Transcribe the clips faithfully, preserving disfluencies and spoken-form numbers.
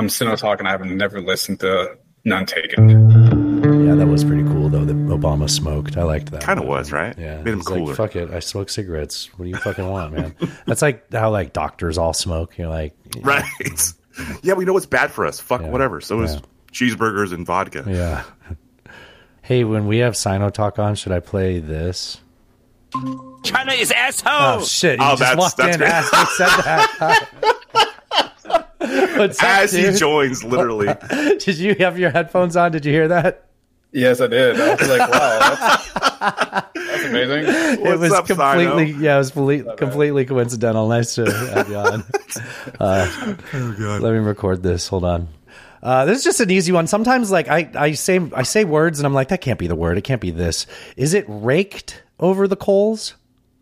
I'm Sino talking. I've never listened to None Taken. Yeah, that was pretty cool though. That Obama smoked. I liked that. Kind of was, right? Yeah, made him it's cooler. Like, fuck it, I smoke cigarettes. What do you fucking want, man? That's like how like doctors all smoke. You're like, you know, right? Yeah, we know what's bad for us. Fuck Yeah. whatever. So Yeah. is cheeseburgers and vodka. Yeah. Hey, when we have Sino Talk on, should I play this? China is asshole. Oh shit! You Oh, just that's- walked that's in great. as we said that. What's up, As he dude? joins, literally. Did you have your headphones on? Did you hear that? Yes, I did. I was like, wow, that's, that's amazing. it What's was up, completely, Sino? yeah, it was completely, completely coincidental. Nice to have you on. Uh, Oh god. let me record this. Hold on. Uh, this is just an easy one. Sometimes, like I, I say, I say words, and I'm like, that can't be the word. It can't be this. Is it raked over the coals?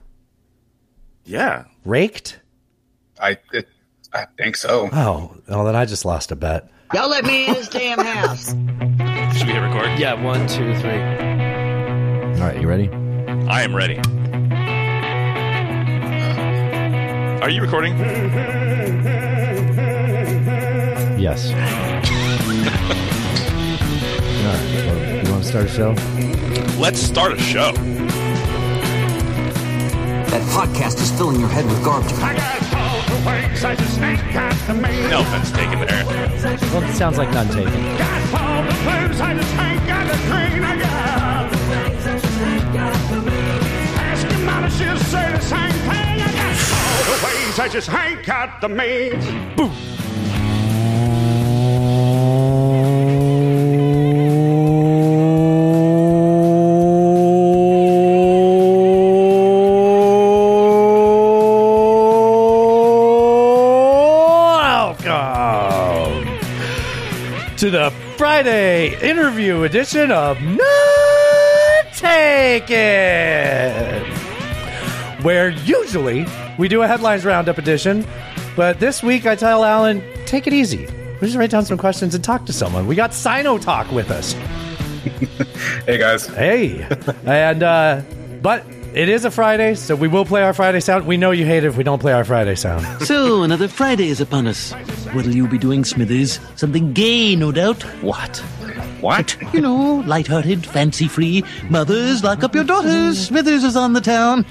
Yeah. Raked? I it, I think so. Oh, well, then I just lost a bet. Y'all let me in this damn house. Should we hit record? Yeah, one, two, three. All right, you ready? I am ready. Are you recording? Yes. All right. Well, you want to start a show? Let's start a show. That podcast is filling your head with garbage. No offense taken there. Well, it sounds like none taken. I just ain't got the means. Boom. Welcome to the Friday interview edition of Not Taken, where usually we do a headlines roundup edition, but this week I tell Alan, take it easy. We just write down some questions and talk to someone. We got Sino Talk with us. Hey guys, Hey, and uh, but it is a Friday, so we will play our Friday sound. We know you hate it if we don't play our Friday sound. So, another Friday is upon us. What'll you be doing, Smithers? Something gay, no doubt. What? what? You know, light-hearted, fancy-free. Mothers, lock up your daughters. Smithers is on the town.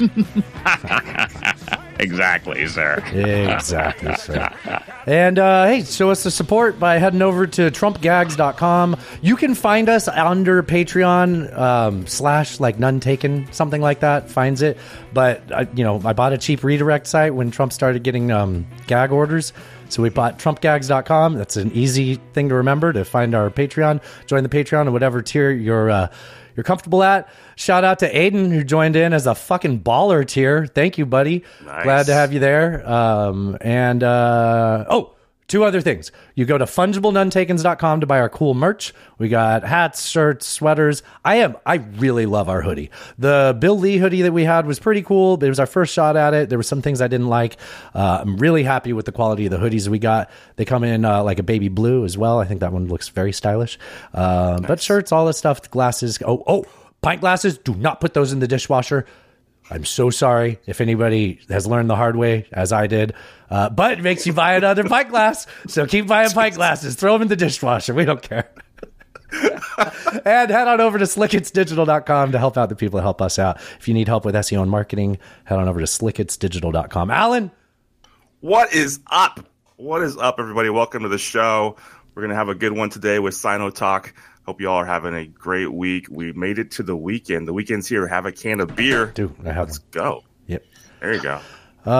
Exactly, sir. Exactly, sir. And uh, hey, show us the support by heading over to trump gags dot com. You can find us under Patreon um, slash like none taken, something like that. Finds it. But, uh, you know, I bought a cheap redirect site when Trump started getting um, gag orders. So we bought trump gags dot com. That's an easy thing to remember to find our Patreon. Join the Patreon at whatever tier you're uh, you're comfortable at. Shout out to Aiden, who joined in as a fucking baller tier. Thank you, buddy. Nice. Glad to have you there. Um, and uh, oh, two other things. You go to fungible none takens dot com to buy our cool merch. We got hats, shirts, sweaters. I am I really love our hoodie. The Bill Lee hoodie that we had was pretty cool. It was our first shot at it. There were some things I didn't like. Uh, I'm really happy with the quality of the hoodies we got. They come in uh, like a baby blue as well. I think that one looks very stylish. Uh, But shirts, all this stuff, glasses. Oh, oh, pint glasses. Do not put those in the dishwasher. I'm so sorry if anybody has learned the hard way, as I did. Uh, but it makes you buy another pint glass. So keep buying pint glasses. Throw them in the dishwasher. We don't care. And head on over to slickets digital dot com to help out the people that help us out. If you need help with S E O and marketing, head on over to slickets digital dot com. Alan? What is up? What is up, everybody? Welcome to the show. We're going to have a good one today with Sino Talk. Hope you all are having a great week. We made it to the weekend. The weekend's here. Have a can of beer. Dude, I have Let's one. go. Yep. There you go.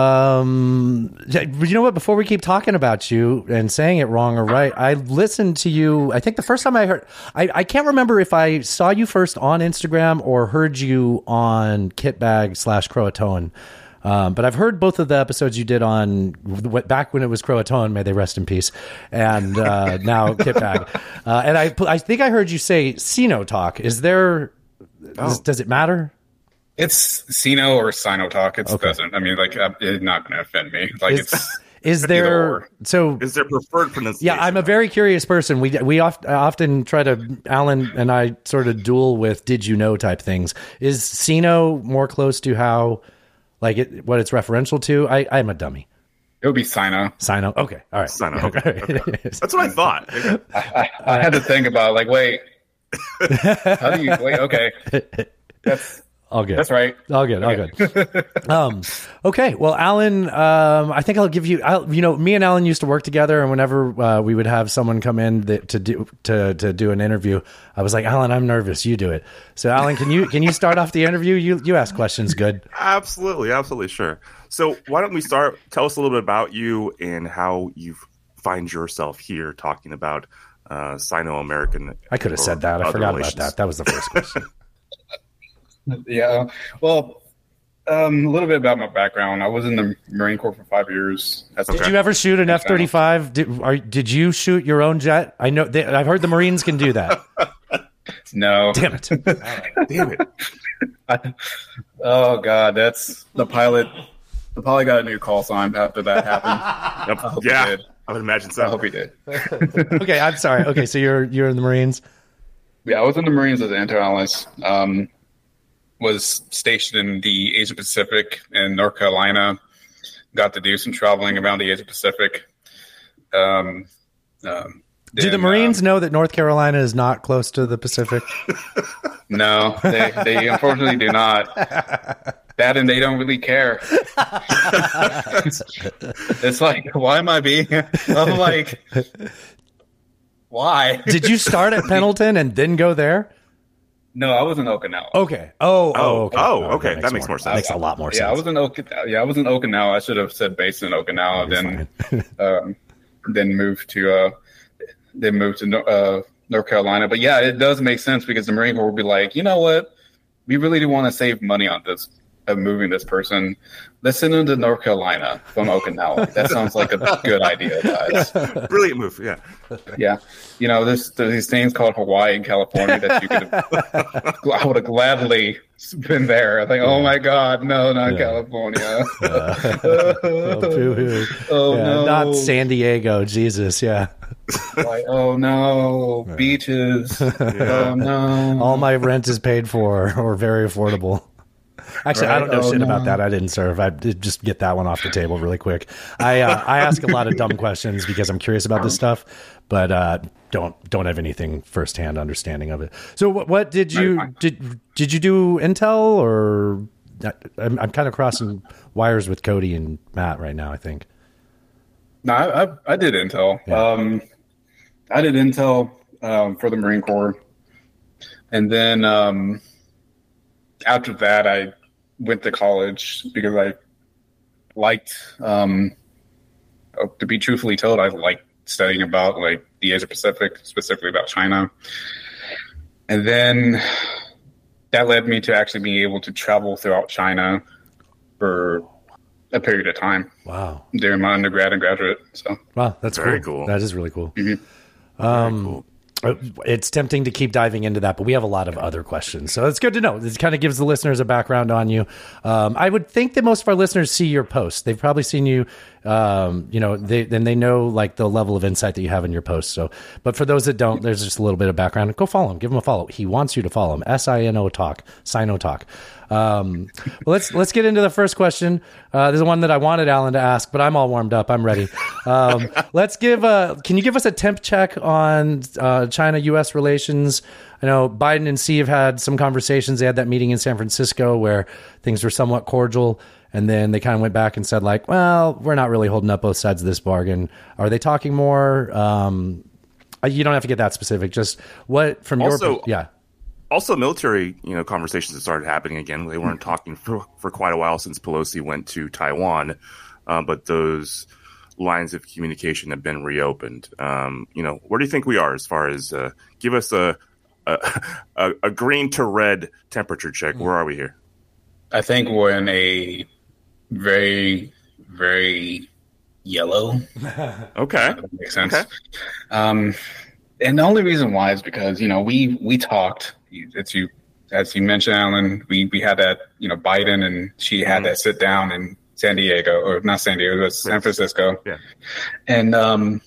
Um, you know what? Before we keep talking about you and saying it wrong or right, I listened to you. I think the first time I heard, I, I can't remember if I saw you first on Instagram or heard you on Kitbag slash Croatoan. Um, but I've heard both of the episodes you did on back when it was Croatoan, may they rest in peace, and uh, now Kitbag. Uh, and I, I think I heard you say Sino Talk. Is there? Oh. Is, does it matter? It's Sino or Sino Talk. It Okay. doesn't. I mean, like, uh, it's not going to offend me. Like, Is, it's is either there? or. So Is there preferred pronunciation? yeah, I'm a very curious person. We we oft, often try to Alan and I sort of duel with did you know type things. Is Sino more close to how like it, what it's referential to? I I'm a dummy. It would be Sino. Sino. Okay. All right. Sino. Okay. okay. That's what I thought. I, I, I had to think about like, wait, how do you wait? Okay, that's all good. That's right. All good. All good. um, okay. Well, Alan, um, I think I'll give you. I'll, you know, me and Alan used to work together, and whenever uh, we would have someone come in that, to do to to do an interview, I was like, Alan, I'm nervous. You do it. So, Alan, can you can you start off the interview? You you ask questions. Good. Absolutely. Absolutely. Sure. So, why don't we start? Tell us a little bit about you and how you find yourself here talking about uh, Sino-American. I could have said that. I forgot relations. about that. That was the first question. Yeah. Well, um, a little bit about my background. I was in the Marine Corps for five years. That's Did you ever shoot an F thirty-five? Did, are, did you shoot your own jet? I know. They, I've heard the Marines can do that. No. Damn it. Damn it. I, oh, God. That's the pilot. The pilot got a new call sign after that happened. Yep. I hope yeah. he did. I would imagine so. I hope he did. Okay. I'm sorry. Okay. So you're you're in the Marines? Yeah, I was in the Marines as an intel analyst. Um, was stationed in the Asia Pacific in North Carolina. Got to do some traveling around the Asia Pacific. Um, um, do the then, Marines um, know that North Carolina is not close to the Pacific? No, they, they unfortunately do not. That and they don't really care. It's like, why am I being? I'm like, why? Did you start at Pendleton and then go there? No, I was in Okinawa. Okay. Oh, oh, Oh, okay. oh, All right, okay. That makes more sense. That makes a lot more Yeah, I sense. was in Okinawa. Yeah, I was in Okinawa. I should have said based in Okinawa, then um, then moved to uh, then moved to uh, North Carolina. But yeah, it does make sense because the Marine Corps would be like, you know what, we really do want to save money on this, of moving this person. Let's send them to North Carolina from Okinawa. That sounds like a good idea, guys. Brilliant move. Yeah. Yeah, you know, there's, there's these things called Hawaii and California that you could have, I would have gladly been there. I think, oh my God, no, not Yeah. California. Oh, boo-hoo. Oh, Yeah, no. not San Diego. Jesus, yeah. Like, oh no, beaches. Oh no. All my rent is paid for or very affordable. Actually, I Right? don't know Oh, shit no. about that. I didn't serve. I did just get that one off the table really quick. I uh, I ask a lot of dumb questions because I'm curious about this stuff, but uh, don't don't have anything firsthand understanding of it. So, what, what did you Right. did did you do Intel or? I'm, I'm kind of crossing wires with Cody and Matt right now. I think. No, I, I, I did Intel. Yeah. Um, I did Intel um, for the Marine Corps, and then um, after that, I went to college because I liked. Um, oh, to be truthfully told, I liked studying about like the Asia Pacific, specifically about China, and then that led me to actually being able to travel throughout China for a period of time Wow. during my undergrad and graduate. So. Wow, that's Very cool. cool. That is really cool. Mm-hmm. Um, cool. uh, It's tempting to keep diving into that, but we have a lot of other questions. So it's good to know. This kind of gives the listeners a background on you. Um, I would think that most of our listeners see your posts. They've probably seen you, um, you know, they, then they know like the level of insight that you have in your posts. So, but for those that don't, there's just a little bit of background. Go follow him. Give him a follow. He wants you to follow him. S I N O Talk. Sino Talk. Um, well, let's let's get into the first question. Uh, there's one that I wanted Alan to ask, but I'm all warmed up. I'm ready. Um, let's give. A, can you give us a temp check on uh, China U S relations? I know Biden and Xi have had some conversations. They had that meeting in San Francisco where things were somewhat cordial, and then they kind of went back and said like, "Well, we're not really holding up both sides of this bargain." Are they talking more? Um, you don't have to get that specific. Just what from Also- your yeah. Also, military, you know, conversations have started happening again. They weren't talking for, for quite a while since Pelosi went to Taiwan, uh, but those lines of communication have been reopened. Um, you know, where do you think we are as far as uh, give us a, a a a green to red temperature check? Where are we here? I think we're in a very, very yellow. Okay, That makes sense. Okay. Um, and the only reason why is because, you know, we, we talked, as you, as you mentioned, Alan, we, we had that, you know, Biden and she had Mhm. that sit down in San Diego, or not San Diego, it was San Francisco. Yeah. And, um,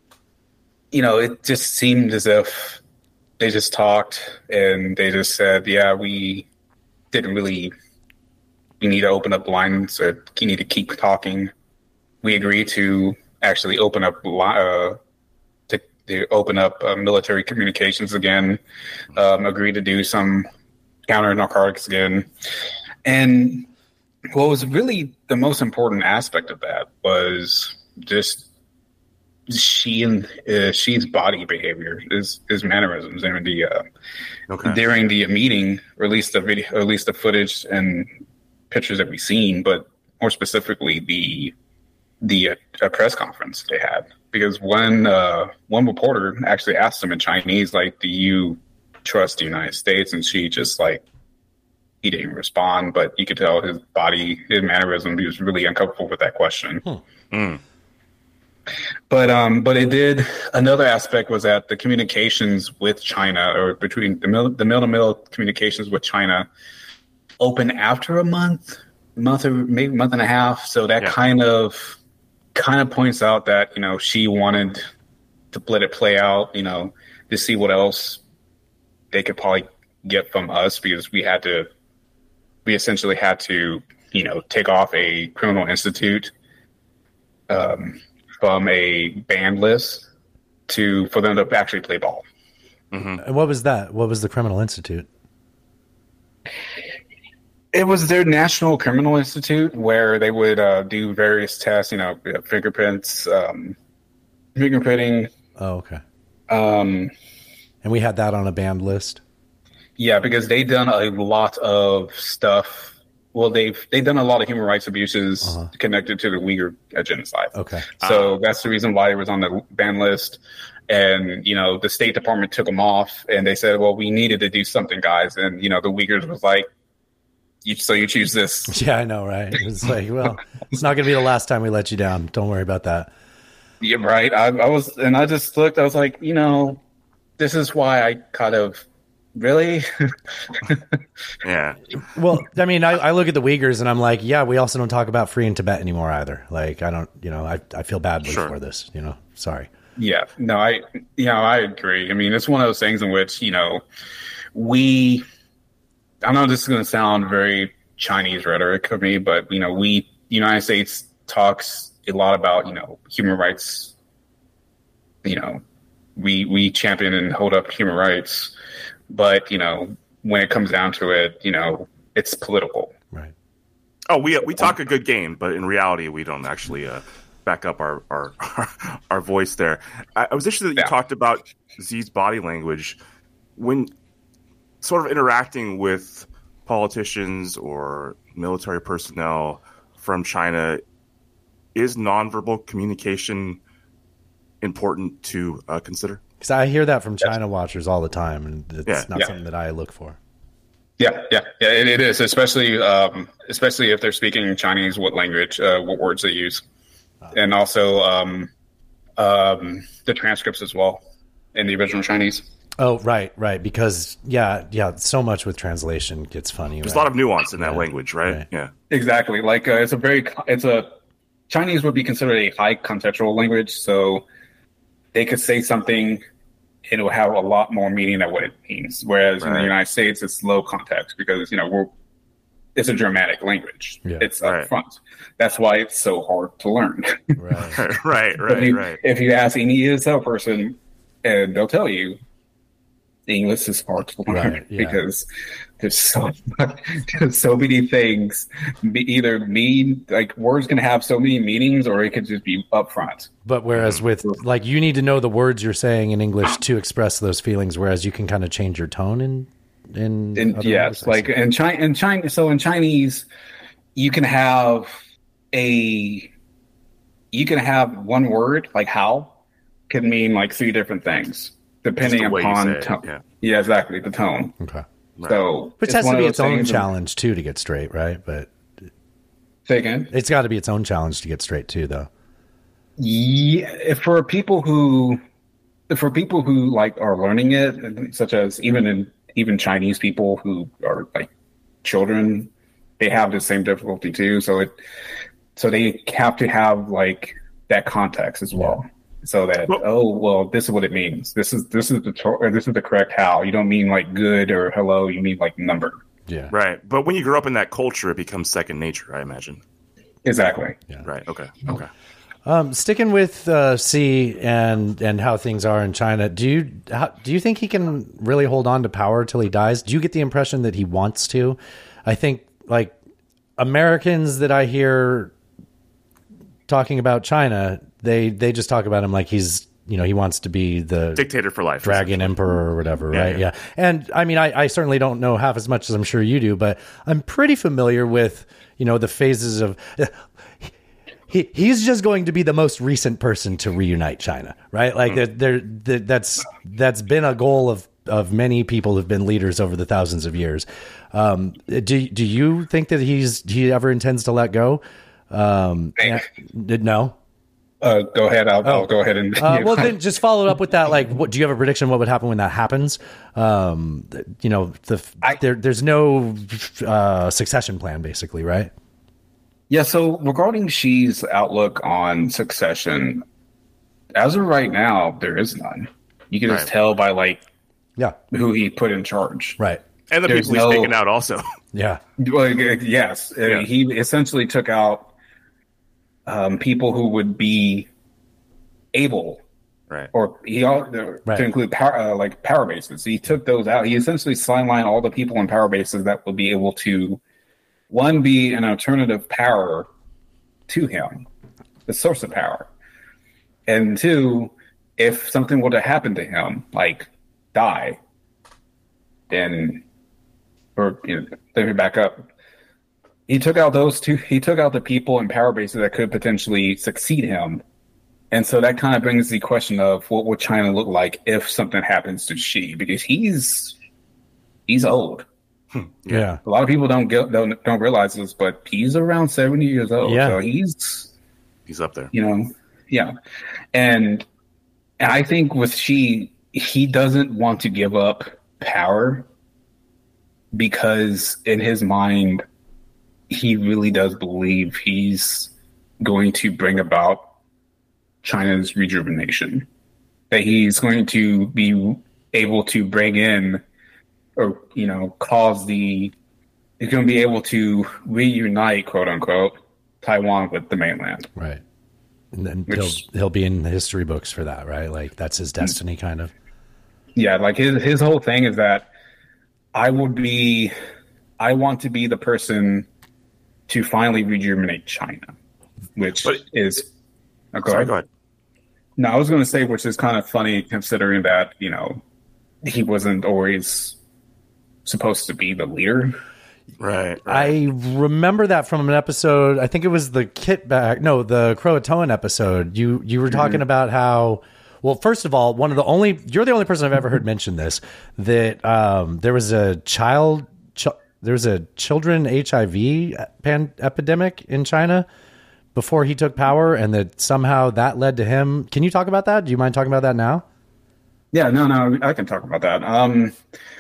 you know, it just seemed as if they just talked and they just said, yeah, we didn't really, we need to open up lines, or you need to keep talking. we agreed to actually open up uh, to, to open up uh, military communications again. Um, agreed to do some counter narcotics again, and what was really the most important aspect of that was just she and uh, she's body behavior, his his mannerisms, and the uh, Okay. during the meeting, released the video, released the footage and pictures that we've seen, but more specifically the the uh, press conference they had, because one uh, one reporter actually asked him in Chinese, like, "Do you trust the United States?" And she just like he didn't respond, but you could tell his body, his mannerism, he was really uncomfortable with that question. Hmm. Mm. But um, but it did. Another aspect was that the communications with China, or between the middle, the middle to middle communications with China, opened after a month, month or maybe month and a half. So that Yeah. kind of kind of points out that, you know, she wanted to let it play out, you know, to see what else they could probably get from us, because we had to, we essentially had to, you know, take off a criminal institute um, from a banned list to for them to actually play ball. And what was that? What was the Criminal Institute? It was their National Criminal Institute, where they would uh, do various tests, you know, fingerprints, um, fingerprinting. Oh, okay. Um, And we had that on a banned list. yeah, because they've done a lot of stuff. Well, they've they've done a lot of human rights abuses Uh-huh. connected to the Uyghur genocide. Okay. So that's the reason why it was on the ban list. And, you know, the State Department took them off, and they said, well, we needed to do something, guys. And, you know, the Uyghurs was like, you, so you choose this. Yeah, I know, right? It's like, well, it's not going to be the last time we let you down. Don't worry about that. Yeah, right. I, I was, and I just looked, I was like, you know, this is why I kind of, really? Yeah. Well, I mean, I, I look at the Uyghurs and I'm like, yeah, we also don't talk about free in Tibet anymore either. Like, I don't, you know, I, I feel badly Sure. for this, you know, sorry. Yeah, no, I, you know, I agree. I mean, it's one of those things in which, you know, we, I know this is going to sound very Chinese rhetoric of me, but, you know, we, the United States talks a lot about, you know, human rights. You know, we, we champion and hold up human rights, but, you know, when it comes down to it, you know, it's political. Right. Oh, we we talk a good game, but in reality, we don't actually uh, back up our our, our voice there. I, I was interested that you Yeah. talked about Z's body language when sort of interacting with politicians or military personnel from China. Is nonverbal communication important to uh, consider? Because I hear that from China watchers all the time, and it's Yeah, not yeah. something that I look for. Yeah, yeah, yeah. It, it is, especially um, especially if they're speaking Chinese. What language? Uh, what words they use, and also um, um, the transcripts as well in the original Chinese. Oh, right, right. Because, yeah, yeah, so much with translation gets funny. There's right? a lot of nuance in that Yeah. language, right? Right. Yeah. Exactly. Like uh, it's a very it's a Chinese would be considered a high contextual language, so they could say something, it will have a lot more meaning than what it means. Whereas in Right. the United States, it's low context because, you know, we're it's a Germanic language. Yeah. It's up Right. front. That's why it's so hard to learn. Right. right, if, right, you, right. if you ask any E S L person, and they'll tell you English is hard to learn Right, yeah. because there's so there's so many things. Be either mean like words can have so many meanings, or it could just be upfront. But whereas with, like, you need to know the words you're saying in English to express those feelings, whereas you can kind of change your tone in, in, And other yes, languages. like in China, in China, so in Chinese, you can have a you can have one word like how can mean like three different things depending Just the way you upon say it, tone. yeah. Yeah, exactly, the tone. Okay. So Which it's has one to of be those its own things of- challenge, too, to get straight, right? But Say again. it's got to be its own challenge to get straight, too, though. Yeah, for people who, for people who like are learning it, such as even in even Chinese people who are like children, they have the same difficulty too. So it, so they have to have like that context as well, so that Well- oh well, this is what it means. This is this is the to- or this is the correct how. You don't mean like good or hello. You mean like number. Yeah. Right. But when you grow up in that culture, it becomes second nature, I imagine. Exactly. Right. Okay. Okay. Um, sticking with uh, Xi and and how things are in China, do you how, do you think he can really hold on to power till he dies? Do you get the impression that he wants to? I think like Americans that I hear talking about China, they they just talk about him like he's, you know, he wants to be the Dictator for life, dragon emperor or whatever, Yeah, right? yeah. Yeah. And I mean, I, I certainly don't know half as much as I'm sure you do, but I'm pretty familiar with, you know, the phases of. He, he's just going to be the most recent person to reunite China, right? Like there, there, there, that's that's been a goal of of many people who've been leaders over the thousands of years. Um, do do you think that he's he ever intends to let go? Um, did no. Uh, go ahead. I'll, I'll go ahead and. Uh, well, then just follow it up with that. Like, what do you have a prediction? What would happen when that happens? Um, you know, the I- there there's no uh, succession plan, basically, right? Yeah, so regarding Xi's outlook on succession, as of right now, there is none. You can just Right. tell by like Yeah. who he put in charge. Right. And the There's people no- he's taken out also. Yeah. Well, yes, I mean, Yeah. he essentially took out um, people who would be able, Right. or he al- Right. to include power, uh, like power bases. He took those out. He essentially sidelined all the people in power bases that would be able to, one, be an alternative power to him, the source of power, and two, if something were to happen to him, like die, then, or you know, let me back up. He took out those two. He took out the people in power bases that could potentially succeed him, and so that kind of brings the question of what would China look like if something happens to Xi, because he's he's old. Yeah. A lot of people don't get, don't don't realize this, but he's around seventy years old. Yeah. So he's, He's up there. you know, yeah. And, and I think with Xi, he doesn't want to give up power because in his mind, he really does believe he's going to bring about China's rejuvenation. That he's going to be able to bring in, or you know, cause the, he's going to be able to reunite, quote unquote, Taiwan with the mainland. Right. And then Which- he'll he'll be in the history books for that, right? Like that's his destiny, kind of. Yeah, like his his whole thing is that I would be, I want to be the person to finally rejuvenate China, which But- is. Oh, go Sorry, ahead. go ahead. No, I was going to say, which is kind of funny considering that you know he wasn't always supposed to be the leader. Right. right. I remember that from an episode. I think it was the Kit back. No, the Croatoan episode. You you were talking about how. Well, first of all, one of the only you're the only person I've ever heard mention this, that um, there was a child ch- there was a children H I V pan- epidemic in China before he took power, and that somehow that led to him. Can you talk about that? Do you mind talking about that now? Yeah, no, no, I can talk about that. Um,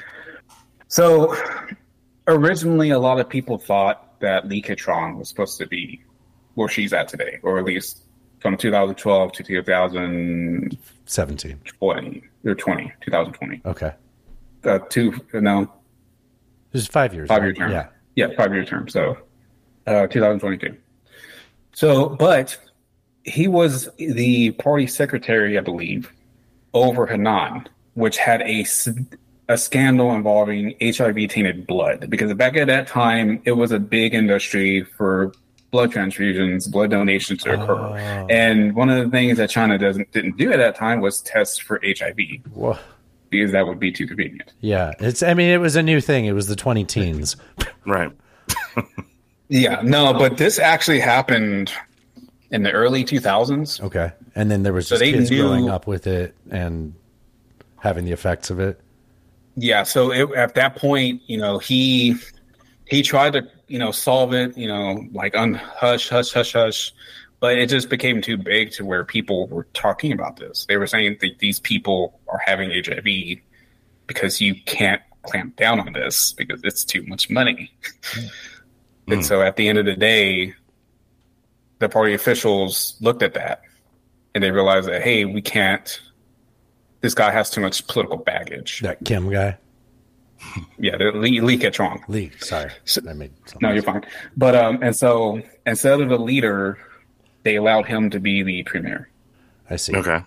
so originally, a lot of people thought that Li Keqiang was supposed to be where she's at today, or at least from two thousand twelve to two thousand Seventeen. twenty or twenty, twenty twenty. Okay, Uh, two, no, it was five years. five year right? term. Yeah. yeah, five year term. So, uh, twenty twenty-two. So, but he was the party secretary, I believe, over Henan, which had a s- a scandal involving H I V tainted blood. Because back at that time, it was a big industry for blood transfusions, blood donations to occur. Oh. And one of the things that China doesn't didn't do at that time was test for H I V, Whoa. because that would be too convenient. Yeah, it's. I mean, it was a new thing. It was the twenty teens. Right. Yeah, no, but this actually happened in the early two thousands. Okay, and then there was So just they kids knew- growing up with it and having the effects of it. Yeah, so it, at that point, you know, he he tried to, you know, solve it, you know, like un hush, hush, hush, hush, but it just became too big to where people were talking about this. They were saying that these people are having H I V because you can't clamp down on this because it's too much money. And so at the end of the day, the party officials looked at that and they realized that, hey, we can't, this guy has too much political baggage. That Kim guy. Yeah, the Li, Li Keqiang. Lee, sorry. So- I made something. No, you're fine. But um, and so instead of the leader, they allowed him to be the premier. I see. Okay.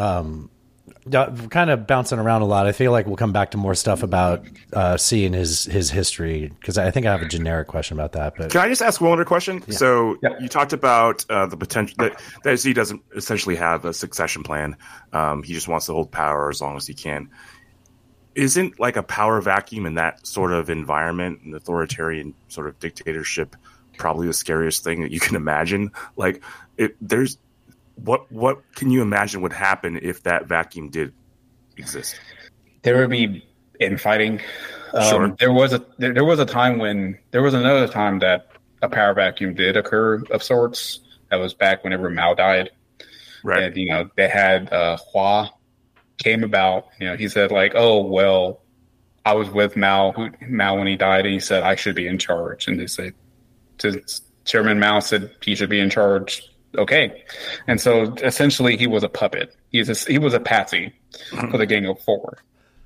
Uh, kind of bouncing around a lot. I feel like we'll come back to more stuff about uh, seeing his his history, because I think I have a generic question about that. But Can I just ask one other question? So Yeah. you talked about uh, the potential that, that he doesn't essentially have a succession plan. Um, he just wants to hold power as long as he can. Isn't like a power vacuum in that sort of environment, an authoritarian sort of dictatorship, probably the scariest thing that you can imagine? Like, it, there's what what can you imagine would happen if that vacuum did exist? There would be infighting. Um, Sure. There was a there, there was a time when there was another time that a power vacuum did occur of sorts. That was back whenever Mao died. Right. And you know they had uh, Hua came about. You know he said like, oh well, I was with Mao who, Mao when he died, and he said I should be in charge. And they said, since Chairman Mao said he should be in charge. Okay, and so essentially he was a puppet. He's a, he was a patsy for the Gang of Four,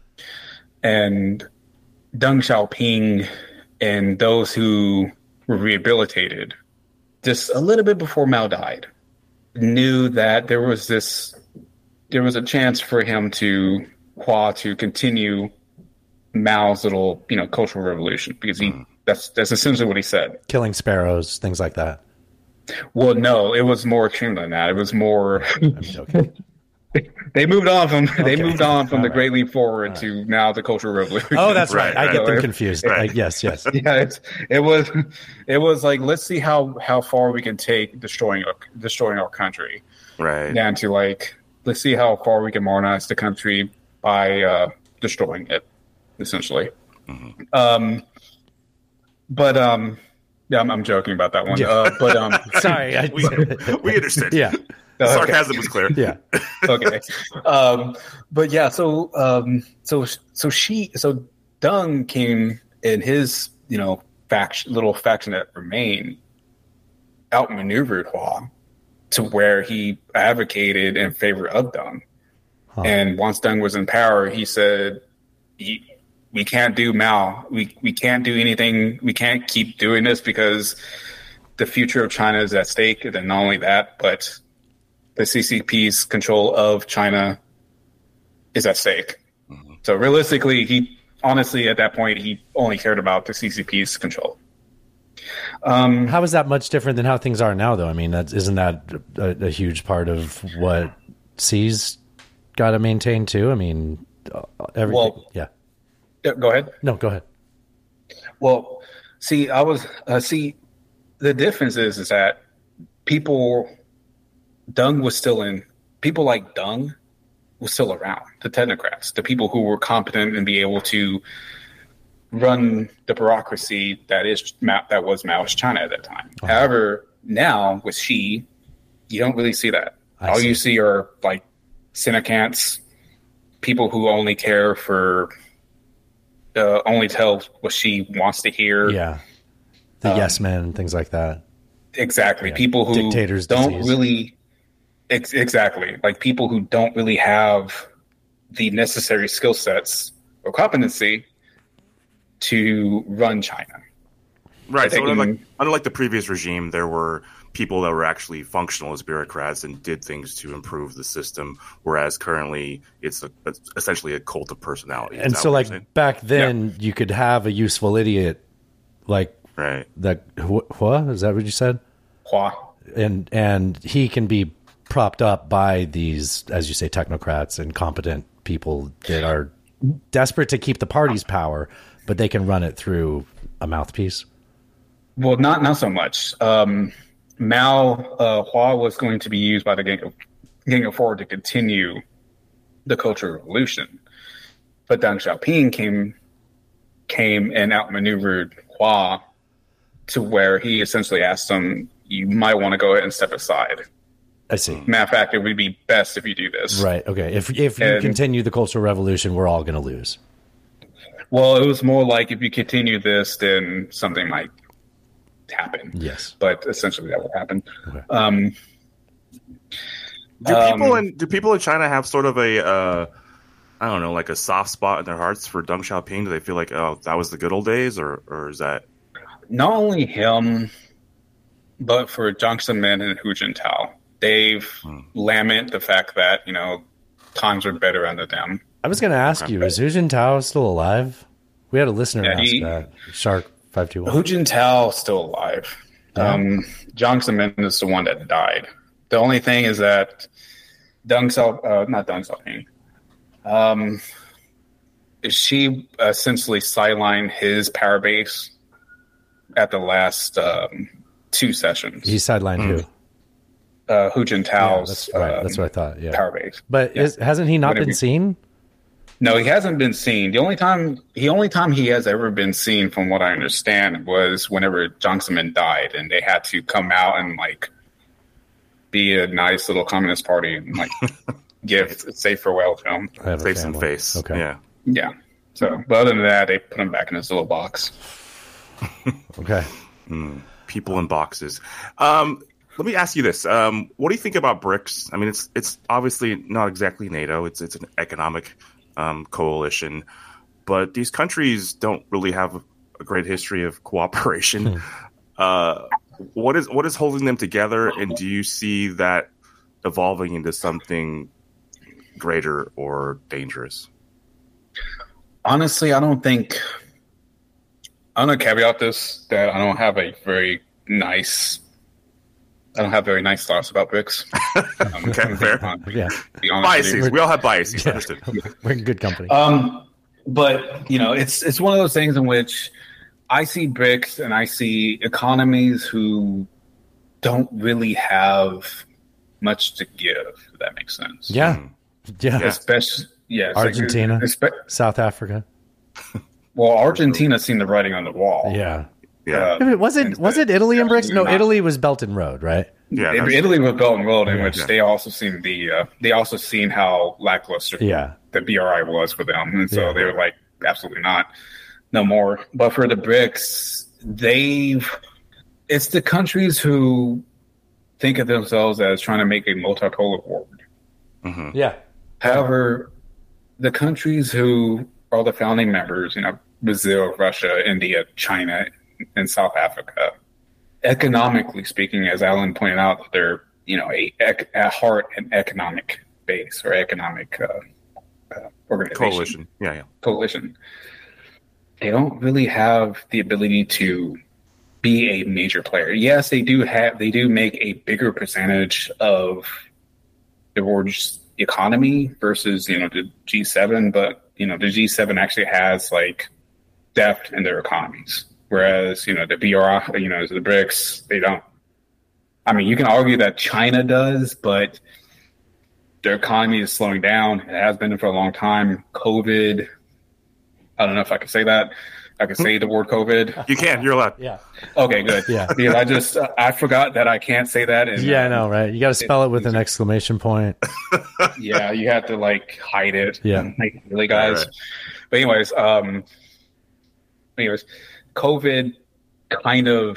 and Deng Xiaoping and those who were rehabilitated just a little bit before Mao died knew that there was this there was a chance for him to Hua to continue Mao's little you know cultural revolution, because he that's that's essentially what he said. killing sparrows, things like that. Well, no, it was more extreme than that. It was more. I'm joking. They moved on from they Okay. moved on from All the right. Great Leap Forward to now the Cultural Revolution. Oh, that's right. Right, I right. get them So, confused. right. Uh, yes, yes. yeah, it's, it was it was like let's see how how far we can take destroying our, destroying our country, Right. down to like let's see how far we can modernize the country by uh, destroying it, essentially. Um, but um, yeah, I'm, I'm joking about that one. Yeah. Uh, but um, Sorry. I, We, we understood. yeah, The sarcasm was clear. yeah. okay. Um, but yeah, so um, so so she so Deng came in his you know faction little faction that remained outmaneuvered Hua to where he advocated in favor of Deng. Huh. And once Deng was in power, he said, he, "We can't do Mao. We we can't do anything. We can't keep doing this because the future of China is at stake. And then not only that, but the C C P's control of China is at stake." Mm-hmm. So realistically, he honestly at that point he only cared about the C C P's control. Um, How is that much different than how things are now, though? I mean, that isn't that a, a huge part of what C's got to maintain too? I mean, uh, everything. Well- yeah. yeah, go ahead. No, go ahead. Well, see, I was uh, see the difference is is that people Deng was still in people like Deng was still around, the technocrats, the people who were competent and be able to run the bureaucracy that is Mao, that was Maoist China at that time. Uh-huh. However, now with Xi, you don't really see that. I All see. you see are like Senecants, people who only care for uh, only tell what she wants to hear. Yeah. The Um, yes men and things like that. Exactly. Yeah. People who Dictator's don't disease. really ex- exactly like people who don't really have the necessary skill sets or competency to run China. Right. So Taking- unlike, unlike the previous regime, there were people that were actually functional as bureaucrats and did things to improve the system, whereas currently it's, a, it's essentially a cult of personality. Is And that so, what like you're saying? back then, you could have a useful idiot, like Right. that. Wh- what is that? What you said? Hua. And and he can be propped up by these, as you say, technocrats and competent people that are desperate to keep the party's power, but they can run it through a mouthpiece. Well, not not so much. Um, Mao uh, Hua was going to be used by the Gang of Gang of Four to continue the Cultural Revolution, but Deng Xiaoping came came and outmaneuvered Hua to where he essentially asked him, "You might want to go ahead and step aside. I see. Matter of fact, it would be best if you do this." Right. Okay. If if you And- continue the Cultural Revolution, we're all going to lose. Well, it was more like if you continue this, then something might happen. Yes. But essentially, that will happen. Okay. Um, Do people Um, in do people in China have sort of a uh, I don't know, like a soft spot in their hearts for Deng Xiaoping? Do they feel like, oh, that was the good old days, or or is that Not only him, but for Jiang Zemin and Hu Jintao, they've hmm. lament the fact that, you know, times are better under them. I was going to ask you, is Hu Jintao still alive? We had a listener yeah, ask he, that. Shark five two one. Hu Jintao is still alive. Yeah. Um, Jiang Zemin is the one that died. The only thing is that Deng Xiao, uh, not Deng Xiaoping, um, she essentially sidelined his power base at the last um, two sessions. He sidelined mm. who? Uh, Hu Jintao's yeah, that's, right. um, that's what I thought. Yeah, power base. But yeah. is, hasn't he not Whatever. been seen? No, he hasn't been seen. The only time the only time he has ever been seen, from what I understand, was whenever Jiang Zemin died, and they had to come out and like be a nice little communist party and like give say farewell to him, save some face. Okay, yeah, yeah. So, but other than that, they put him back in his little box. Okay, mm, people in boxes. Um, let me ask you this: um, what do you think about BRICS? I mean, it's it's obviously not exactly NATO. It's it's an economic Um, coalition, but these countries don't really have a great history of cooperation. uh, what is what is holding them together, and do you see that evolving into something greater or dangerous? Honestly, I don't think. I'm gonna caveat this that I don't have a very nice. I don't have very nice thoughts about BRICS. Um, okay, fair. On, yeah. Biases. We all have biases. Yeah. We're in good company. Um, but you know, it's it's one of those things in which I see BRICS and I see economies who don't really have much to give. If that makes sense. Yeah. Mm. Yeah. Especially, yeah. Argentina, like, espe- South Africa. Well, Argentina's seen the writing on the wall. Yeah. Yeah. Uh, was it was it Italy and BRICS? No, Italy was Belt and Road, right? Yeah. It, Italy was Belt and Road, in yeah, which yeah. they also seen the uh, they also seen how lackluster yeah. the B R I was for them, and so yeah. they were like, absolutely not, no more. But for the BRICS, they've it's the countries who think of themselves as trying to make a multipolar world. Mm-hmm. Yeah. However, the countries who are the founding members, you know, Brazil, Russia, India, China, and South Africa, economically speaking, as Alan pointed out, they're, you know, a, at heart an economic base or economic uh, uh, organization. Coalition. Yeah, yeah. Coalition. They don't really have the ability to be a major player. Yes, they do have. They do make a bigger percentage of the world's economy versus, you know, the G seven, but you know, the G seven actually has like depth in their economies. Whereas, you know, the B R I, you know, the BRICS, they don't. I mean, you can argue that China does, but their economy is slowing down. It has been for a long time. COVID, I don't know if I can say that. I can say the word COVID. You can. You're allowed. Yeah. Okay, good. Yeah. Because I just, uh, I forgot that I can't say that. And, yeah, I know, right? You got to spell it with an exclamation point. Yeah, you have to, like, hide it. Yeah. Like, really, guys? Right. But anyways, um, anyways, COVID kind of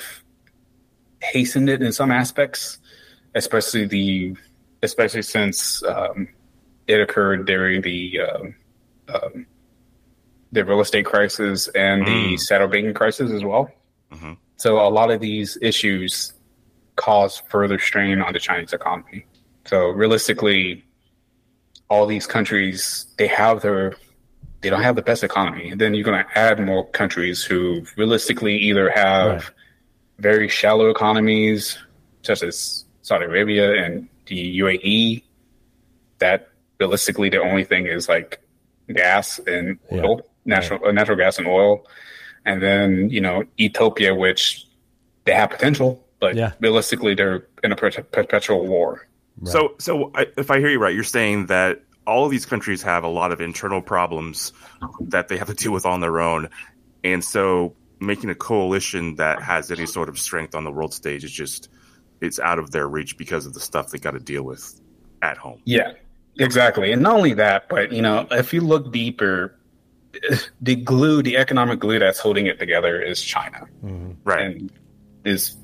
hastened it in some aspects, especially the, especially since um, it occurred during the um, um, the real estate crisis and Mm. the shadow banking crisis as well. Mm-hmm. So a lot of these issues cause further strain on the Chinese economy. So realistically, all these countries, they have their they don't have the best economy. And then you're going to add more countries who realistically either have Right. very shallow economies, such as Saudi Arabia and the U A E, that realistically the only thing is like gas and oil, Yeah. natural uh, natural gas and oil. And then, you know, Ethiopia, which they have potential, but Yeah. realistically they're in a per- perpetual war. Right. So, so I, if I hear you right, you're saying that all of these countries have a lot of internal problems that they have to deal with on their own, and so making a coalition that has any sort of strength on the world stage is just it's out of their reach because of the stuff they got to deal with at home. Yeah, exactly. And not only that, but, you know, if you look deeper, the glue, the economic glue that's holding it together is China. Mm-hmm. Right. And is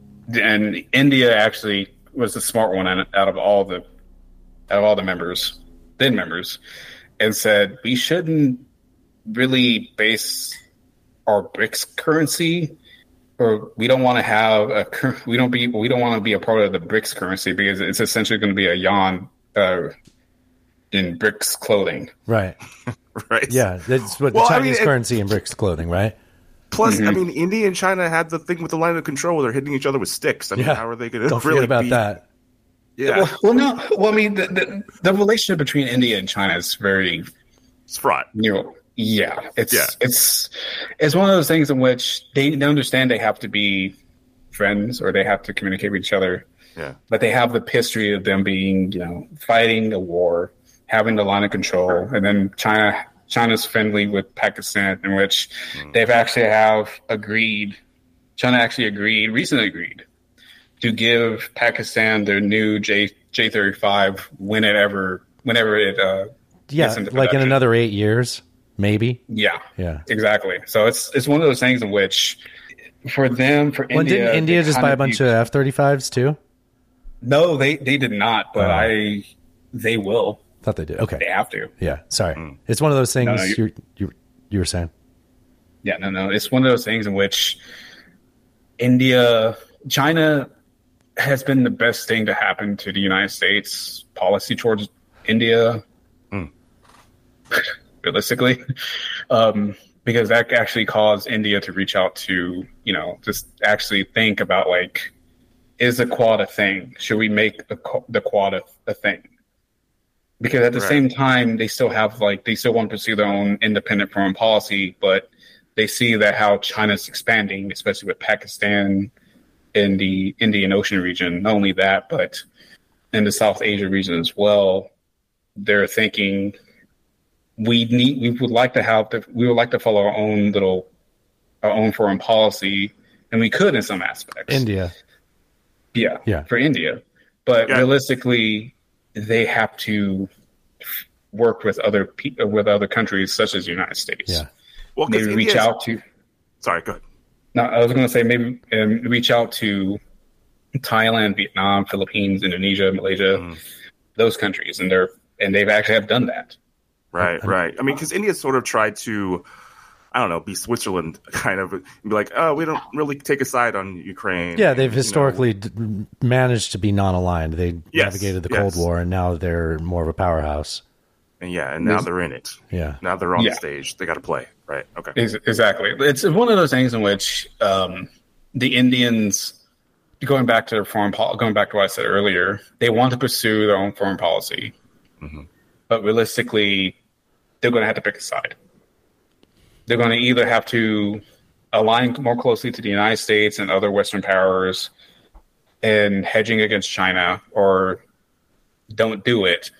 and India actually was the smart one out of all the out of all the members, then members, and said we shouldn't really base our BRICS currency, or we don't want to have a we don't be we don't want to be a part of the BRICS currency because it's essentially going to be a yuan uh, in BRICS clothing. Right. Right. Yeah, that's what Well, the I Chinese mean, it- currency in BRICS clothing, right? Plus, Mm-hmm. I mean, India and China had the thing with the line of control where they're hitting each other with sticks. I mean, Yeah. how are they going to Don't really forget about be- that. Yeah, Well, well, no. Well, I mean, the, the the relationship between India and China is very, it's fraught. you know, yeah. It's Yeah. it's it's one of those things in which they understand they have to be friends or they have to communicate with each other, Yeah, but they have the history of them being, you know, fighting a war, having the line of control, and then China China's friendly with Pakistan, in which they've actually have agreed. China actually agreed, recently agreed, to give Pakistan their new J J thirty five whenever whenever it uh, Yeah, gets into like in production. another eight years, maybe. Yeah, Yeah. exactly. So it's it's one of those things in which for them for Well, India, didn't India they just kind buy a of bunch view- of F thirty-fives too? No, they they did not, but Oh. I they will. Thought they did. They Okay. have to. Yeah. Sorry. It's one of those things No, no, you- you you you were saying. Yeah, no, no. It's one of those things in which India, China has been the best thing to happen to the United States policy towards India, realistically, um, because that actually caused India to reach out to, you know, just actually think about like, is the Quad a thing? Should we make the, Qu- the Quad a, a thing? Because at the Right. same time, they still have like they still want to pursue their own independent foreign policy, but they see that how China's expanding, especially with Pakistan in the Indian Ocean region. Not only that, but in the South Asia region as well. They're thinking we need we would like to have the, we would like to follow our own little our own foreign policy, and we could in some aspects. India. Yeah, Yeah. for India. But Yeah. realistically, they have to f- work with other pe- with other countries such as the United States. Yeah. well, 'cause Maybe reach India's- out to. Sorry, go ahead. No, I was going to say maybe um, reach out to Thailand, Vietnam, Philippines, Indonesia, Malaysia, Mm. those countries, and they're and they've actually have done that. Right, right. I mean, because India sort of tried to, I don't know, be Switzerland kind of, and be like, oh, we don't really take a side on Ukraine. Yeah, they've You know, historically d- managed to be non-aligned. They Yes, navigated the yes. Cold War, and now they're more of a powerhouse. and yeah, and now they're in it. Yeah. Now they're on Yeah. the stage. They got to play. Right. Okay. Ex- Exactly. It's one of those things in which um, the Indians, going back to their foreign pol- going back to what I said earlier, they want to pursue their own foreign policy, but realistically, they're going to have to pick a side. They're going to either have to align more closely to the United States and other Western powers and hedging against China, or don't do it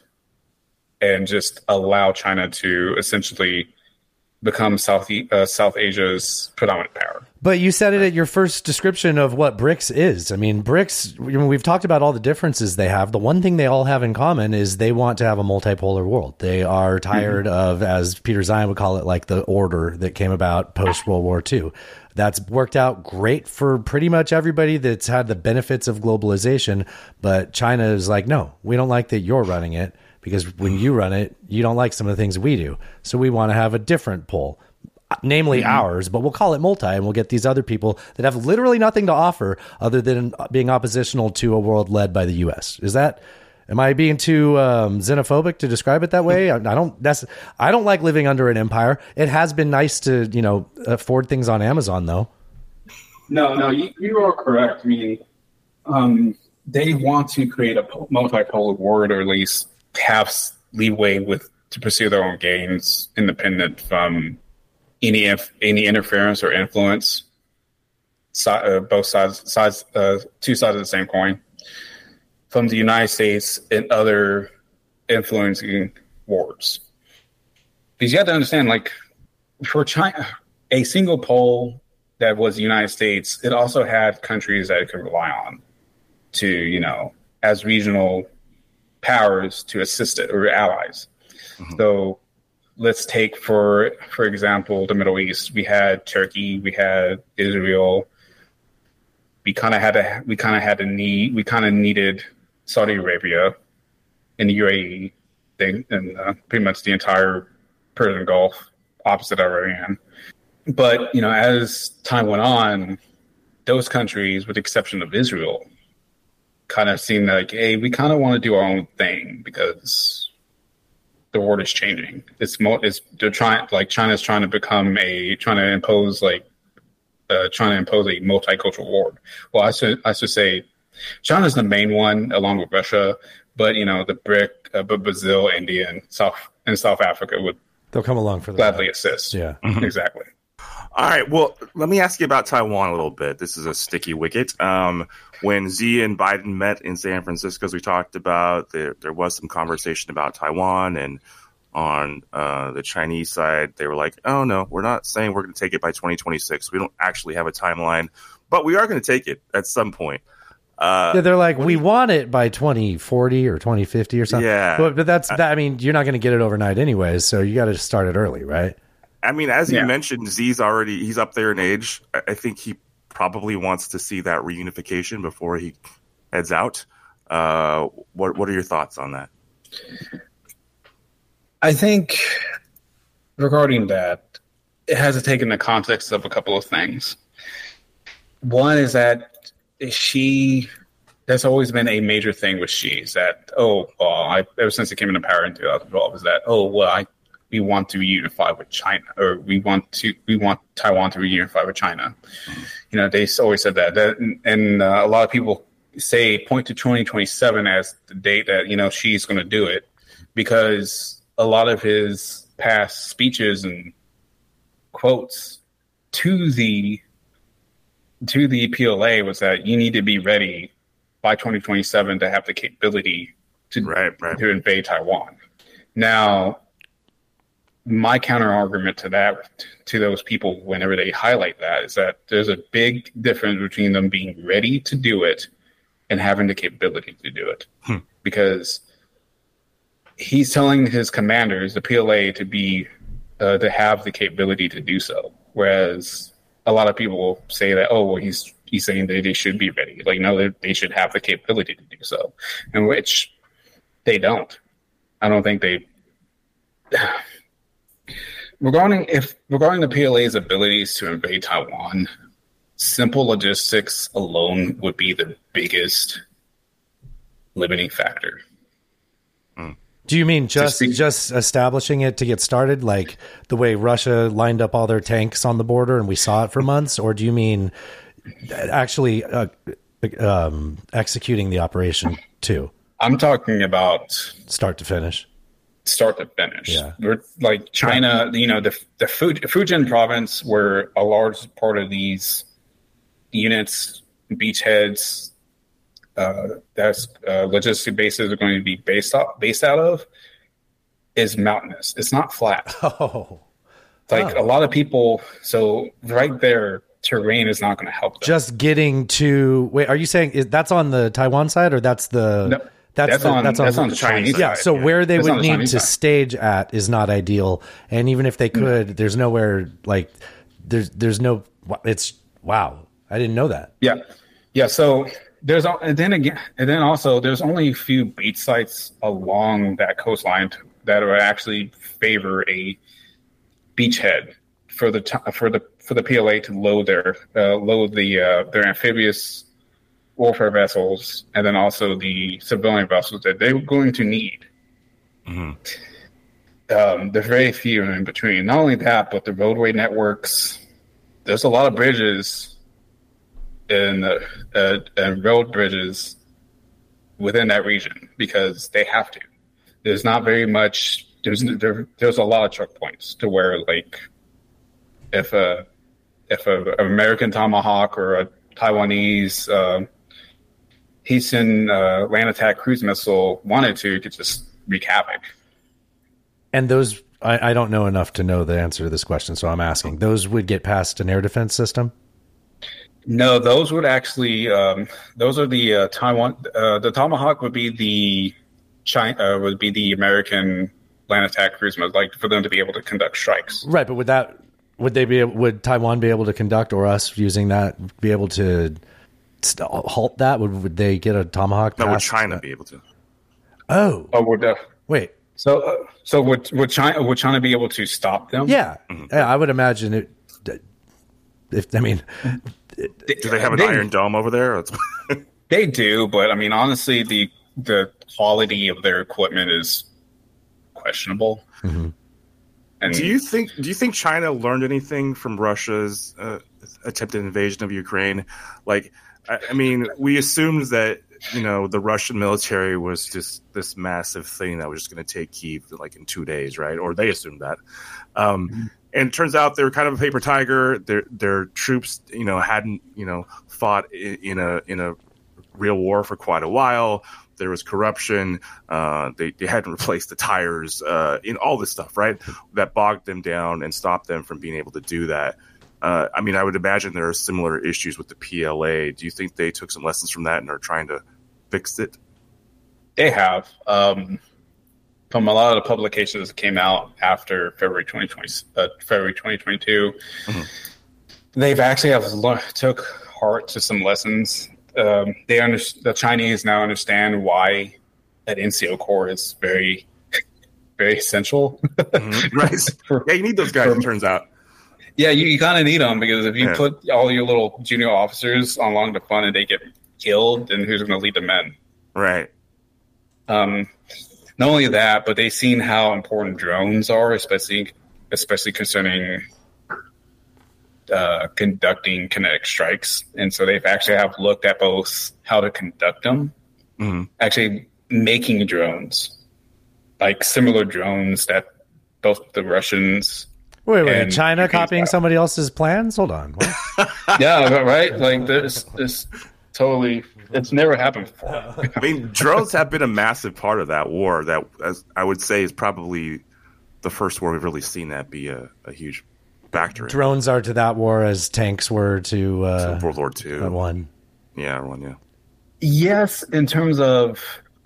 and just allow China to essentially become South uh, South Asia's predominant power. But you said it at your first description of what BRICS is. I mean, BRICS, I mean, we've talked about all the differences they have. The one thing they all have in common is they want to have a multipolar world. They are tired of, as Peter Zion would call it, like the order that came about post World War Two. That's worked out great for pretty much everybody that's had the benefits of globalization. But China is like, no, we don't like that you're running it, because when you run it, you don't like some of the things we do. So we want to have a different pole, namely ours, but we'll call it multi, and we'll get these other people that have literally nothing to offer other than being oppositional to a world led by the U S. Is that, am I being too um, xenophobic to describe it that way? I, I don't, that's, I don't like living under an empire. It has been nice to, you know, afford things on Amazon though. No, no, you, you are correct. I mean, um, they want to create a po- multipolar world, or at least have s- leeway with to pursue their own gains, independent from any inf- any interference or influence. Si- uh, both sides, sides, uh, two sides of the same coin, from the United States and other influencing wars. Because you have to understand, like, for China, a single pole that was the United States, it also had countries that it could rely on to, you know, as regional powers to assist it, or allies. Mm-hmm. So let's take, for for example, the Middle East. We had Turkey, we had Israel. We kind of had a we kind of had a need we kind of needed Saudi Arabia and the U A E. thing and uh, pretty much the entire Persian Gulf opposite Iran. But, you know, as time went on, those countries, with the exception of Israel, kind of seemed like, hey, we kind of want to do our own thing because the world is changing. It's more, it's they're trying, like China's trying to become a, trying to impose like, uh, trying to impose a multicultural world. Well, I should, I should say, China's the main one, along with Russia. But you know, the B R I C, uh, but Brazil, India, and South and South Africa would they'll come along for the gladly assist. Yeah, Mhm. exactly. All right. Well, let me ask you about Taiwan a little bit. This is a sticky wicket. Um, when Xi and Biden met in San Francisco, as we talked about, there there was some conversation about Taiwan, and on uh, the Chinese side, they were like, "Oh no, we're not saying we're going to take it by twenty twenty-six. We don't actually have a timeline, but we are going to take it at some point." Uh, yeah, they're like, we want it by twenty forty or twenty fifty or something. Yeah. But, but that's, that, I mean, you're not going to get it overnight anyways, so you got to start it early, right? I mean, as Yeah. you mentioned, Z's already, he's up there in age. I, I think he probably wants to see that reunification before he heads out. Uh, what What are your thoughts on that? I think regarding that, it has to take in the context of a couple of things. One is that she, that's always been a major thing with she, is that, oh, well, I, ever since it came into power in two thousand twelve, is that, oh, well, I, we want to unify with China, or we want to, we want Taiwan to reunify with China. You know, they always said that, that and, and uh, a lot of people say, point to twenty twenty-seven as the date that, you know, she's going to do it, because a lot of his past speeches and quotes to the to the P L A was that you need to be ready by twenty twenty-seven to have the capability to Right, right. to invade Taiwan. Now, my counter argument to that, to those people, whenever they highlight that, is that there's a big difference between them being ready to do it and having the capability to do it. Hmm. Because he's telling his commanders, the P L A, to be uh, to have the capability to do so, whereas a lot of people say that, oh, well, he's he's saying that they should be ready. Like, no, they, they should have the capability to do so, in which they don't. I don't think they. regarding if regarding the P L A's abilities to invade Taiwan, simple logistics alone would be the biggest limiting factor. Do you mean just Just just, be- establishing it to get started, like the way Russia lined up all their tanks on the border and we saw it for months, or do you mean actually uh, um, executing the operation too, I'm talking about start to finish? start to finish. Yeah. We're, like China, you know, the the Fuj- Fujian province, where a large part of these units, beachheads, uh, that's uh, logistic bases are going to be based off, based out of, is mountainous. It's not flat. Oh, Like Oh. a lot of people, so right there, terrain is not going to help them. just getting to wait. Are you saying is, that's on the Taiwan side, or that's the No, that's, that's the, on that's that's on on the Chinese yeah. side. So where they That's on would the need Chinese to side. stage at is not ideal, and even if they could, there's nowhere like there's there's no. It's wow. I didn't know that. Yeah, yeah. So there's al- and then again, and then also there's only a few beach sites along that coastline t- that would actually favor a beachhead for the t- for the for the P L A to load their uh, load the uh, their amphibious warfare vessels, and then also the civilian vessels that they're going to need. Mhm. Um, there's very few in between. Not only that, but the roadway networks. There's a lot of bridges and uh, uh, and road bridges within that region because they have to. There's not very much. There's there, there's a lot of choke points to where like if a if a an American Tomahawk or a Taiwanese uh, Heesan uh, land attack cruise missile wanted to, could just wreak havoc. And those, I, I don't know enough to know the answer to this question, so I'm asking. Those would get past an air defense system? No, those would actually. Um, those are the uh, Taiwan. Uh, the Tomahawk would be the China. Uh, would be the American land attack cruise missile, like for them to be able to conduct strikes. Right, but would that would they be would Taiwan be able to conduct, or us using that be able to st- halt that? Would would they get a Tomahawk? Now, would past China that? be able to? Oh, Oh, would uh, wait. So, uh, so would would China would China be able to stop them? Yeah, yeah I would imagine it. If I mean, do they have an they, Iron Dome over there? They do, but I mean, honestly, the the quality of their equipment is questionable. Mm-hmm. And do you think do you think China learned anything from Russia's uh, attempted invasion of Ukraine? Like, I, I mean, we assumed that, you know, the Russian military was just this massive thing that was just going to take Kyiv like in two days, right? Or they assumed that. Um, mm-hmm. And it turns out they were kind of a paper tiger. Their their troops, you know, hadn't, you know, fought in, in a in a real war for quite a while. There was corruption. Uh, they, they hadn't replaced the tires, uh, in all this stuff, right? That bogged them down and stopped them from being able to do that. Uh, I mean, I would imagine there are similar issues with the P L A. Do you think they took some lessons from that and are trying to fix it? They have. Um, from a lot of the publications that came out after February twenty twenty, uh, February twenty twenty-two, mm-hmm. they've actually have lo- took heart to some lessons. Um, they under- the Chinese now understand why that N C O core is very, very essential. Mm-hmm. Right. For, yeah, you need those guys, for, it turns out. Yeah, you, you kind of need them, because if you yeah. put all your little junior officers along the front and they get killed, then who's going to lead the men? Right. Um, not only that, but they've seen how important drones are, especially especially concerning uh, conducting kinetic strikes. And so they've actually have looked at both how to conduct them, mm-hmm. actually making drones, like similar drones that both the Russians... Wait, wait, China copying somebody else's plans? Hold on. Yeah, right? Like, this, this totally... It's never happened before. I mean, drones have been a massive part of that war. That, as I would say, is probably the first war we've really seen that be a, a huge factor. Drones are to that war as tanks were to, uh, to World War Two. One. Yeah, one, yeah. Yes, in terms of...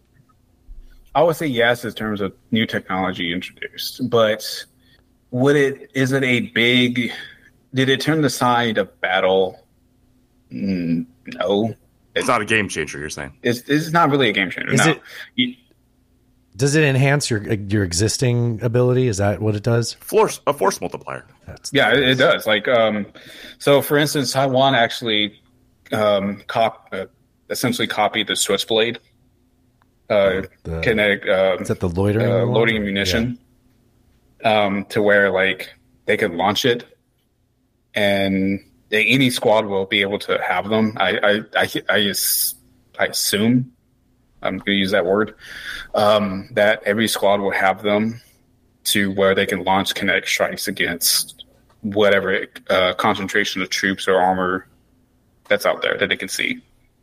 I would say yes in terms of new technology introduced. But would it... Is it a big... Did it turn the side of battle? Mm, no. It's not a game changer, you're saying? It's, it's not really a game changer. Is no. it, you, does it enhance your your existing ability? Is that what it does? Force a force multiplier. That's, yeah, it, it does. Like, um, so for instance, Taiwan actually um, cop, uh, essentially copied the Switchblade uh, the, kinetic. Uh, is that the loitering uh, loading ammunition? Yeah. Um, to where like they could launch it, and any squad will be able to have them. I I I, I, I assume I'm going to use that word um, that every squad will have them to where they can launch kinetic strikes against whatever uh, concentration of troops or armor that's out there that they can see.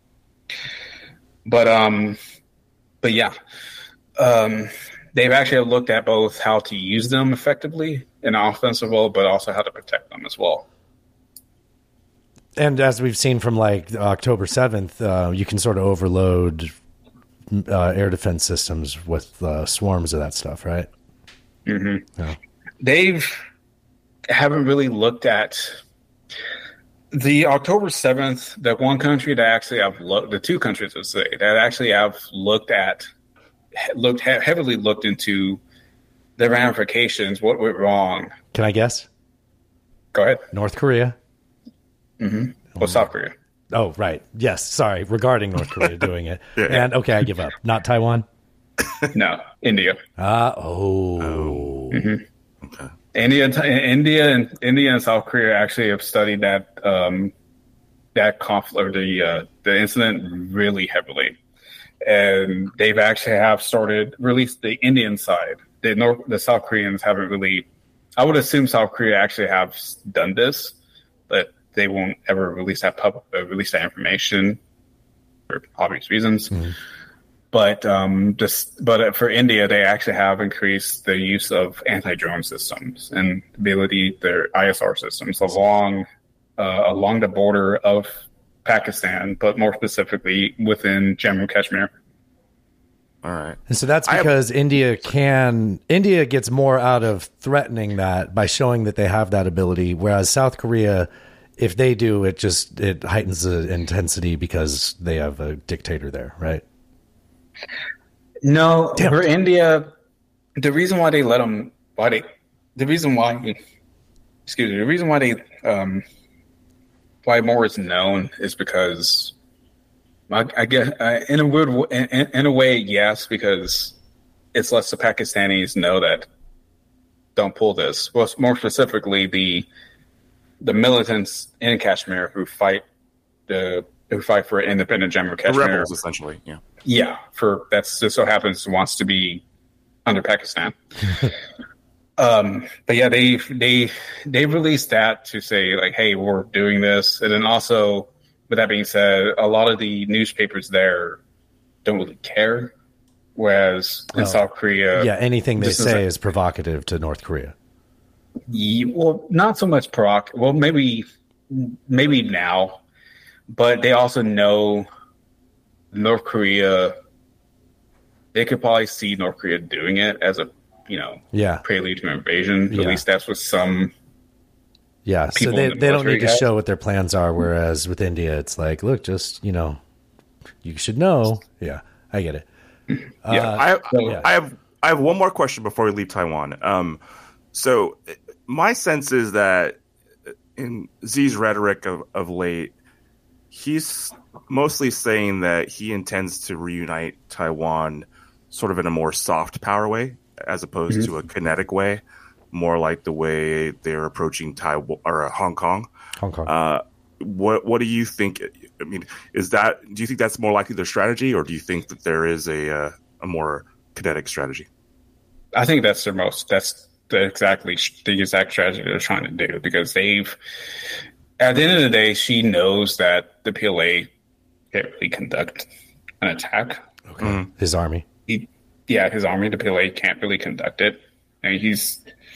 But um, but yeah, um, they've actually looked at both how to use them effectively in an offensive role, but also how to protect them as well. And as we've seen from like October seventh, uh, you can sort of overload uh, air defense systems with uh, swarms of that stuff, right? Mm-hmm. Yeah. They've haven't really looked at the October seventh. The one country that actually have looked, the two countries let's say that actually have looked at, looked heavily looked into the ramifications. What went wrong? Can I guess? Go ahead. North Korea. Mm-hmm. Well, South Korea. Oh, right. Yes. Sorry. Regarding North Korea doing it. yeah, and okay, I give up. Not Taiwan? No. India. Ah, uh, oh. Mm-hmm. Okay. India, India, and India and South Korea actually have studied that um, that conflict or the uh, the incident really heavily, and they've actually have started released the Indian side. The North, the South Koreans haven't really. I would assume South Korea actually have done this, but they won't ever release that pub, uh, release that information for obvious reasons. Mm-hmm. But um, just but for India, they actually have increased the use of anti-drone systems and ability their I S R systems along uh, along the border of Pakistan, but more specifically within Jammu and Kashmir. All right. And so that's because have, India can India gets more out of threatening that by showing that they have that ability, whereas South Korea, if they do, it just it heightens the intensity because they have a dictator there, right? No, Damn. for India, the reason why they let them, why they, the reason why, excuse me, the reason why they, um, why more is known is because, I, I guess, uh, in a weird, w- in, in a way, yes, because it's lets the Pakistanis know that don't pull this. Well, more specifically, the the militants in Kashmir who fight the who fight for independent Jammu The Kashmir. rebels, essentially. Yeah. Yeah, for that's just so happens wants to be under Pakistan. um, but yeah, they they they released that to say like, hey, we're doing this, and then also with that being said, a lot of the newspapers there don't really care, whereas in Oh. South Korea, Yeah, anything they this is say a- is provocative to North Korea. Ye- well, not so much proc. Well, maybe maybe now, but they also know North Korea. They could probably see North Korea doing it as a you know Yeah, prelude to an invasion. Yeah. At least that's what some. yeah. So People they, in the they don't need to military have- show what their plans are. Whereas with India, it's like, look, just you know, you should know. Yeah, I get it. Yeah, Uh, I, so- I have I have one more question before we leave Taiwan. Um, so my sense is that in Xi's rhetoric of, of late, he's mostly saying that he intends to reunite Taiwan sort of in a more soft power way, as opposed Mhm. to a kinetic way, more like the way they're approaching Taiwan or Hong Kong. Hong Kong. Uh, what what do you think? I mean, is that do you think that's more likely their strategy, or do you think that there is a uh, a more kinetic strategy? I think that's their most. That's the exactly the exact strategy they're trying to do because they've. At the end of the day, she knows that the P L A can't really conduct an attack. okay. His army. He, yeah, his army, the P L A, can't really conduct it, and he's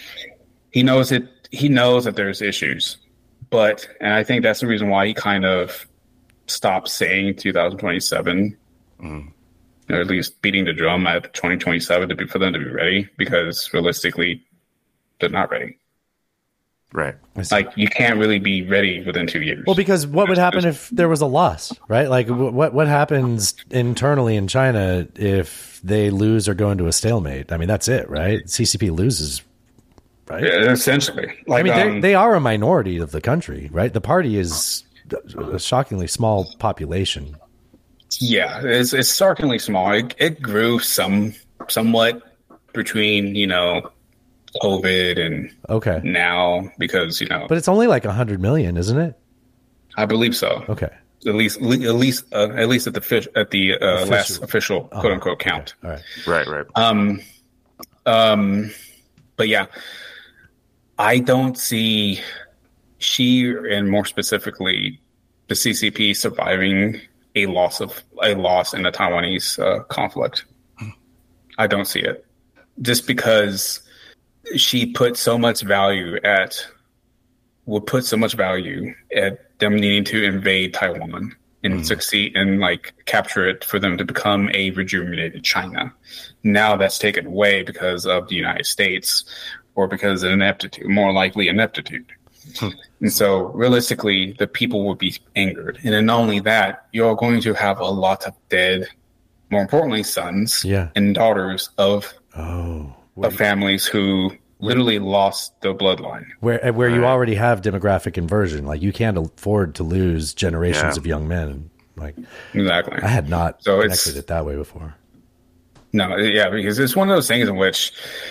he knows it. He knows that there's issues, but and I think that's the reason why he kind of stopped saying twenty twenty-seven. Mm. Or at least beating the drum at twenty twenty-seven to be for them to be ready, because realistically, they're not ready. Right. I see. Like you can't really be ready within two years. Well, because what would happen if there was a loss, right? Like, wh- what what happens internally in China if they lose or go into a stalemate? I mean, that's it, right? C C P loses, right? Yeah, essentially, like I mean, um, they they are a minority of the country, right? The party is a shockingly small population. yeah, it's it's starkly small. It, it grew some somewhat between you know COVID and Okay, now because you know but it's only like a hundred million, isn't it? I believe so. Okay, At least at least uh, at least at the fish, at the uh, Official. last official quote unquote count. all right. Right. Right. Um, um, but yeah, I don't see she, and more specifically, the C C P surviving a loss of a loss in the Taiwanese uh, conflict. I don't see it, just because she put so much value at would put so much value at them needing to invade Taiwan and succeed and like capture it for them to become a rejuvenated China. Now that's taken away because of the United States or because of ineptitude, more likely ineptitude. And so realistically, the people would be angered. And then not only that, you're going to have a lot of dead, more importantly, sons Yeah. and daughters of, Oh, of families who literally lost the bloodline. where where you already have demographic inversion, like you can't afford to lose generations Yeah. of young men. Like Exactly. I had not So it's- connected it that way before. No, yeah, because it's one of those things in which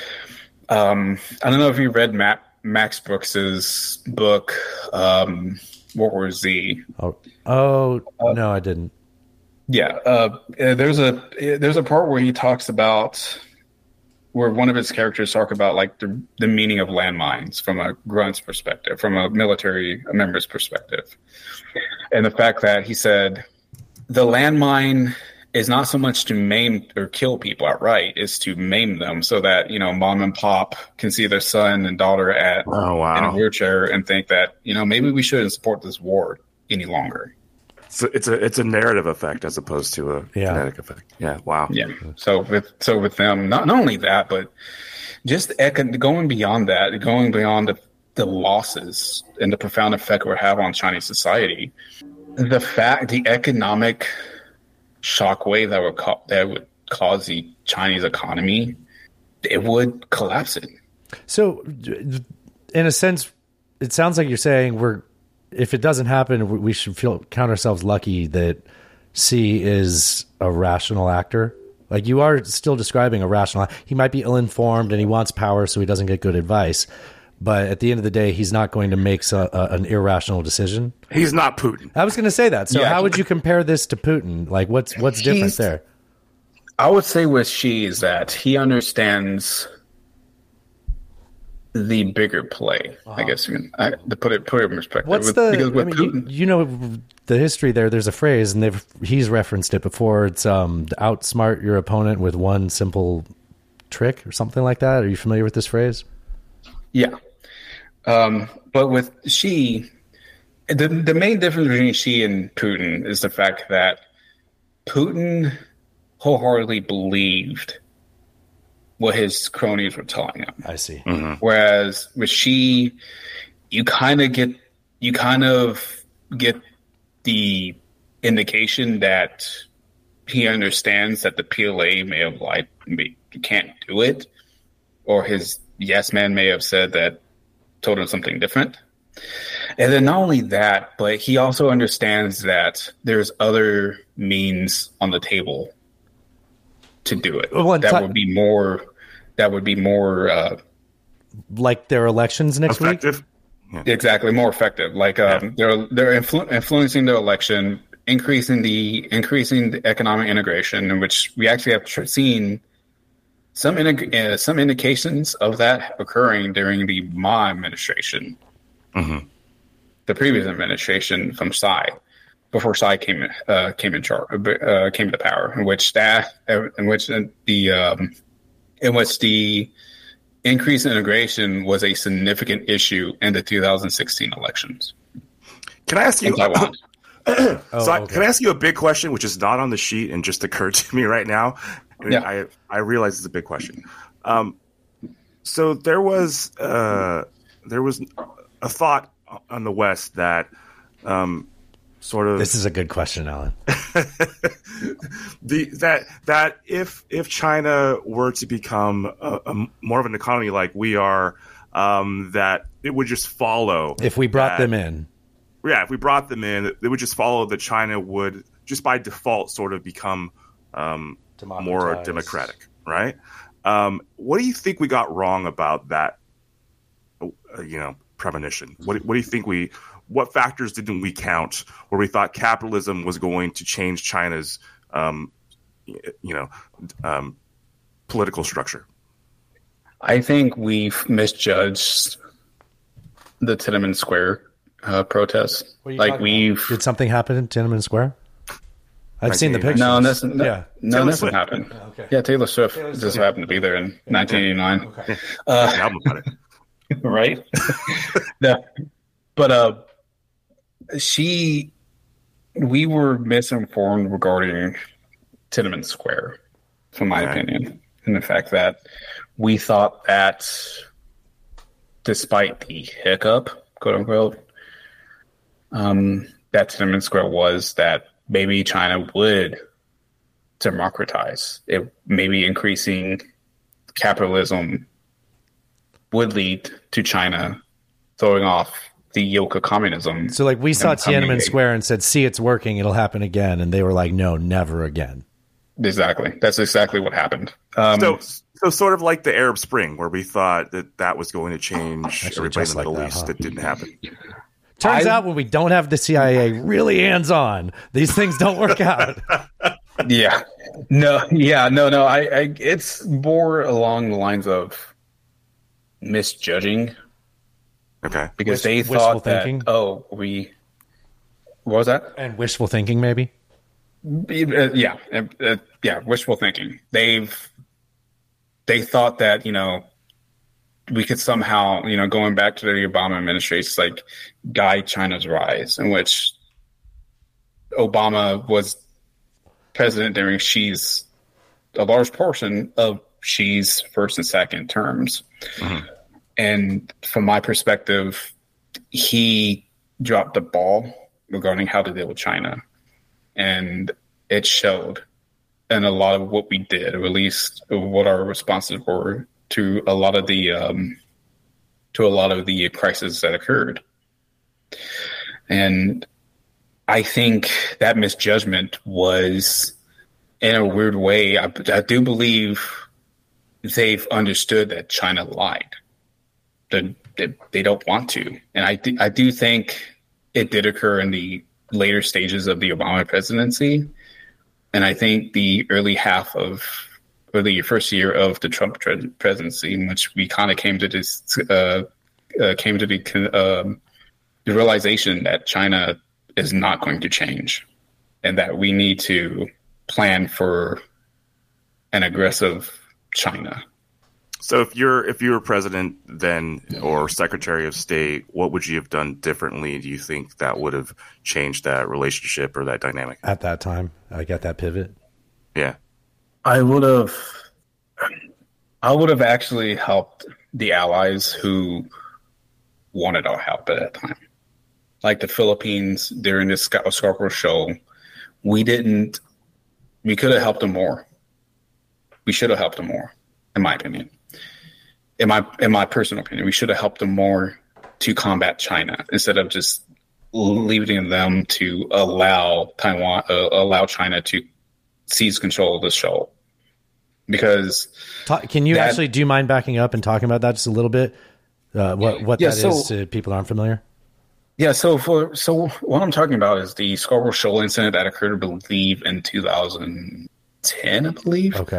um, I don't know if you read Matt, Max Brooks's book, um, World War Z. Oh, oh no, I didn't. Yeah, uh, there's a there's a part where he talks about where one of his characters talk about like the the meaning of landmines from a grunt's perspective, from a military member's perspective, and the fact that he said the landmine is not so much to maim or kill people outright, it's to maim them so that, you know, mom and pop can see their son and daughter at Oh, wow. in a wheelchair and think that, you know, maybe we shouldn't support this war any longer. So it's a it's a narrative effect as opposed to a Yeah. kinetic effect. Yeah. Wow. Yeah. So with so with them, not not only that, but just econ- going beyond that, going beyond the, the losses and the profound effect it would have on Chinese society, the fact, the economic shockwave that would ca- that would cause the Chinese economy it would collapse it. So, in a sense, it sounds like you're saying we're if it doesn't happen, we should feel count ourselves lucky that Xi is a rational actor. Like you are still describing a rational. He might be ill-informed and he wants power, so he doesn't get good advice. But at the end of the day, he's not going to make a, a, an irrational decision. He's not Putin. I was going to say that. So Yeah, how he- would you compare this to Putin? Like what's what's different He's- there? I would say with Xi is that he understands the bigger play. I guess you can, I, to put it put it in perspective. What's with, the? because I with mean, Putin, you, you know the history there. There's a phrase, and they've he's referenced it before. It's um, outsmart your opponent with one simple trick or something like that. Are you familiar with this phrase? yeah. Um, but with Xi, the the main difference between Xi and Putin is the fact that Putin wholeheartedly believed what his cronies were telling him. I see. Whereas with Xi, you kind of get you kind of get the indication that he understands that the P L A may have lied, may, can't do it, or his yes man may have said that, told him something different. And then not only that, but he also understands that there's other means on the table to do it. Well, and that ti- would be more. That would be more. Uh, Like their elections next week. Effective. Exactly, more effective. Like um, Yeah. they're they're influ- influencing the election, increasing the increasing the economic integration, in which we actually have tr- seen some integ- uh, some indications of that occurring during the Ma administration, Mhm. the previous administration from Tsai, before Tsai came uh, came in charge, uh, came to power, in which that in which the um, in which the increased integration was a significant issue in the two thousand sixteen elections Can I ask you? in Taiwan. so I, okay. can I ask you a big question, which is not on the sheet and just occurred to me right now? And Yeah. I I realize it's a big question. Um, so there was uh, there was a thought on the West that um, sort of This is a good question, Alan. the that that if if China were to become a, a more of an economy like we are, um, that it would just follow. If we brought that- them in, yeah, if we brought them in, it would just follow that China would just by default sort of become um, more Democratized. democratic, right? Um, what do you think we got wrong about that? Uh, you know, premonition. What what do you think we? What factors didn't we count where we thought capitalism was going to change China's, um, y- you know, um, political structure? I think we've misjudged the Tiananmen Square uh, protests. Like we've did something happen in Tiananmen Square? I've seen the pictures. no, that's no, Yeah. no, Taylor nothing Swift. happened. okay. Yeah, Taylor Swift just happened to be there in nineteen eighty-nine. An album about it. Right? No. But uh, she, we were misinformed regarding Tiananmen Square, from my Okay. opinion, and the fact that we thought that, despite the hiccup, quote unquote, um, that Tiananmen Square was that maybe China would democratize. It maybe increasing capitalism would lead to China throwing off the yoke of communism. So, like, we saw and becoming Tiananmen a- Square and said, "See, it's working. It'll happen again." And they were like, "No, never again." Exactly. That's exactly what happened. Um, So, so sort of like the Arab Spring, where we thought that that was going to change Actually, everybody in just the like Middle that, East. huh? That didn't happen. Turns I- out when we don't have the C I A really hands on, these things don't work out. yeah. No, yeah, no, no. I, I, it's more along the lines of misjudging Okay. because Wish- they wishful thought thinking? that, oh, we, what was that? And wishful thinking, maybe. Uh, yeah, uh, uh, yeah, wishful thinking. They've they thought that you know we could somehow you know going back to the Obama administration, like guide China's rise, in which Obama was president during Xi's a large portion of Xi's first and second terms, and from my perspective, he dropped the ball regarding how to deal with China. And it showed in a lot of what we did, or at least what our responses were to a lot of the um, to a lot of the crises that occurred. And I think that misjudgment was, in a weird way, I, I do believe they've understood that China lied. They, they, they don't want to. And I, th- I do think it did occur in the later stages of the Obama presidency. And I think the early half of, or the first year of the Trump tre- presidency, in which we kind of came to this, uh, uh, came to the, um, the realization that China is not going to change, and that we need to plan for an aggressive China. So if you're if you were president then or Secretary of State, what would you have done differently? Do you think that would have changed that relationship or that dynamic at that time? I got that pivot. Yeah, I would have. I would have actually helped the allies who wanted our help at that time. Like the Philippines during this Scarborough show, we didn't, we could have helped them more. We should have helped them more, in my opinion. In my in my personal opinion, we should have helped them more to combat China instead of just leaving them to allow Taiwan, uh, allow China to seize control of the show. Because Talk, can you that, actually, do you mind backing up and talking about that just a little bit? Uh, what what yeah, that so, is to people that aren't familiar? Yeah, so for so what I'm talking about is the Scarborough Shoal incident that occurred, I believe, in two thousand ten, I believe. Okay.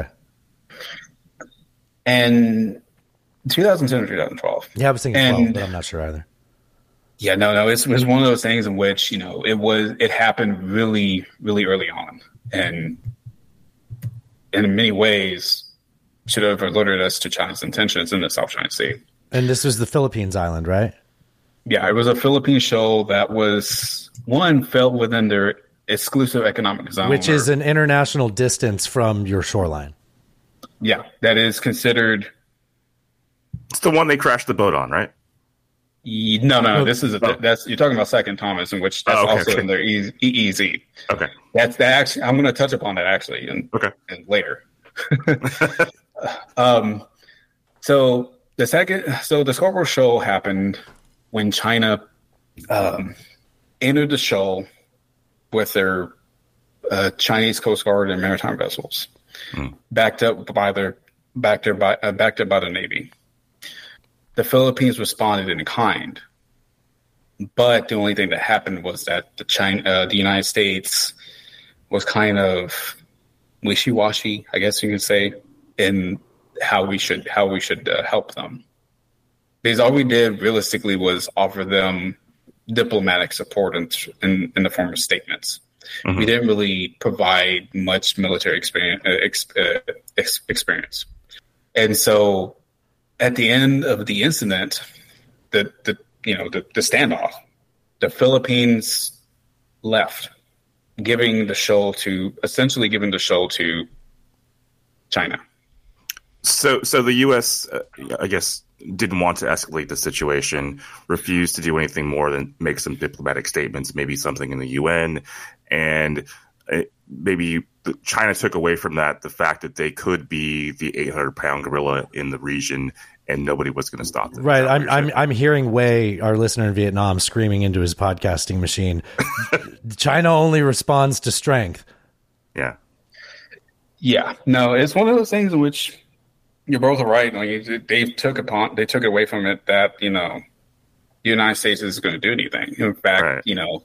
And two thousand ten or two thousand twelve. Yeah, I was thinking and, twelve, but I'm not sure either. Yeah, no, no, it's, it was one of those things in which, you know, it was it happened really, really early on, and in many ways should have alerted us to China's intentions in the South China Sea. And this was the Philippines island, right? Yeah, it was a Philippine shoal that was, one, fell within their exclusive economic zone. Which is an international distance from your shoreline. Yeah, that is considered... It's the one they crashed the boat on, right? No, no, this is a, oh. that's you're talking about Second Thomas, in which that's oh, okay, also okay. in their E E Z. Okay, that's that. Actually, I'm going to touch upon that actually, in, okay, in later. um, so the second, so the Scarborough Shoal happened when China um, entered the shoal with their uh, Chinese Coast Guard and maritime vessels, hmm. backed up by their backed up by uh, backed up by the Navy. The Philippines responded in kind, but the only thing that happened was that the China, uh, the United States, was kind of wishy-washy, I guess you could say, in how we should how we should uh, help them. Because all we did realistically was offer them diplomatic support in in, in the form of statements. Mm-hmm. We didn't really provide much military experience, uh, ex, uh, ex, experience, and so. At the end of the incident, the, the you know the, the standoff, the Philippines left, giving the shoal to essentially giving the shoal to China. So, so the U S, uh, I guess, didn't want to escalate the situation, refused to do anything more than make some diplomatic statements, maybe something in the U N, and uh, maybe China took away from that the fact that they could be the eight hundred pound gorilla in the region and nobody was going to stop them. Right. I'm, I'm, I'm hearing Wei, our listener in Vietnam, screaming into his podcasting machine. China only responds to strength. Yeah. Yeah. No, it's one of those things in which you're both right. Like, they took upon, they took away from it that, you know, the United States isn't going to do anything. In fact, right. you know,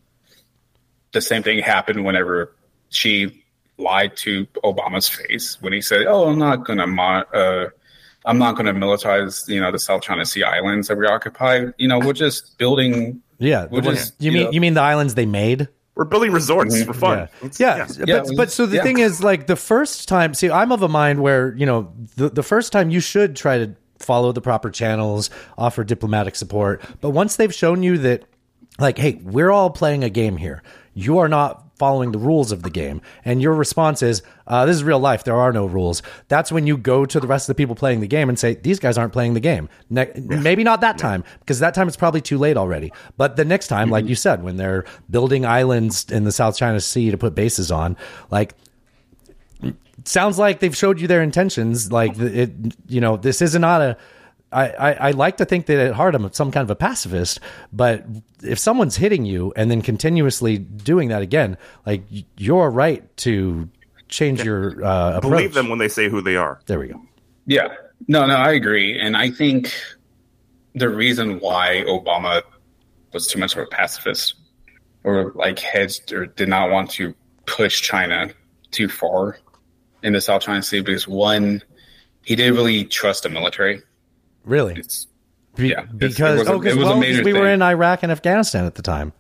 the same thing happened whenever she lied to Obama's face when he said, "Oh, I'm not going to, mo- uh, I'm not going to militarize, you know, the South China Sea islands that we occupy. You know, we're just building. Yeah, we're just, you, you mean know, you mean the islands they made? We're building resorts mm-hmm. for fun. Yeah, yeah. yeah. yeah. But but so the yeah. thing is, like the first time, see, I'm of a mind where you know the the first time you should try to follow the proper channels, offer diplomatic support. But once they've shown you that, like, hey, we're all playing a game here. You are not following the rules of the game, and your response is, uh, this is real life, there are no rules. That's when you go to the rest of the people playing the game and say, these guys aren't playing the game. Ne- yeah. Maybe not that yeah. time, because that time it's probably too late already. But the next time, mm-hmm. like you said, when they're building islands in the South China Sea to put bases on, like, sounds like they've showed you their intentions. Like it, you know, this is not a. I, I, I like to think that at heart I'm some kind of a pacifist, but if someone's hitting you and then continuously doing that again, like you're right to change your uh, approach. Believe them when they say who they are. There we go. Yeah, no, no, I agree, and I think the reason why Obama was too much of a pacifist, or like hedged or did not want to push China too far in the South China Sea, because one, he didn't really trust the military. Really? It's, Be- yeah, because it was, a, oh, because it was well, a major we thing. were in Iraq and Afghanistan at the time.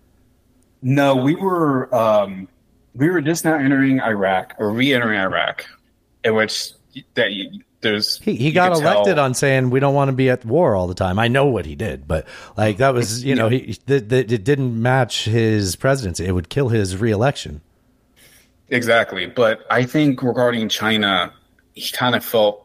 No, we were um, we were just now entering Iraq or re-entering Iraq, in which that you, there's He he you got could elected tell- on saying we don't want to be at war all the time. I know what he did, but like that was you know he the, the, it didn't match his presidency. It would kill his reelection. Exactly, but I think regarding China, he kind of felt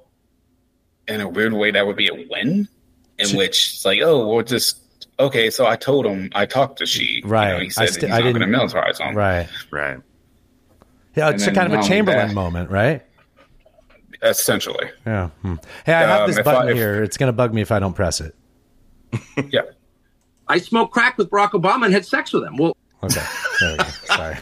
in a weird way that would be a win, in which it's like, oh, we'll just okay. So I told him, I talked to Xi, Right. You know, he I said st- he's I not going to didn't- militarize them, Right. Right. Yeah, it's a And kind of then a not only Chamberlain that- moment, right? Essentially, Yeah. Hmm. Hey, I have Um, this if button I- if- here. It's going to bug me if I don't press it. yeah. I smoked crack with Barack Obama and had sex with him. Well, Okay. There we go. Sorry.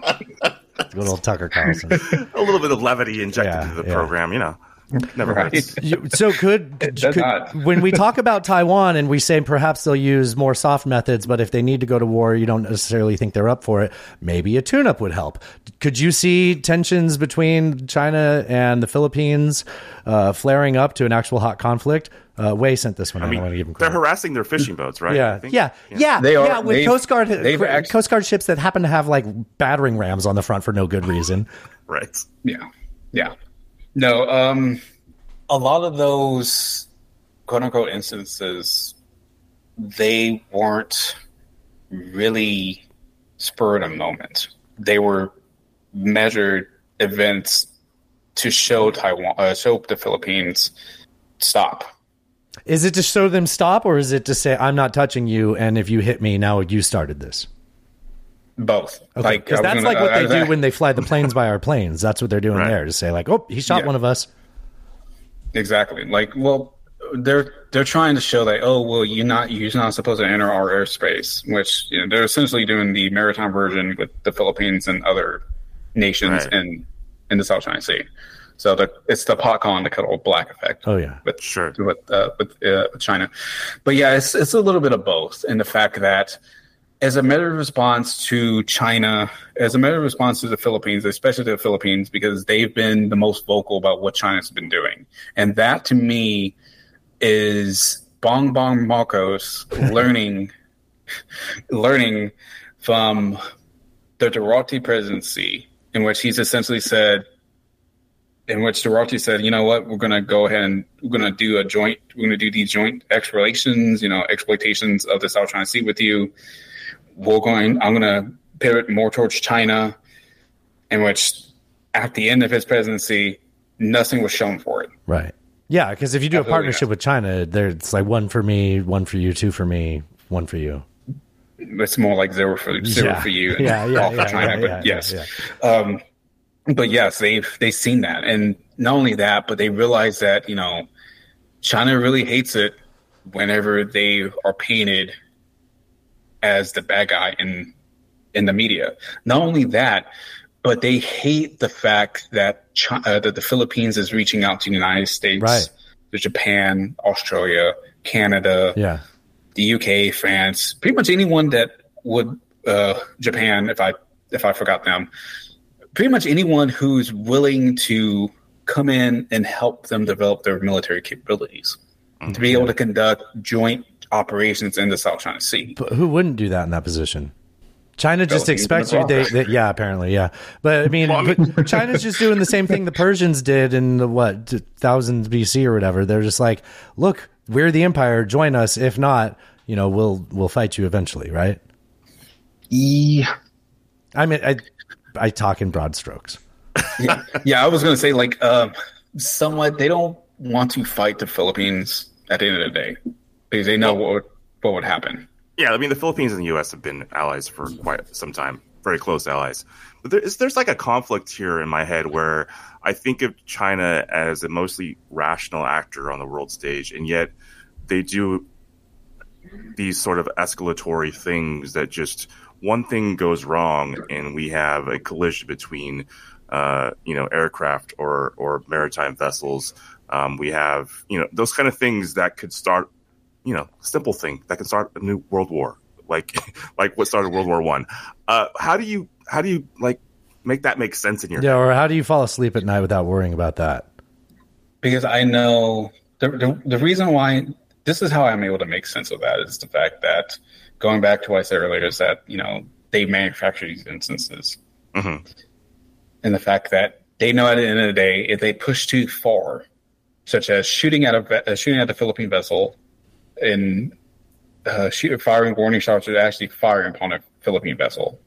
Good old Tucker Carlson. A little bit of levity injected Yeah, into the yeah. program, you know. Never Right. hurts. You- So could, does could not. when we talk about Taiwan and we say perhaps they'll use more soft methods, but if they need to go to war, you don't necessarily think they're up for it. Maybe a tune-up would help. Could you see tensions between China and the Philippines uh, flaring up to an actual hot conflict? Uh, Wei sent this one. I, I mean, don't want to give him they're credit. harassing their fishing boats, right? I Yeah, think? yeah, yeah, They are- yeah. With they've- Coast Guard, they've act- Coast Guard ships that happen to have like battering rams on the front for no good reason. Right. Yeah. Yeah. No, um, a lot of those quote unquote instances, they weren't really spur of the moment. They were measured events to show Taiwan, uh, show the Philippines stop. Is it to show them stop, or is it to say I'm not touching you, and if you hit me, now you started this? Both. Okay, Like, because I was that's gonna- like what I- they I- do when they fly the planes by our planes. That's what they're doing Right. there to say like, oh, he shot Yeah. one of us. Exactly. Like, well, they're they're trying to show that, oh, well, you're not you're not supposed to enter our airspace, which you know they're essentially doing the maritime version with the Philippines and other nations Right. in in the South China Sea. So the, it's the pot calling the kettle black effect. Oh yeah. with Sure. with uh, with, uh, with China, but yeah, it's it's a little bit of both, in the fact that as a matter of response to China, as a matter of response to the Philippines, especially to the Philippines, because they've been the most vocal about what China's been doing, and that to me is Bong Bong Marcos learning learning from the Duterte presidency, in which he's essentially said. In which Duterte said, you know what, we're going to go ahead and we're going to do a joint, we're going to do these joint explorations, you know, exploitations of the South China Sea with you. We're going, I'm going to pivot more towards China, in which at the end of his presidency, nothing was shown for it. Right. Yeah, because if you do a Absolutely partnership not. with China, there it's like one for me, one for you, two for me, one for you. It's more like zero for zero Yeah. for you, and Yeah, yeah, all for yeah, China. yeah, but yeah, yes, yeah, Um, but yes, they've they've seen that, and not only that, but they realize that you know China really hates it whenever they are painted as the bad guy in in the media. Not only that, but they hate the fact that China, uh, that the Philippines is reaching out to the United States, Right. to Japan, Australia, Canada, Yeah. the U K, France, pretty much anyone that would uh, Japan, if I if I forgot them, pretty much anyone who's willing to come in and help them develop their military capabilities, to be able to conduct joint operations in the South China Sea. But who wouldn't do that in that position? China just Philippines expects and you. They, Nepal. they, yeah, apparently, yeah. But I mean, Well, I mean- but China's just doing the same thing the Persians did in the what thousands B C or whatever. They're just like, look, we're the empire. Join us. If not, you know, we'll we'll fight you eventually, right? Yeah, I mean, I I talk in broad strokes. yeah, yeah. I was going to say, like, um, somewhat, they don't want to fight the Philippines at the end of the day because they know what would, what would happen. Yeah, I mean, the Philippines and the U S have been allies for quite some time. very close allies. But there's there's like a conflict here in my head where I think of China as a mostly rational actor on the world stage, and yet they do these sort of escalatory things that just one thing goes wrong and we have a collision between uh, you know aircraft or or maritime vessels. Um, we have you know those kind of things that could start you know simple thing that could start a new world war. Like, like what started World War One. Uh, how do you, how do you like make that make sense in your yeah, head? or how do you fall asleep at night without worrying about that? Because I know the, the the reason why this is how I'm able to make sense of that is the fact that going back to what I said earlier is that you know they manufacture these instances, mm-hmm. and the fact that they know at the end of the day if they push too far, such as shooting at a uh, shooting at the Philippine vessel in. Uh, shoot, firing warning shots are actually firing upon a Philippine vessel,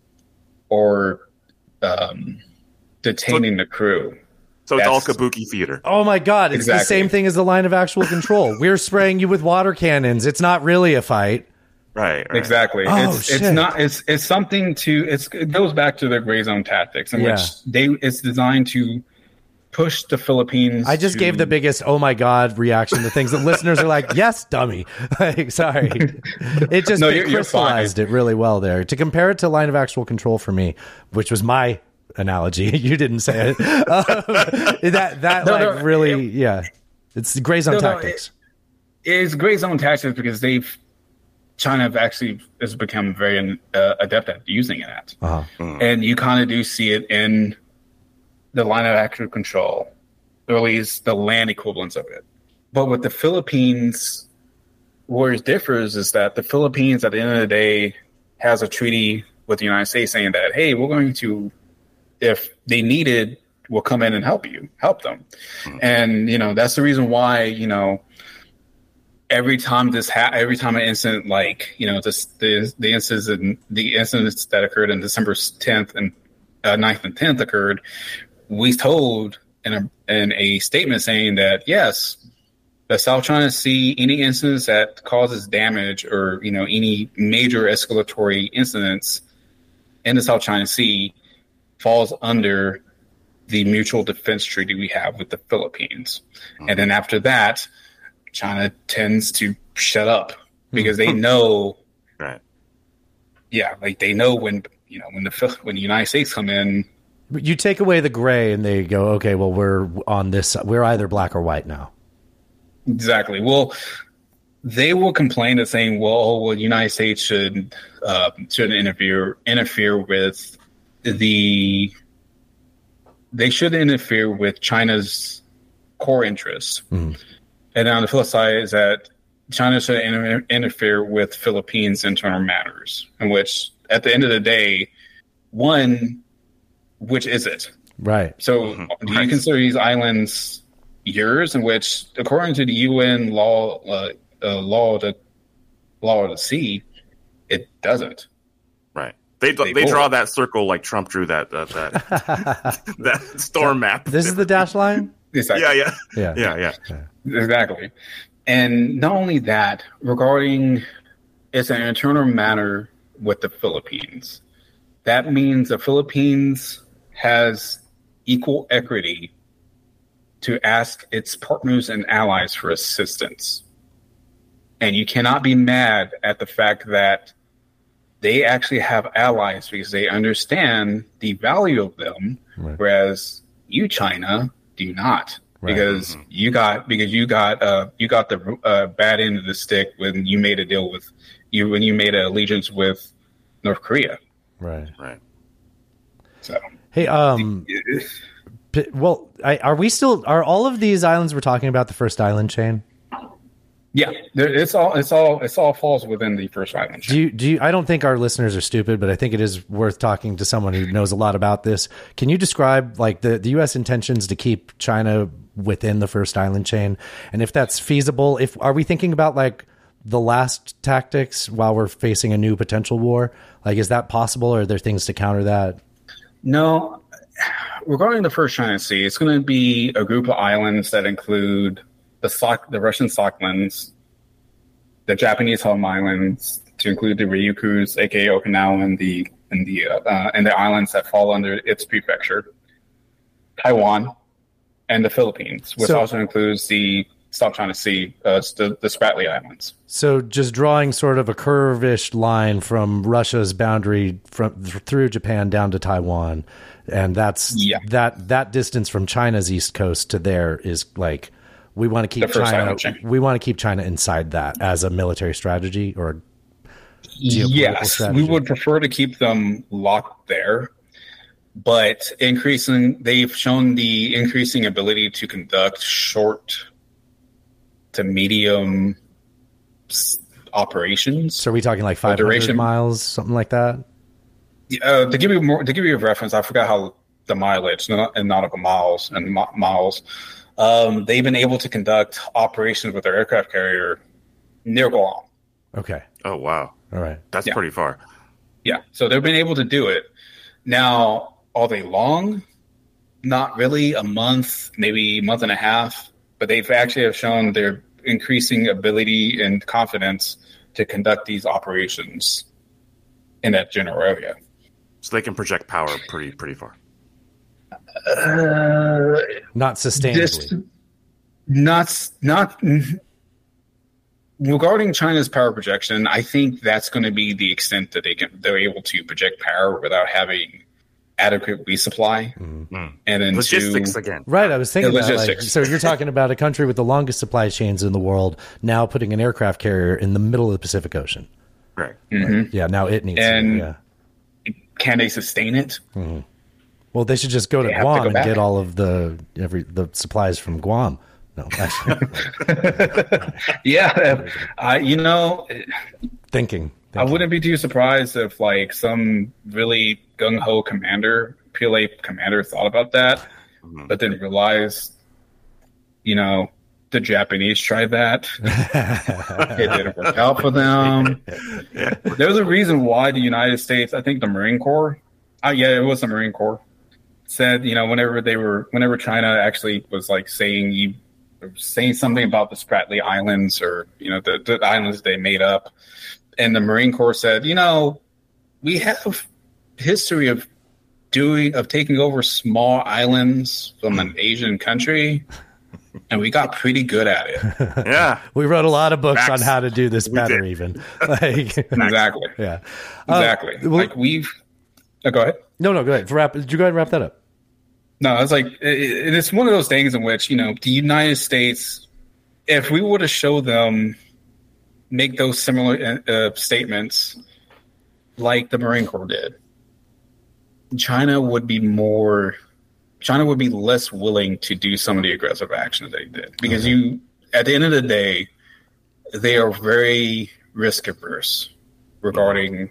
or um, detaining so, the crew. So it's all kabuki theater. Oh my god! It's exactly. the same thing as the line of actual control. We're spraying you with water cannons. It's not really a fight. Right. right. Exactly. Oh, it's shit. it's not. It's it's something to. It's it goes back to the gray zone tactics in Yeah. which they. It's designed to push the Philippines. I just to, gave the biggest "oh my god" reaction to things. The listeners are like, "Yes, dummy." Like, sorry, it just No, it you're- you're crystallized it really well there. To compare it to line of actual control for me, which was my analogy, you didn't say it. Um, that that No, like no, really, it- yeah, it's gray zone No, no, tactics. It's gray zone tactics because they've China have actually has become very uh, adept at using it at, uh-huh. Mm. and you kind of do see it in the line of actual control, or at least the land equivalents of it. But with the Philippines, where it differs is that the Philippines, at the end of the day, has a treaty with the United States saying that, hey, we're going to, if they need it, we'll come in and help you, help them. Mm. And, you know, that's the reason why, you know, every time this ha- every time an incident like, you know, this the the incidents the incidents that occurred on December tenth and uh, ninth and tenth occurred, we told in a in a statement saying that yes, the South China Sea, any incidents that causes damage or you know any major escalatory incidents in the South China Sea falls under the mutual defense treaty we have with the Philippines. Mm-hmm. And then after that, China tends to shut up because they know, right? Yeah, like they know when you know when the when the United States come in. You take away the gray and they go, okay, well, we're on this. We're either black or white now. Exactly. Well, they will complain and saying, well, well, the United States should uh, should interfere interfere with the. They should interfere with China's core interests. Mm. And on the flip side is that China should inter- interfere with Philippines' internal matters, in which, at the end of the day, one. Which is it? Right. So Mm-hmm. do you consider these islands yours, in which, according to the U N law, uh, uh, law of the law of the sea, it doesn't. Right. They they, they draw that circle like Trump drew that uh, that that storm map. This is the dash line? Exactly. Yeah, yeah, yeah, yeah, yeah, yeah. Exactly. And not only that, regarding it's an internal matter with the Philippines. That means the Philippines has equal equity to ask its partners and allies for assistance. And you cannot be mad at the fact that they actually have allies because they understand the value of them, right. Whereas you, China, do not. Right. Because mm-hmm. you got because you got uh, you got the uh, bad end of the stick when you made a deal with you when you made an allegiance with North Korea. Right. Right. So hey, um, well, I, are we still? Are all of these islands we're talking about the first island chain? Yeah, it's all. It's all. It's all falls within the first island chain. Do you? Do you? I don't think our listeners are stupid, but I think it is worth talking to someone who knows a lot about this. Can you describe like the the U S intentions to keep China within the first island chain, and if that's feasible? If are we thinking about like the last tactics while we're facing a new potential war? Like, is that possible, or are there things to counter that? No. Regarding the first China Sea, it's going to be a group of islands that include the Soc- the Russian Sakhalins, the Japanese home islands, to include the Ryukyus, aka Okinawa, and the in the uh, in the islands that fall under its prefecture, Taiwan, and the Philippines, which So- also includes the South China Sea, uh, the, the Spratly Islands. So just drawing sort of a curvish line from Russia's boundary from through Japan down to Taiwan, and that's Yeah. that that distance from China's east coast to there is like we want to keep The first China island chain. we want to keep China inside that as a military strategy or geopolitical Yes, strategy. we would prefer to keep them locked there, but increasing they've shown the increasing ability to conduct short to medium s- operations. So are we talking like five hundred duration- miles, something like that? Uh, to give you more, to give you a reference, I forgot how the mileage not, in nautical miles and mi- miles. Um, they've been able to conduct operations with their aircraft carrier near Guam. Okay. Oh wow, All right. that's Yeah. pretty far. Yeah, so they've been able to do it. Now, are they long? Not really. A month, maybe a month and a half. But they've actually have shown their increasing ability and confidence to conduct these operations in that general area. So they can project power pretty pretty far. Uh, Not sustainably. This, not not regarding China's power projection. I think that's going to be the extent that they can they're able to project power without having adequate resupply. Mm. And then Logistics to, again. Right, I was thinking The about like, logistics. so you're talking about a country with the longest supply chains in the world now putting an aircraft carrier in the middle of the Pacific Ocean. Right. Mhm. Yeah, now it needs And- to, yeah. Can they sustain it? Well, they should just go to They have to Guam go and back. get all of the every the supplies from Guam. No, actually, Yeah, I you know thinking. I wouldn't be too surprised if like some really gung ho commander, P L A commander, thought about that, but then realized, you know, the Japanese tried that. It didn't work out for them. There's a reason why the United States, I think the Marine Corps, uh, yeah, it was the Marine Corps, said, you know, whenever they were, whenever China actually was like saying you, saying something about the Spratly Islands or, you know, the, the islands they made up. And the Marine Corps said, you know, we have history of doing, of taking over small islands from an Asian country. And we got pretty good at it. Yeah. We wrote a lot of books Facts. on how to do this We better, did. even. Like, Exactly. yeah. Exactly. Uh, well- like we've, oh, go ahead. No, no, go ahead. Wrap, did you go ahead and wrap that up? No, it's like it, it- it's one of those things in which, you know, the United States, if we were to show them, make those similar uh, statements like the Marine Corps did, China would be more, China would be less willing to do some of the aggressive action that they did. Because you, at the end of the day, they are very risk averse regarding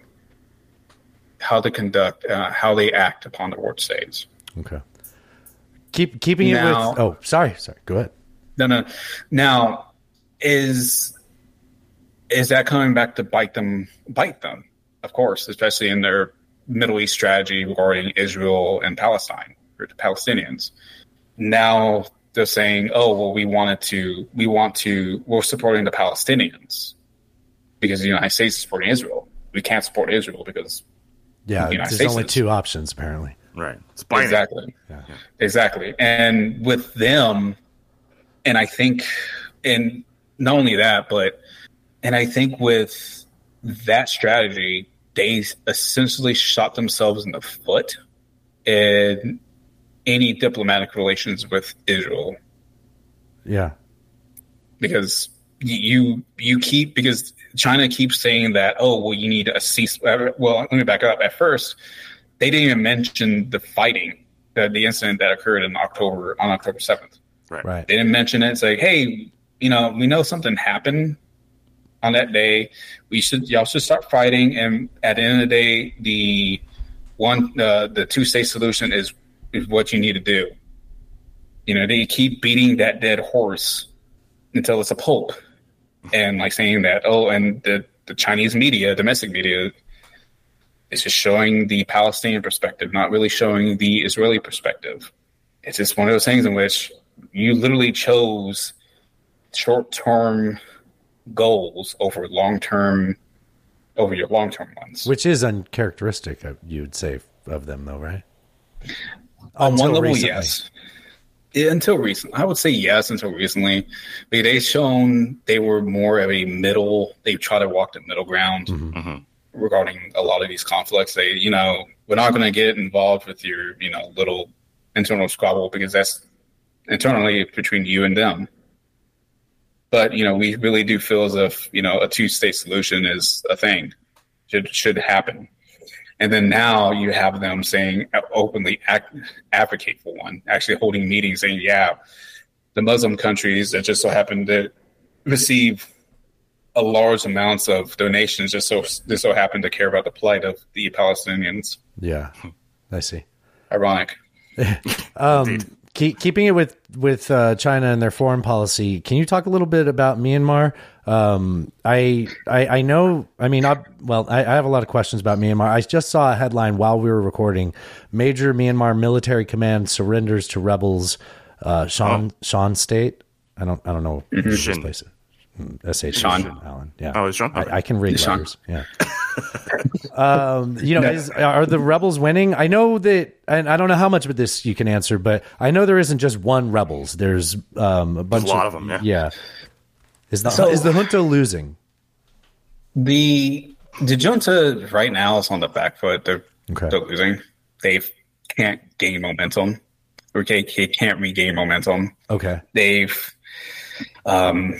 how to conduct, uh, how they act upon the world stage. Okay. Keep keeping it Now- with. Oh, sorry, sorry. Go ahead. No, no. Now, is is that coming back to bite them? Bite them, of course, especially in their Middle East strategy regarding Israel and Palestine or the Palestinians. Now they're saying, "Oh, well, we wanted to. We want to. We're supporting the Palestinians because the United States is supporting Israel. We can't support Israel because Yeah, The United there's States only is- two options apparently. Right. It's binary. Exactly. Exactly. And with them, and I think, and not only that, but, and I think with that strategy, they essentially shot themselves in the foot in any diplomatic relations with Israel. Yeah. Because you you keep because China keeps saying that, oh, well, you need a cease. Well, let me back up. At first, they didn't even mention the fighting, the, the incident that occurred in October on October seventh. Right. Right. They didn't mention it. It's like, hey, you know, we know something happened on that day. We should y'all should start fighting. And at the end of the day, the one uh, the two state solution is is what you need to do. You know, they keep beating that dead horse until it's a pulp. And like saying that, oh, and the, the Chinese media, domestic media, is just showing the Palestinian perspective, not really showing the Israeli perspective. It's just one of those things in which you literally chose short-term goals over long-term over your long term ones. Which is uncharacteristic, uh, you'd say, of them, though, right? On Until one level, recently. yes. Yeah, until recently, I would say yes. Until recently, but they've shown they were more of a middle. They try to walk the middle ground Mm-hmm. regarding a lot of these conflicts. They, you know, we're not going to get involved with your, you know, little internal squabble because that's internally between you and them. But, you know, we really do feel as if, you know, a two-state solution is a thing, should should happen. And then now you have them saying openly act, advocate for one, actually holding meetings saying, yeah, the Muslim countries that just so happen to receive a large amounts of donations just so just so happen to care about the plight of the Palestinians. Yeah, I see. Ironic. Um, keep, keeping it with with uh, China and their foreign policy, can you talk a little bit about Myanmar? Um, I, I I know. I mean, I, well, I, I have a lot of questions about Myanmar. I just saw a headline while we were recording: Major Myanmar military command surrenders to rebels. Uh, Shan Oh. Shan State. I don't I don't know Mhm. this Shin. place. S H Shan. Alan. Yeah. Oh, it's Sean? Okay. I, I can read Shan. letters. Yeah. um, you know, is, are the rebels winning? I know that, and I don't know how much of this you can answer, but I know there isn't just one rebels. There's um, a bunch a lot of them, yeah. Yeah. Is the So- is the junta losing? The the junta right now is on the back foot. They're, Okay. they're losing. They can't gain momentum, or they, they can't regain momentum. Okay. They've um,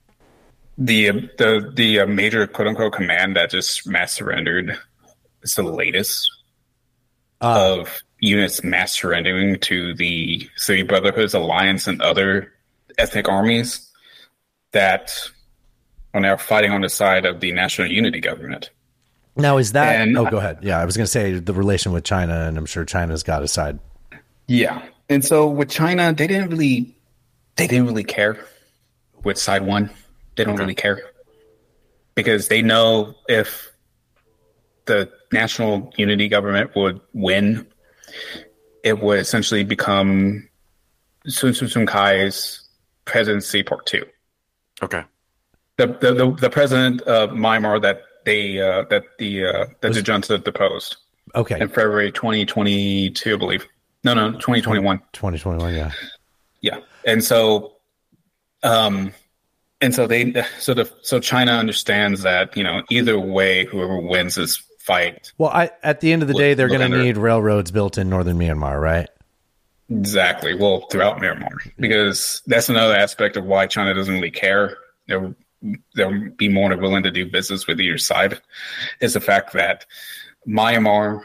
the the the uh, major quote unquote command that just mass surrendered is the latest Uh, of units mass surrendering to the Three Brotherhoods Alliance and other ethnic armies that are now fighting on the side of the National Unity Government. now is that? and- oh, go ahead. Yeah, I was going to say the relation with China, and I'm sure China's got a side. Yeah, and so with China, they didn't really they didn't really care which side won. They don't really care because they know if the National Unity Government would win, it would essentially become Sun Sun Sun Kai's presidency part two. Okay. The the the, the president of Myanmar that they uh, that the uh, that the junta deposed Okay. in February twenty twenty-two, I believe. No, no, twenty twenty-one. twenty twenty-one. Yeah. Yeah, and so, um, and so they, so the, so China understands that, you know, either way, whoever wins this fight, Well, I at the end of the Look- day, they're look going to under- need railroads built in northern Myanmar, right? exactly, well, throughout Myanmar, because that's another aspect of why China doesn't really care. They'll they'll be more than willing to do business with either side. Is the fact that Myanmar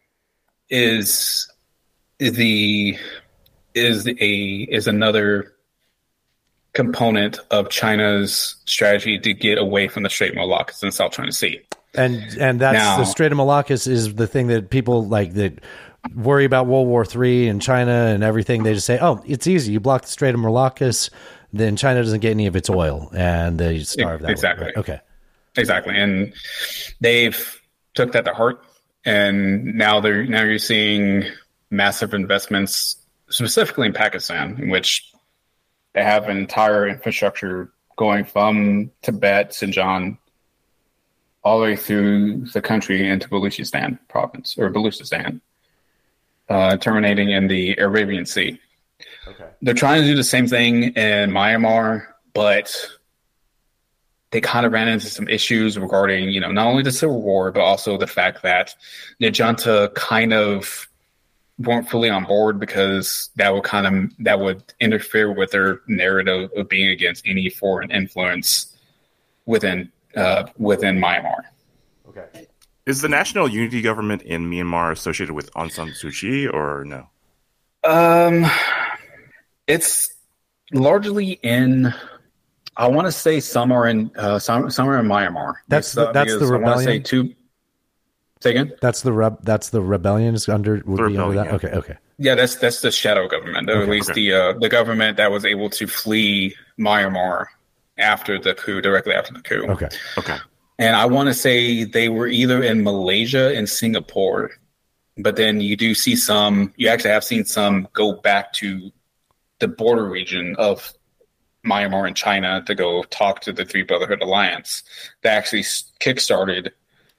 is the is a is another component of China's strategy to get away from the Strait of Malacca in the South China Sea. And and that's Now- the Strait of Malacca is the thing that people like that worry about World War Three and China and everything. They just say, "Oh, it's easy. You block the Strait of Malacca, then China doesn't get any of its oil, and they starve that way." Exactly. Right? Okay. Exactly, and they've took that to heart, and now they're now you're seeing massive investments, specifically in Pakistan, in which they have an entire infrastructure going from Tibet, Xinjiang, all the way through the country into Baluchistan province or Baluchistan, uh, terminating in the Arabian Sea. Okay. They're trying to do the same thing in Myanmar, but they kind of ran into some issues regarding, you know, not only the civil war, but also the fact that the junta kind of weren't fully on board because that would kind of that would interfere with their narrative of being against any foreign influence within uh, within Myanmar. Okay. Is the National Unity Government in Myanmar associated with Aung San Suu Kyi or no? Um, it's largely in. I want to say somewhere in uh, some, somewhere in Myanmar. That's Because, the- that's because the I want to say rebellion? two. Say again. That's the reb. That's the rebellion is under. Would The be under rebellion, that. Okay. Okay. Yeah, that's that's the shadow government, or at Okay, least okay. the uh, the government that was able to flee Myanmar after the coup, directly after the coup. Okay. Okay. And I want to say they were either in Malaysia and Singapore, but then you do see some. You actually have seen some go back to the border region of Myanmar and China to go talk to the Three Brotherhood Alliance. That actually s- kickstarted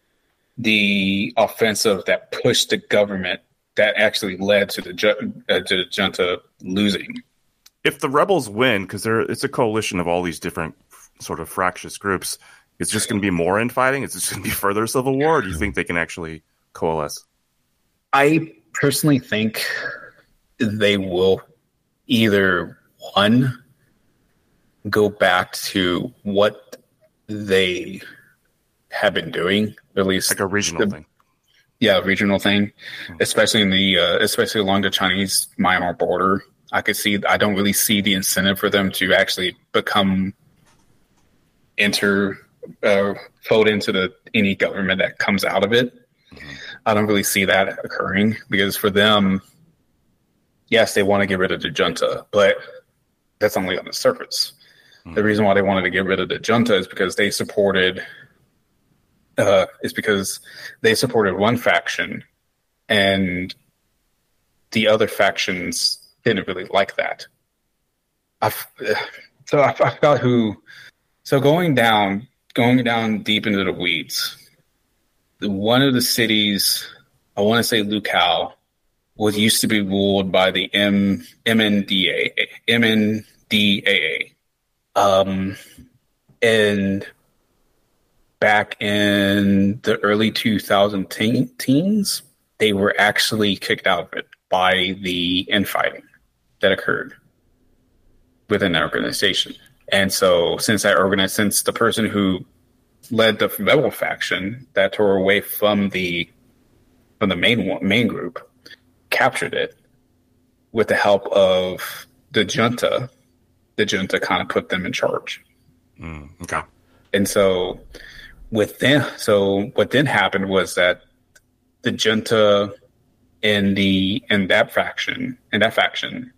the offensive that pushed the government that actually led to the, ju- uh, to the junta losing. If the rebels win, because it's a coalition of all these different sort of fractious groups, it's just going to be more infighting? It's just going to be further civil war? Or do you think they can actually coalesce? I personally think they will either, one, go back to what they have been doing, at least like a regional the, thing. Yeah, regional thing, especially in the uh, especially along the Chinese Myanmar border. I could see. I don't really see the incentive for them to actually become enter uh, fold into the any government that comes out of it. Mm-hmm. I don't really see that occurring because for them, yes, they want to get rid of the junta, but that's only on the surface. Mm-hmm. The reason why they wanted to get rid of the junta is because they supported. Uh, is because they supported one faction, and the other factions didn't really like that. I so I, I forgot who. So going down, going down deep into the weeds, one of the cities, I want to say Lukao, was used to be ruled by the M MNDAA, M N D A A, um, and back in the early two thousand teens, they were actually kicked out of it by the infighting that occurred within the organization. And so since that organi- since the person who led the rebel faction that tore away from the from the main one, main group captured it with the help of the junta, the junta kind of put them in charge. Mm, okay. And so with them, so what then happened was that the junta in the in that faction in that faction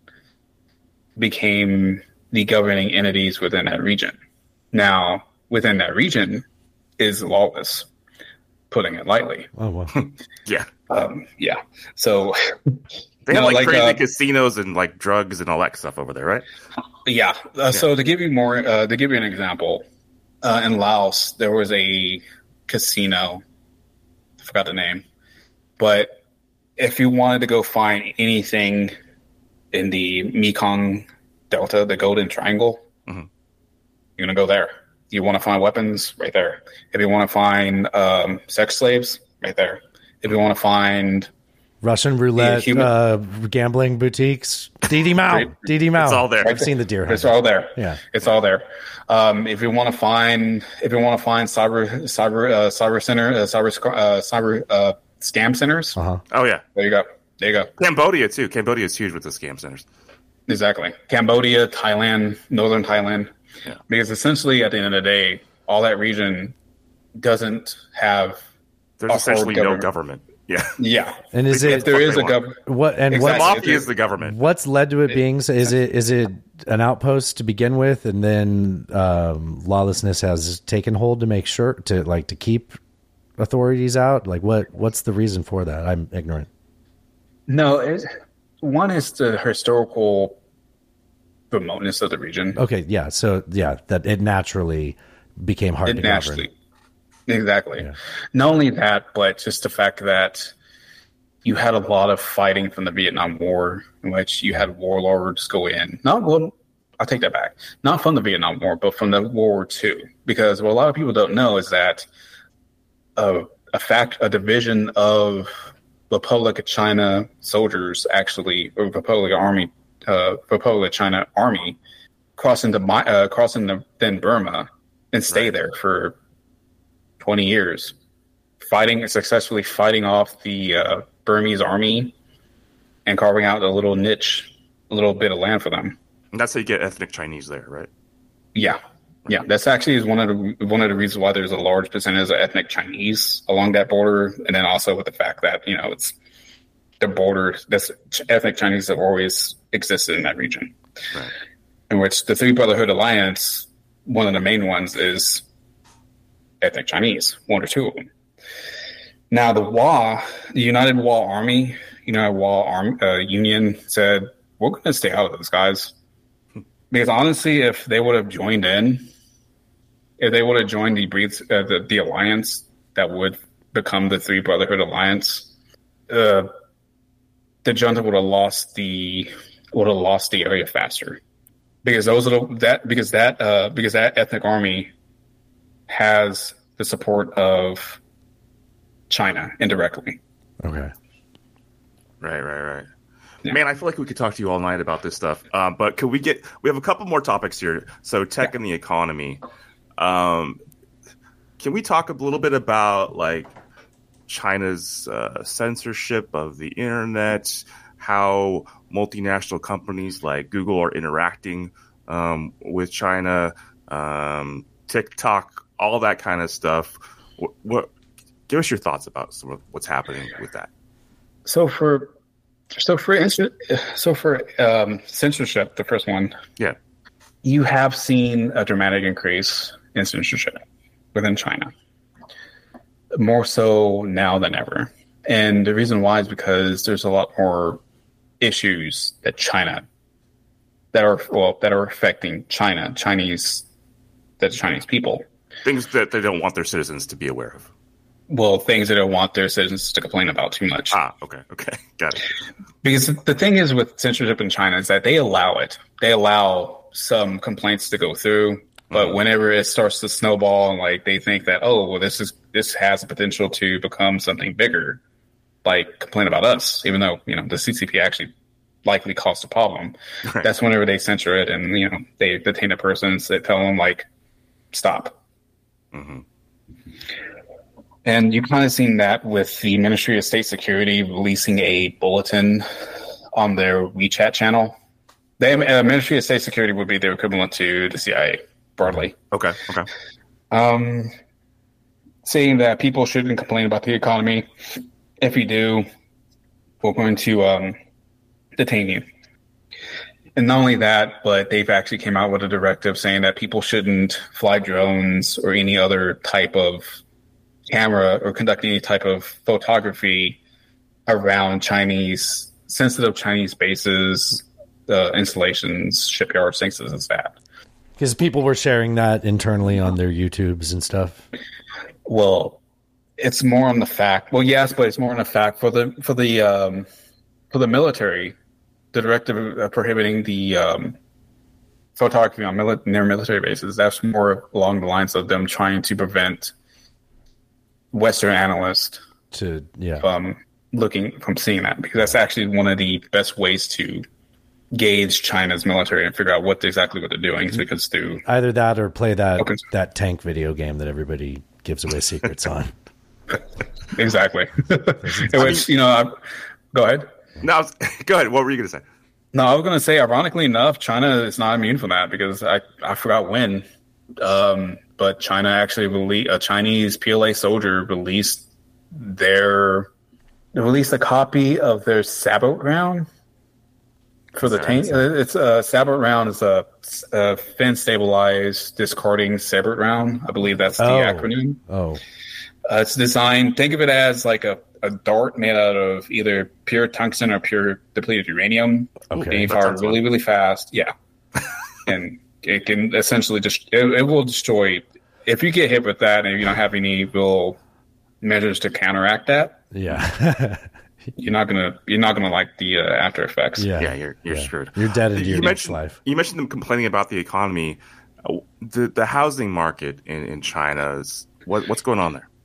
became the governing entities within that region. Now, within that region is lawless, putting it lightly. Oh wow. yeah. Um, yeah. So they have no, like, like crazy uh, casinos and like drugs and all that stuff over there, right? Yeah. Uh, yeah. So to give you more, uh, to give you an example, uh, in Laos there was a casino. I forgot the name, but if you wanted to go find anything in the Mekong Delta, the Golden Triangle, mm-hmm. you're gonna go there. You want to find weapons, right there. If you want to find um, sex slaves, right there. If you want to find Russian roulette, human- uh, gambling boutiques, Didi Mao, Didi Mao. It's all there. I've seen the deer hunt. It's all there. Yeah, it's all there. Um, if you want to find, if you want to find cyber, cyber, uh, cyber center, uh, cyber, uh, cyber uh, scam centers. Uh-huh. Oh yeah, there you go. There you go. Cambodia too. Cambodia is huge with the scam centers. Exactly. Cambodia, Thailand, northern Thailand. Yeah. Because essentially, at the end of the day, all that region doesn't have. There's essentially government. no government. Yeah. Yeah. And is if it? there is a government. What and exactly. what? The mafia is the government. What's led to it being? So is it is it an outpost to begin with, and then um, lawlessness has taken hold to make sure to like to keep authorities out? Like what? What's the reason for that? I'm ignorant. No, it, one is the historical remoteness of the region. Okay, yeah. So yeah, that it naturally became hard it to naturally, govern. Exactly. Yeah. Not only that, but just the fact that you had a lot of fighting from the Vietnam War, in which you had warlords go in. Not well, I'll take that back. Not from the Vietnam War, but from the World War Two. Because what a lot of people don't know is that a, a fact, a division of Republic of China soldiers actually, or Republic Army, uh, Republic of China Army, cross into my, uh, cross into then Burma and stay right. there for twenty years, fighting successfully fighting off the uh, Burmese army and carving out a little niche, a little bit of land for them. And that's how you get ethnic Chinese there, right? Yeah, yeah. That's actually is one of the one of the reasons why there's a large percentage of ethnic Chinese along that border, and then also with the fact that you know it's the border. That's ethnic Chinese have always existed in that region, right. In which the Three Brotherhood Alliance, one of the main ones is ethnic Chinese, one or two of them. Now, the W A, the United W A Army, United W A Army, uh, Union said, we're going to stay out of this, guys. Because honestly, if they would have joined in, if they would have joined the, uh, the the alliance that would become the Three Brotherhood Alliance, uh, the junta would have lost the would have lost the area faster, because those are the, that because that uh, because that ethnic army has the support of China indirectly. Okay. Right, right, right. Yeah. Man, I feel like we could talk to you all night about this stuff. Um, but could we get? We have a couple more topics here. So, tech and the economy. Um, can we talk a little bit about like China's uh, censorship of the internet? How multinational companies like Google are interacting um, with China, um, TikTok, all that kind of stuff. What, what? Give us your thoughts about some of what's happening with that. So for so for so for um, censorship, the first one, yeah, you have seen a dramatic increase in censorship within China, more so now than ever. And the reason why is because there's a lot more issues that China that are well that are affecting China, Chinese, the Chinese people, things that they don't want their citizens to be aware of. Well, things they don't want their citizens to complain about too much. Ah, okay, okay, got it. Because the thing is with censorship in China is that they allow it. They allow some complaints to go through, but mm-hmm. whenever it starts to snowball and like they think that, oh, well, this is this has the potential to become something bigger, like complain about us, even though you know the C C P actually likely caused a problem. Right. That's whenever they censor it and you know they detain a person and they tell them like, stop. Mm-hmm. And you've kind of seen that with the Ministry of State Security releasing a bulletin on their WeChat channel. The uh, Ministry of State Security would be their equivalent to the C I A broadly. Okay, okay. Um, saying that people shouldn't complain about the economy. If you do, we're going to um, detain you. And not only that, but they've actually came out with a directive saying that people shouldn't fly drones or any other type of camera or conduct any type of photography around Chinese, sensitive Chinese bases, uh, installations, shipyards, things like that. Because people were sharing that internally on their YouTubes and stuff. Well, it's more on the fact. Well, yes, but it's more on the fact for the for the um, for the military. The directive uh, prohibiting the um, photography on mili- near military bases. That's more along the lines of them trying to prevent Western analysts to yeah from looking from seeing that, because that's actually one of the best ways to gauge China's military and figure out what exactly what they're doing. Is because through either that or play that okay. that tank video game that everybody gives away secrets on. Exactly. Which you know, I, go ahead. No, go ahead. What were you going to say? No, I was going to say, ironically enough, China is not immune from that because I I forgot when. Um, But China actually released a Chinese P L A soldier released their released a copy of their sabot round for the tank. It's a sabot round is a, a fin stabilized discarding sabot round. I believe that's the oh. acronym. Oh, uh, it's designed. Think of it as like a, a dart made out of either pure tungsten or pure depleted uranium. Okay, and you fire really really fast. Yeah, and. It can essentially just it, it will destroy if you get hit with that and you don't have any real measures to counteract that. Yeah, you're not gonna you're not gonna like the uh, after effects. Yeah, yeah, you're you're yeah. screwed. You're dead into your you next mentioned, life. You mentioned them complaining about the economy. Uh, the the housing market in, in China is what what's going on there?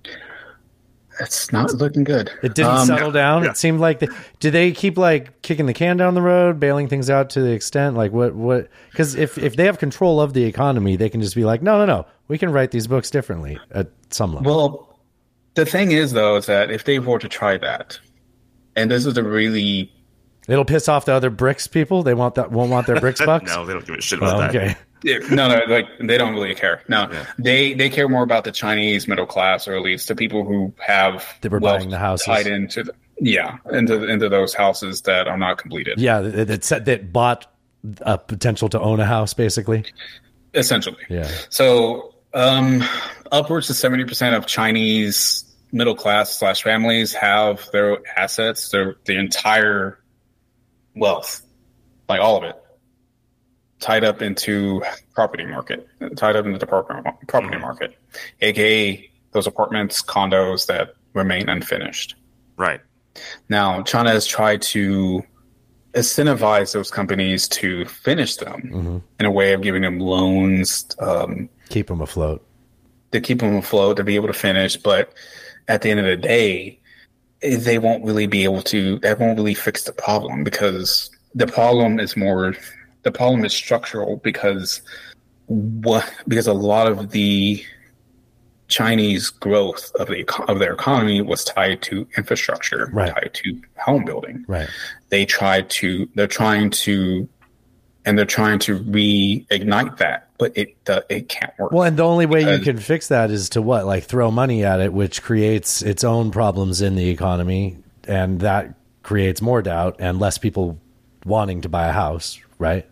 It's not looking good. It didn't um, settle down. Yeah. It seemed like, the, do they keep like kicking the can down the road, bailing things out to the extent like what, what, because if, if they have control of the economy, they can just be like, no, no, no, we can write these books differently at some level. Well, the thing is though, is that if they were to try that, and this is a really, it'll piss off the other bricks people. They want that, won't want their bricks bucks. No, they don't give a shit about oh, that. Okay. no, no, like they don't really care. No, yeah. they they care more about the Chinese middle class, or at least the people who have They were wealth buying the houses. tied into the, yeah into into those houses that are not completed. Yeah, that that, said, that bought a potential to own a house, basically. Essentially, yeah. So, um, upwards to seventy percent of Chinese middle class slash families have their assets, their the entire wealth, like all of it, tied up into property market, tied up into the property property market, aka those apartments, condos that remain unfinished. Right. Now, China has tried to incentivize those companies to finish them Mm-hmm. in a way of giving them loans, um, Keep them afloat. to keep them afloat, to be able to finish. But at the end of the day, they won't really be able to, that won't really fix the problem, because the problem is more, the problem is structural, because what, because a lot of the Chinese growth of the eco- of their economy was tied to infrastructure, Right. tied to home building. Right. They tried to, they're trying to, and they're trying to reignite that, but it uh, it can't work. Well, and the only way you Because- can fix that is to what? Like throw money at it, which creates its own problems in the economy, and that creates more doubt and less people wanting to buy a house, right?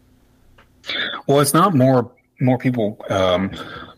Well, it's not more more people. Um,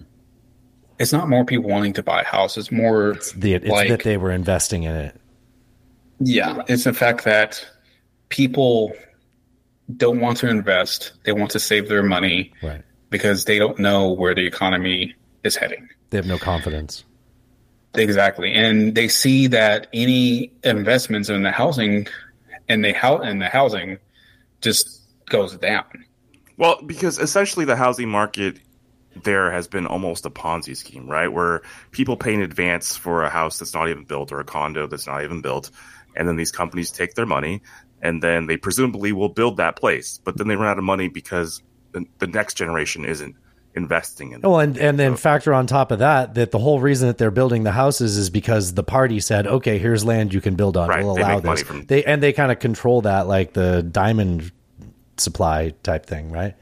it's not more people wanting to buy a house. It's more The it's like that they were investing in it. yeah. It's the fact that people don't want to invest. They want to save their money Right. because they don't know where the economy is heading. They have no confidence. Exactly, and they see that any investments in the housing, and the hou- in the housing, just goes down. Well, because essentially the housing market there has been almost a Ponzi scheme, right? Where people pay in advance for a house that's not even built or a condo that's not even built. And then these companies take their money and then they presumably will build that place. But then they run out of money because the, the next generation isn't investing in it. Oh, and, and then factor on top of that, that the whole reason that they're building the houses is because the party said, okay, here's land you can build on. Right, We'll they allow make money this. from- They, and they kind of control that, like the diamond supply type thing, right?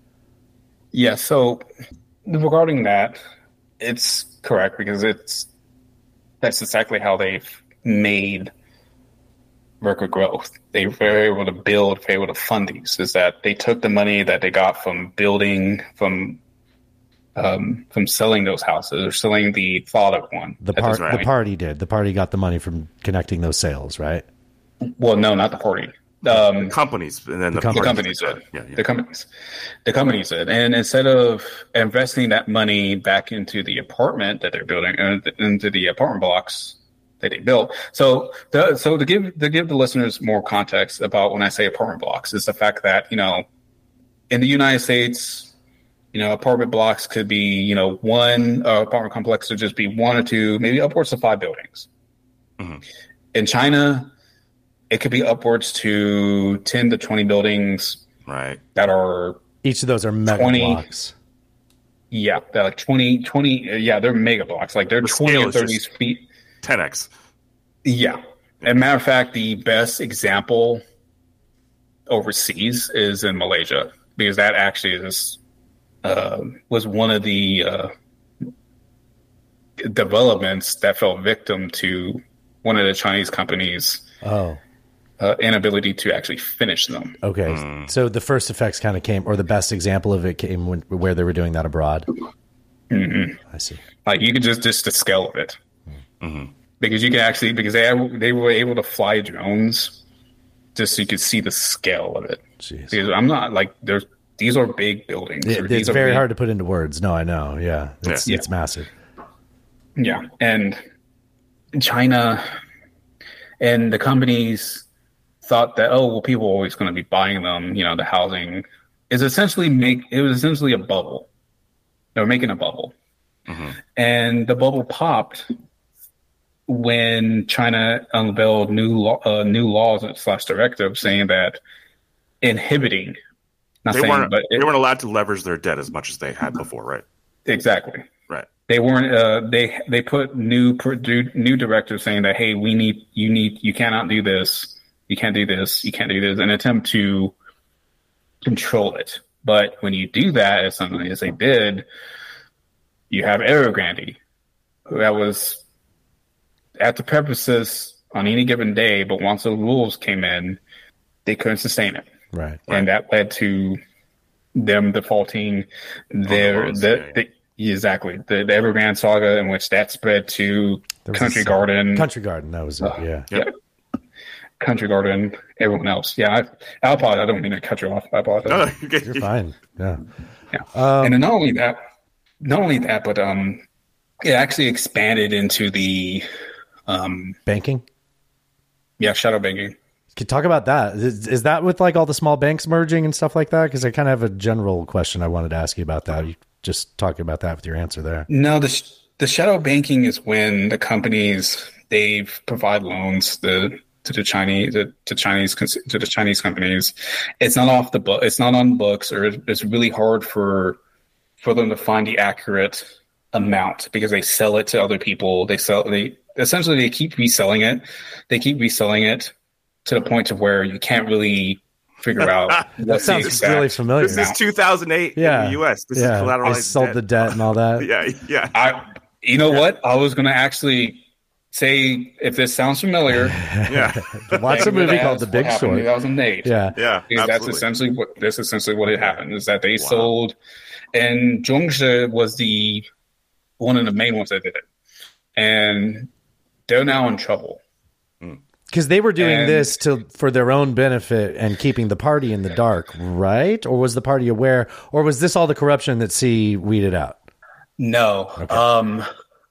Yeah, so regarding that, it's correct, because it's that's exactly how they've made record growth. They were able to build, they were able to fund these. Is that they took the money that they got from building, from um, from selling those houses, or selling the thought of one. The, at par- this the point. party did. The party got the money from connecting those sales, right? Well, no, not the party. Um, companies and then the, the parties. companies did. Yeah, yeah. The companies, the companies did. And instead of investing that money back into the apartment that they're building, uh, into the apartment blocks that they built. So, the, so to give to give the listeners more context about when I say apartment blocks, is the fact that, you know, in the United States, you know, apartment blocks could be, you know, one uh, apartment complex would just be one or two, maybe upwards of five buildings. Mm-hmm. In China, it could be upwards to ten to twenty buildings, right? That are Each of those are mega twenty blocks. Yeah, they're like twenty, twenty. Yeah, they're mega blocks. Like they're The twenty scale or is thirty just feet. ten x. Yeah. As a matter of fact, the best example overseas is in Malaysia, because that actually is uh, was one of the uh, developments that fell victim to one of the Chinese companies' Oh, uh, inability to actually finish them. okay. So the first effects kind of came, or the best example of it came when, where they were doing that abroad. Mm-hmm. I see. Like you could just just the scale of it, Mm-hmm. because you can actually because they they were able to fly drones, just so you could see the scale of it. Jeez. Because I'm not like there's these are big buildings. It- or it's these are very big- hard to put into words. No, I know. Yeah, it's Yeah. it's massive. Yeah, and China and the companies thought that, oh well, people are always going to be buying them. You know, the housing is essentially make it was essentially a bubble. They were making a bubble, Mm-hmm. and the bubble popped when China unveiled new law, uh, new laws slash directives saying that inhibiting, not They saying, weren't. but it, they weren't allowed to leverage their debt as much as they had before, right? exactly. Right. They weren't. Uh, they they put new new directives saying that, hey, we need you need you cannot do this, you can't do this, you can't do this, in an attempt to control it. But when you do that, as something as they did, you have Evergrande, who that was at the purposes on any given day, but once the rules came in, they couldn't sustain it, Right. and that led to them defaulting their loans, the, yeah. the exactly the, the Evergrande saga, in which that spread to There was Country a- Garden, Country Garden. That was it. Uh, Yeah. yeah, Country Garden, everyone else. Yeah, I, I apologize. I don't mean to cut you off. I apologize. No, no, you're You're fine. Yeah. Yeah. Um, and then not only that, not only that, but um, it actually expanded into the um, banking. Yeah, shadow banking. Can you talk about that? Is, is that with like all the small banks merging and stuff like that? Because I kind of have a general question I wanted to ask you about that. You just talking about that with your answer there. No, the sh- the shadow banking is when the companies they provide loans the to the Chinese to, to Chinese to the Chinese companies. It's not off the book. It's not on books, or it's really hard for for them to find the accurate amount because they sell it to other people. They sell they essentially they keep reselling it. They keep reselling it to the point of where you can't really figure out. That sounds really familiar. This is two thousand eight yeah. in the U S. This yeah. is collateralized. I sold debt. the debt and all that. yeah, yeah. I, you know what? I was going to actually say if this sounds familiar. Yeah. Watch a movie called The Big Short. two thousand eight. Yeah, yeah. Because that's essentially what that's essentially what it happened is that they wow. sold, and Zhongzhe was the one of the main ones that did it, and they're now in trouble. Because they were doing and, this to for their own benefit and keeping the party in the dark, right? Or was the party aware? Or was this all the corruption that C weeded out? No. Okay. Um,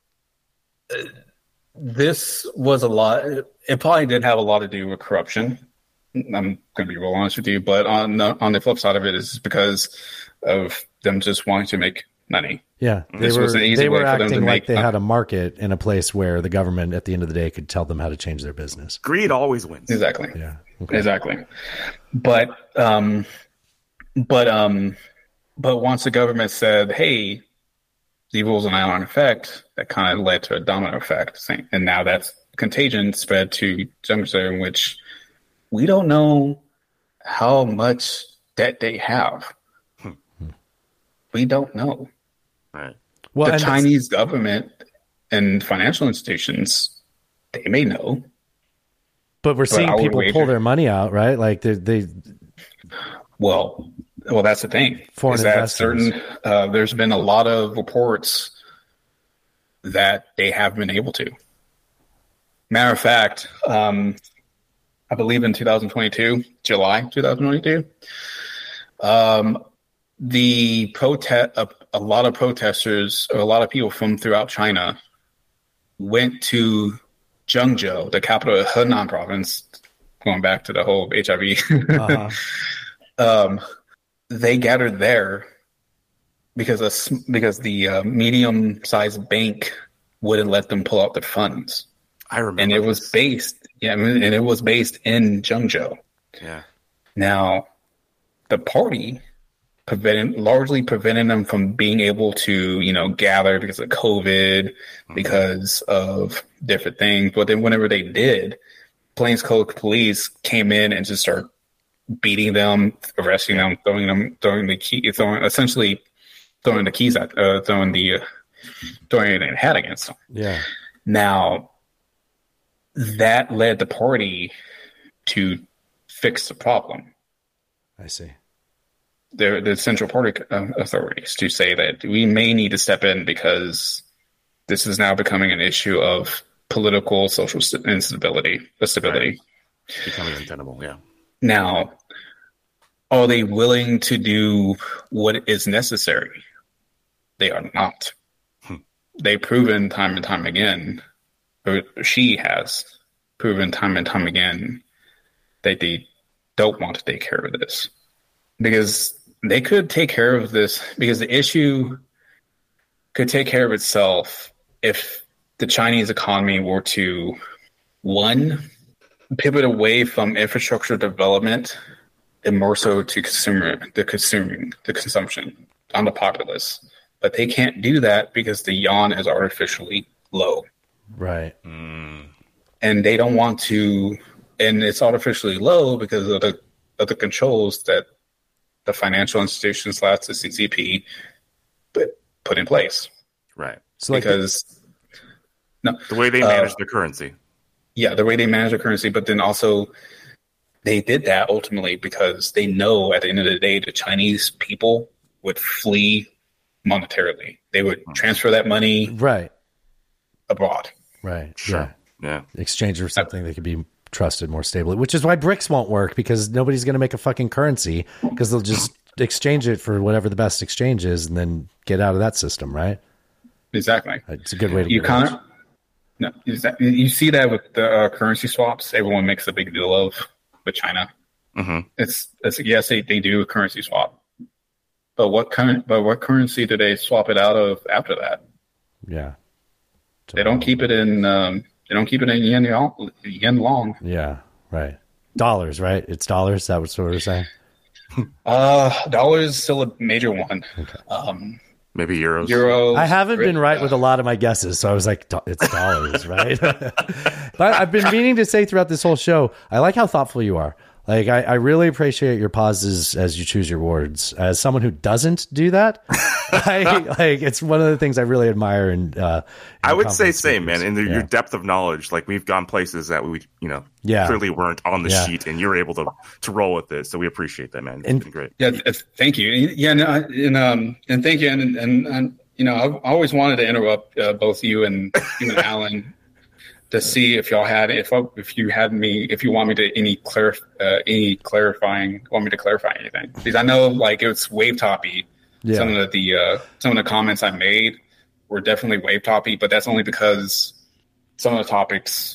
this was a lot. It probably did have a lot to do with corruption. I'm going to be real honest with you. But on the, on the flip side of it is because of them just wanting to make money. Yeah, they this were was an easy they way were for them acting to like make they money. had a market in a place where the government, at the end of the day, could tell them how to change their business. Greed always wins. Exactly. Yeah. Okay. Exactly. But um, but um, but once the government said, "Hey, the rules are now in effect," that kind of led to a domino effect, and now that's contagion spread to Zhengzhou, in which we don't know how much debt they have. Hmm. We don't know. Right. Well, the Chinese government and financial institutions, they may know. But we're seeing but people wager, pull their money out, right? Like they, they well, well, that's the thing. Foreign is that investors. certain? Uh, there's been a lot of reports that they have been able to. Matter of fact, um, I believe in two thousand twenty-two, July two thousand twenty-two, um, the protest, a, a lot of protesters, or a lot of people from throughout China, went to Zhengzhou, the capital of Henan province. Going back to the whole H I V, uh-huh. um, they gathered there because a, because the uh, medium-sized bank wouldn't let them pull out their funds. I remember, and it this. was based, yeah, and it was based in Zhengzhou. Yeah. Now, the party prevented, largely prevented them from being able to, you know, gather because of COVID, mm-hmm. because of different things. But then, whenever they did, plainclothes police came in and just started beating them, arresting them, throwing them, throwing the key, throwing essentially throwing the keys at, uh, throwing the, uh, throwing anything they had against them. Yeah. Now, that led the party to fix the problem. I see. The, the Central Party uh, authorities to say that we may need to step in because this is now becoming an issue of political, social st- instability, stability. Right. Becoming untenable, yeah. Now, are they willing to do what is necessary? They are not. Hmm. They've proven time and time again, or she has proven time and time again, that they don't want to take care of this. Because they could take care of this, because the issue could take care of itself if the Chinese economy were to, one, pivot away from infrastructure development and more so to consumer, the consuming, the consumption on the populace. But they can't do that because the yuan is artificially low. Right. Mm. And they don't want to, and it's artificially low because of the of the controls that the financial institutions slash the C C P put, put in place. Right. So like because the, no, the way they manage uh, their currency. Yeah, the way they manage their currency, but then also they did that ultimately because they know at the end of the day the Chinese people would flee monetarily. They would transfer that money right abroad. Right. Sure. Yeah. Yeah. Exchange for something that could be trusted more stably, which is why BRICS won't work, because nobody's going to make a fucking currency, because they'll just exchange it for whatever the best exchange is and then get out of that system, right? exactly. It's a good way to you get kind rich. of no. Is that, you see that with the uh, currency swaps. Everyone makes a big deal of with China. Mm-hmm. It's, it's yes, they, they do a currency swap, but what kind? But what currency do they swap it out of after that? Yeah, they don't keep it in. Um, they don't keep it in yen yen long. Yeah, right. Dollars, right? It's dollars. That was what we were saying. Uh, dollars is still a major one. Okay. Um, Maybe euros. Euros. I haven't been right with a lot of my guesses, so I was like, it's dollars, right? But I've been meaning to say throughout this whole show, I like how thoughtful you are. Like, I, I really appreciate your pauses as you choose your words. As someone who doesn't do that, I, like it's one of the things I really admire. And uh, I would say same, man. In the, yeah. your depth of knowledge, like we've gone places that we, you know, yeah. clearly weren't on the yeah. sheet, and you're able to to roll with it. So we appreciate that, man. It's and, been great. Yeah, thank you. Yeah, no, and um, and thank you, and and, and you know, I've always wanted to interrupt uh, both you and you and Alan. To see if y'all had, if if you had me, if you want me to any clar, uh, any clarifying, want me to clarify anything, because I know like it was wave toppy. Yeah. Some of the uh, some of the comments I made were definitely wave toppy, but that's only because some of the topics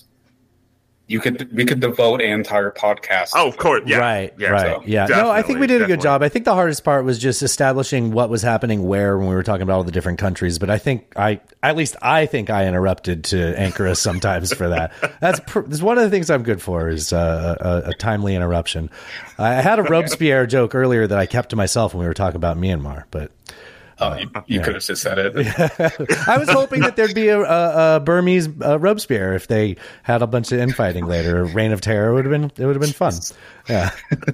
you could we could devote an entire podcast. Oh, of course, yeah, right, yeah, right, so, yeah. No, I think we did a good definitely. job. I think the hardest part was just establishing what was happening where when we were talking about all the different countries. But I think I, at least I think I interrupted to anchor us sometimes for that. That's, pr- that's one of the things I'm good for is uh, a, a timely interruption. I had a Robespierre joke earlier that I kept to myself when we were talking about Myanmar, but. Oh, you, you yeah. could have just said it. I was hoping that there'd be a, a, a Burmese uh, Robespierre if they had a bunch of infighting later. A Reign of Terror would have been it would have been fun. Yeah.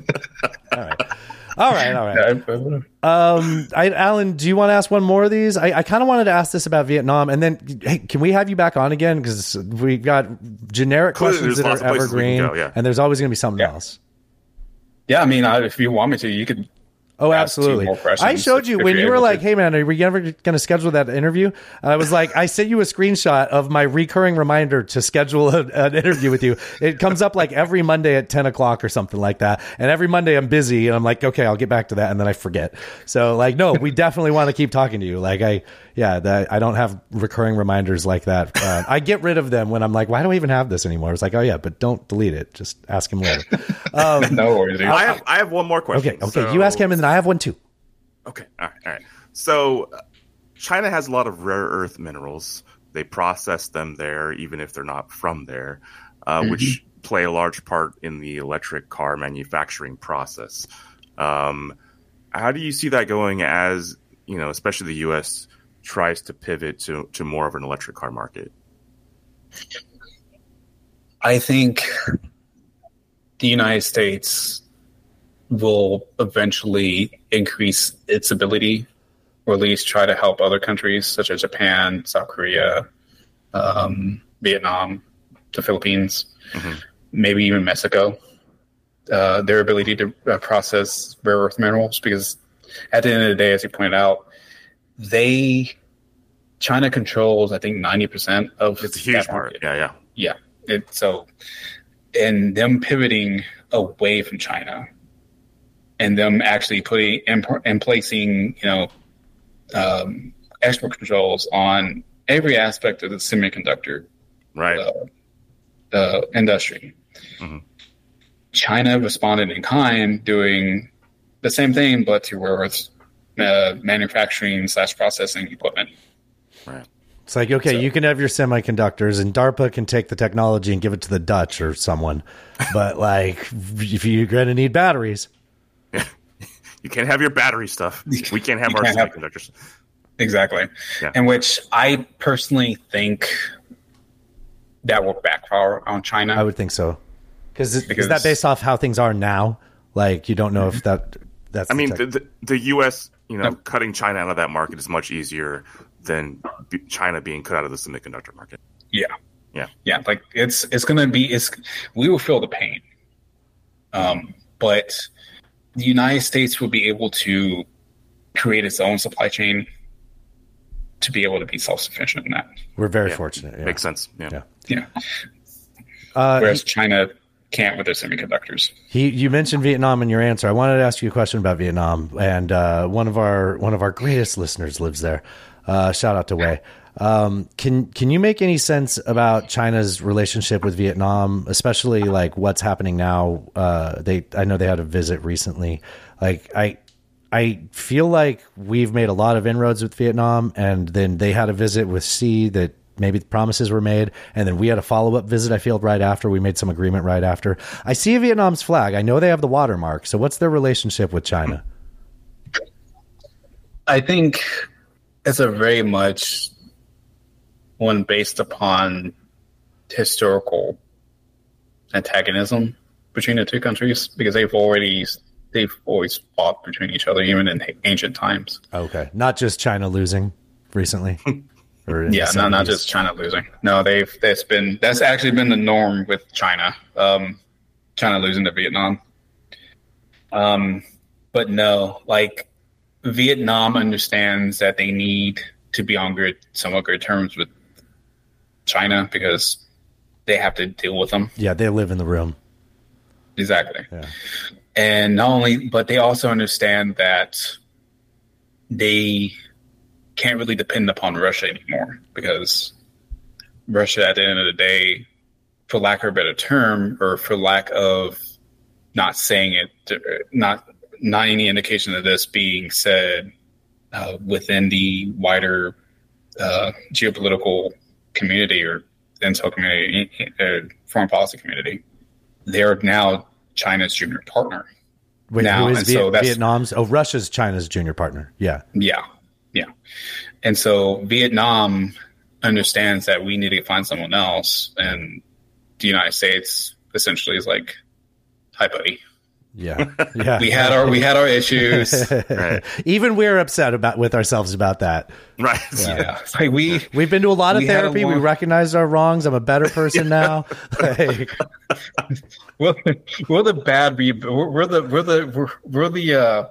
all right. All right. All right. Um, I, Alan, do you want to ask one more of these? I, I kind of wanted to ask this about Vietnam, and then hey, can we have you back on again because we got generic questions there's that are evergreen, go, yeah. and there's always going to be something yeah. else. Yeah, I mean, I, if you want me to, you could. Oh, absolutely. I showed you when you were like, hey, man, are we ever going to schedule that interview? I was like, I sent you a screenshot of my recurring reminder to schedule a, an interview with you. It comes up like every Monday at ten o'clock or something like that. And every Monday I'm busy and I'm like, okay, I'll get back to that. And then I forget. So like, no, we definitely want to keep talking to you. Like I, yeah, that I don't have recurring reminders like that. Uh, I get rid of them when I'm like, why do I even have this anymore? It's like, oh yeah, but don't delete it. Just ask him later. Um, no worries. Dude. I have, I have one more question. Okay. Okay. So... You ask him and then I have one too. Okay. All right. All right. So uh, China has a lot of rare earth minerals. They process them there, even if they're not from there, uh, mm-hmm. which play a large part in the electric car manufacturing process. Um, how do you see that going as, you know, especially the U S tries to pivot to, to more of an electric car market? I think the United States will eventually increase its ability, or at least try to help other countries such as Japan, South Korea, um, Vietnam, the Philippines, mm-hmm. maybe even Mexico, uh, their ability to uh, process rare earth minerals. Because at the end of the day, as you pointed out, they China controls, I think, ninety percent of it's a huge part. Yeah, yeah, yeah. It, so, and them pivoting away from China, and them actually putting and, and placing, you know, um, export controls on every aspect of the semiconductor right uh, uh, industry. Mm-hmm. China responded in kind, doing the same thing, but to rare earth uh, manufacturing slash processing equipment. Right. It's like, okay, so, you can have your semiconductors and DARPA can take the technology and give it to the Dutch or someone. But like, if you're going to need batteries. You can't have your battery stuff. We can't have our can't semiconductors. Have, exactly. Yeah. In which I personally think that will backfire on China. I would think so. Cause is, because is that based off how things are now? Like, you don't know mm-hmm. if that that's I mean, tech- the, the, the U S, you know, no. cutting China out of that market is much easier than China being cut out of the semiconductor market. Yeah. Yeah. Yeah. Like it's, it's going to be, it's, we will feel the pain. Um, but the United States will be able to create its own supply chain to be able to be self-sufficient in that. We're very yeah. fortunate. Yeah. Makes sense. Yeah. Yeah. yeah. Uh, Whereas he, China can't with their semiconductors. He, you mentioned Vietnam in your answer. I wanted to ask you a question about Vietnam, and uh, one of our one of our greatest listeners lives there. Uh, shout out to Wei. Um, can can you make any sense about China's relationship with Vietnam, especially like what's happening now? Uh, they I know they had a visit recently. Like I I feel like we've made a lot of inroads with Vietnam, and then they had a visit with Xi that maybe promises were made, and then we had a follow-up visit, I feel, right after. We made some agreement right after. I see Vietnam's flag. I know they have the watermark. So what's their relationship with China? I think it's a very much one based upon historical antagonism between the two countries, because they've already they've always fought between each other, even in ancient times. Okay, not just China losing recently. Or yeah, no, not just China losing. No, they've that's been that's actually been the norm with China. Um, China losing to Vietnam. Um, but no, like Vietnam understands that they need to be on good, somewhat good terms with China because they have to deal with them. Yeah, they live in the room. Exactly. Yeah. And not only, but they also understand that they can't really depend upon Russia anymore, because Russia, at the end of the day, for lack of a better term, or for lack of not saying it, not not any indication of this being said uh, within the wider uh, geopolitical community or intel community, uh, foreign policy community, they're now China's junior partner. Wait, now, who is and Viet- so that's, Vietnam's? Oh, Russia's China's junior partner. Yeah. Yeah. Yeah. And so Vietnam understands that we need to find someone else. And the United States essentially is like, hi, buddy. Yeah. Yeah. we had our, we had our issues. Right. Even we're upset about with ourselves about that. Right. Yeah. yeah. It's like we, we've been to a lot of we therapy. We recognized our wrongs. I'm a better person now. Like, we're, we're the bad, we're, we're the, we're the, we're, we're the, uh,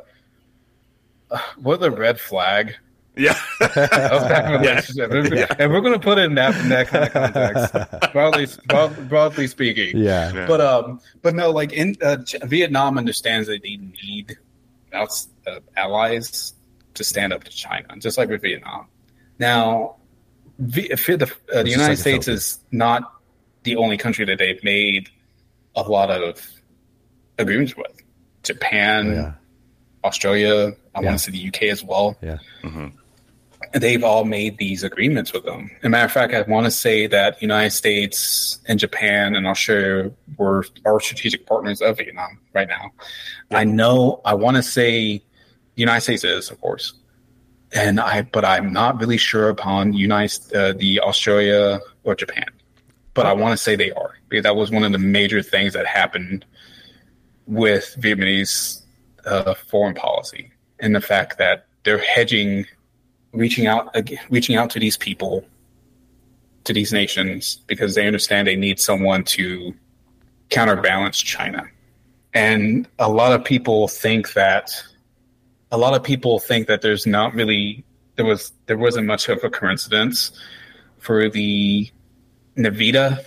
we're the red flag. Yeah. Of that relationship. Yeah. And we're going to put it in that, in that kind of context, broadly, broad, broadly speaking. Yeah. Yeah. But, um, but no, like in uh, Vietnam understands that they need outs, uh, allies to stand up to China, just like with Vietnam. Now, v- the, uh, the United like States is not the only country that they've made a lot of agreements with. Japan, yeah. Australia, I Yeah. want to say the U K as well. Yeah. Mm-hmm. They've all made these agreements with them. As a matter of fact, I want to say that the United States and Japan and Australia were our strategic partners of Vietnam right now. Yeah. I know, I want to say the United States is, of course. And I, but I'm not really sure upon United, uh, the Australia or Japan. But I want to say they are, because that was one of the major things that happened with Vietnamese uh, foreign policy, and the fact that they're hedging, reaching out, reaching out to these people, to these nations, because they understand they need someone to counterbalance China. And a lot of people think that, a lot of people think that there's not really, there was, there wasn't much of a coincidence for the Nvidia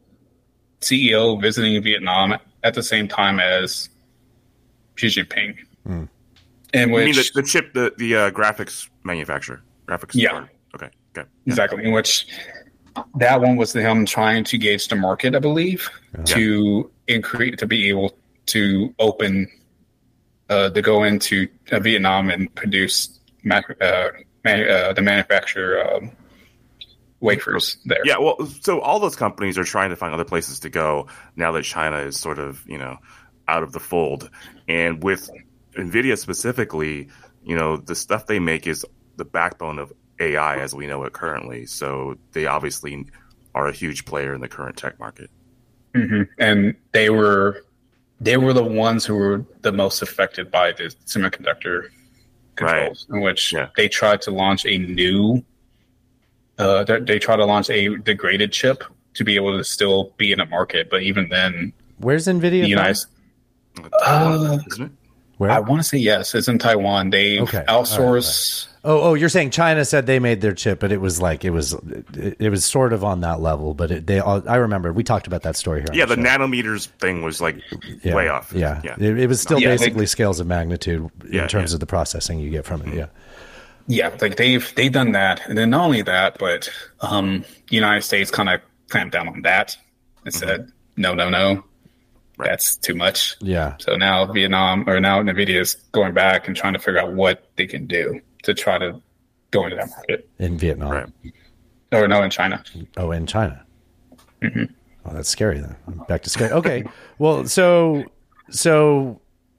C E O visiting Vietnam at the same time as Xi Jinping. Mm. In which, you mean the, the chip, the the uh, graphics manufacturer, graphics. Yeah. Card. Okay. Okay. Exactly. In which that one was him trying to gauge the market, I believe, yeah. to increase, to be able to open, uh, to go into uh, Vietnam and produce mac- uh, man- uh, the manufacturer uh, wafers there. Yeah. Well, so all those companies are trying to find other places to go now that China is sort of, you know, out of the fold. And with NVIDIA specifically, you know, the stuff they make is the backbone of A I as we know it currently. So they obviously are a huge player in the current tech market. Mm-hmm. And they were they were the ones who were the most affected by the semiconductor controls, right. in which yeah. they tried to launch a new, uh, they, they tried to launch a degraded chip to be able to still be in a market. But even then, where's NVIDIA? The United, uh, isn't it? Where? I want to say yes. It's in Taiwan. They okay. outsource. All right, all right. Oh, oh, you're saying China said they made their chip, but it was like it was, it, it was sort of on that level. But it, they, all, I remember we talked about that story here. Yeah, the, the nanometers thing was like yeah, way off. Yeah, yeah. It, it was still yeah, basically like, scales of magnitude in yeah, terms yeah. of the processing you get from it. Mm-hmm. Yeah. Yeah, like they've they've done that, and then not only that, but um, the United States kind of clamped down on that and mm-hmm. said, no, no, no, right. that's too much. Yeah. So now Vietnam or now NVIDIA is going back and trying to figure out what they can do to try to go into that market in Vietnam, right. or no, in China. Oh, in China. Mm-hmm. Oh, that's scary. Then back to scary. Okay, well, so so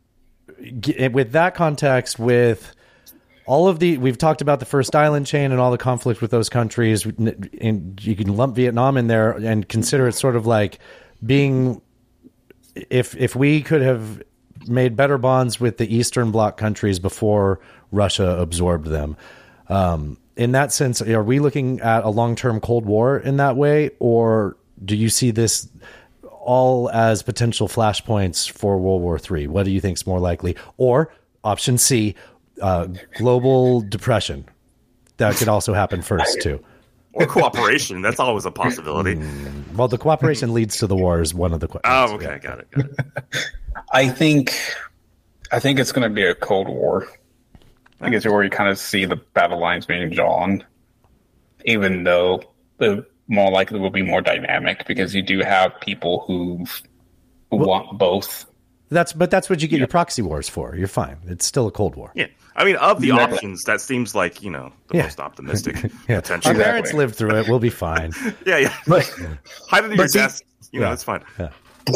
with that context, with all of the, we've talked about the first island chain and all the conflict with those countries, and you can lump Vietnam in there and consider it sort of like being, if if we could have made better bonds with the Eastern Bloc countries before Russia absorbed them. Um, in that sense, are we looking at a long-term Cold War in that way, or do you see this all as potential flashpoints for World War Three? What do you think is more likely? Or option C, Uh, global depression. That could also happen first too. Or cooperation. That's always a possibility. Mm, well, the cooperation leads to the war is one of the questions. Oh, okay. Yeah. Got it. Got it. I think, I think it's going to be a Cold War. I think it's where you kind of see the battle lines being drawn, even though the more likely will be more dynamic because you do have people who, who well, want both. That's but that's what you get yeah. your proxy wars for. You're fine. It's still a Cold War. Yeah, I mean, of the exactly. options, that seems like you know the yeah. most optimistic. yeah. potential. Our parents exactly. lived through it. We'll be fine. yeah, yeah. But, hide under your desk. You know, yeah. it's fine. Yeah.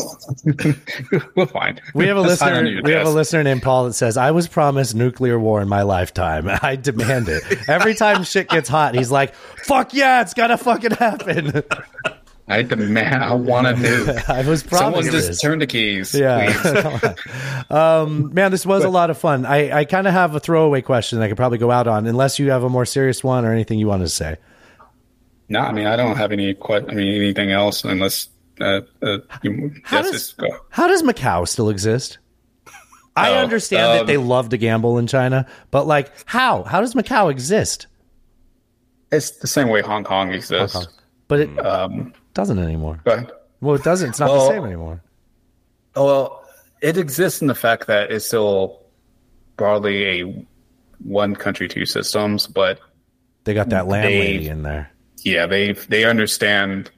We're fine. We have a listener. We desk. have a listener named Paul that says, "I was promised nuclear war in my lifetime. I demand it." Every time shit gets hot, he's like, "Fuck yeah, it's gotta fucking happen." I demand. I want to do. I was promised. Someone just this. turn the keys. Yeah. um, man, this was but, a lot of fun. I, I kind of have a throwaway question I could probably go out on, unless you have a more serious one or anything you want to say. No, I mean I don't have any. I mean anything else unless. Uh, uh, you, how, does, how does Macau still exist? I oh, understand um, that they love to gamble in China, but like, how? How does Macau exist? It's the same way Hong Kong exists, Hong Kong. But it um, doesn't anymore. Go ahead. Well, it doesn't. It's not well, the same anymore. Well, it exists in the fact that it's still broadly a one country, two systems, but they got that landlady in there. Yeah, they they understand.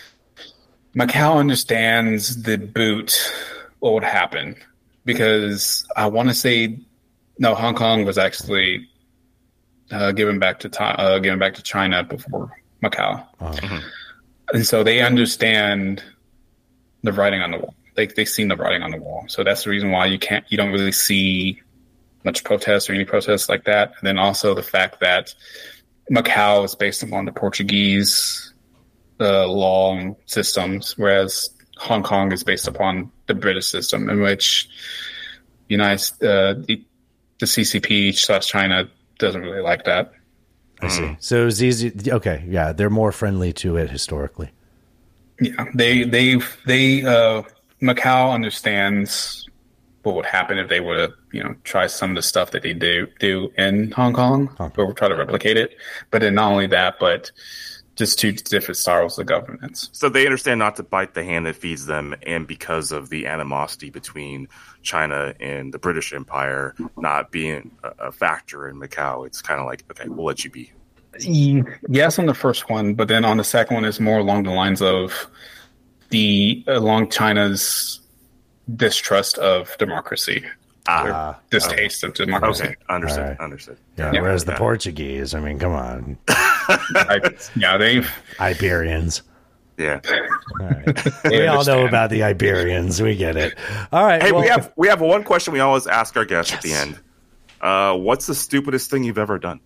Macau understands the boot what would happen because I want to say no, Hong Kong was actually uh, given back to uh, given back to China before Macau, oh. mm-hmm. and so they understand the writing on the wall. They they've seen the writing on the wall, so that's the reason why you can't you don't really see much protests or any protests like that. And then also the fact that Macau is based upon the Portuguese. The law systems, whereas Hong Kong is based upon the British system, in which United uh, the, the C C P slash China doesn't really like that. I see. So it's easy. Okay, yeah, they're more friendly to it historically. Yeah, they they they uh, Macau understands what would happen if they were to you know try some of the stuff that they do do in Hong Kong, Hong Kong. or try to replicate it. But then not only that, but just two different styles of governance. So they understand not to bite the hand that feeds them, and because of the animosity between China and the British Empire not being a, a factor in Macau, it's kind of like, okay, we'll let you be. Yes, on the first one, but then on the second one is more along the lines of the along China's distrust of democracy. Ah, distaste okay. of democracy. Okay, understood. Right. Understood. Yeah, yeah, whereas yeah. the Portuguese, I mean, come on. I, yeah, they've Iberians. Yeah, all right. we all know about the Iberians. We get it. All right. Hey, well, we have we have one question we always ask our guests yes. at the end. Uh, what's the stupidest thing you've ever done?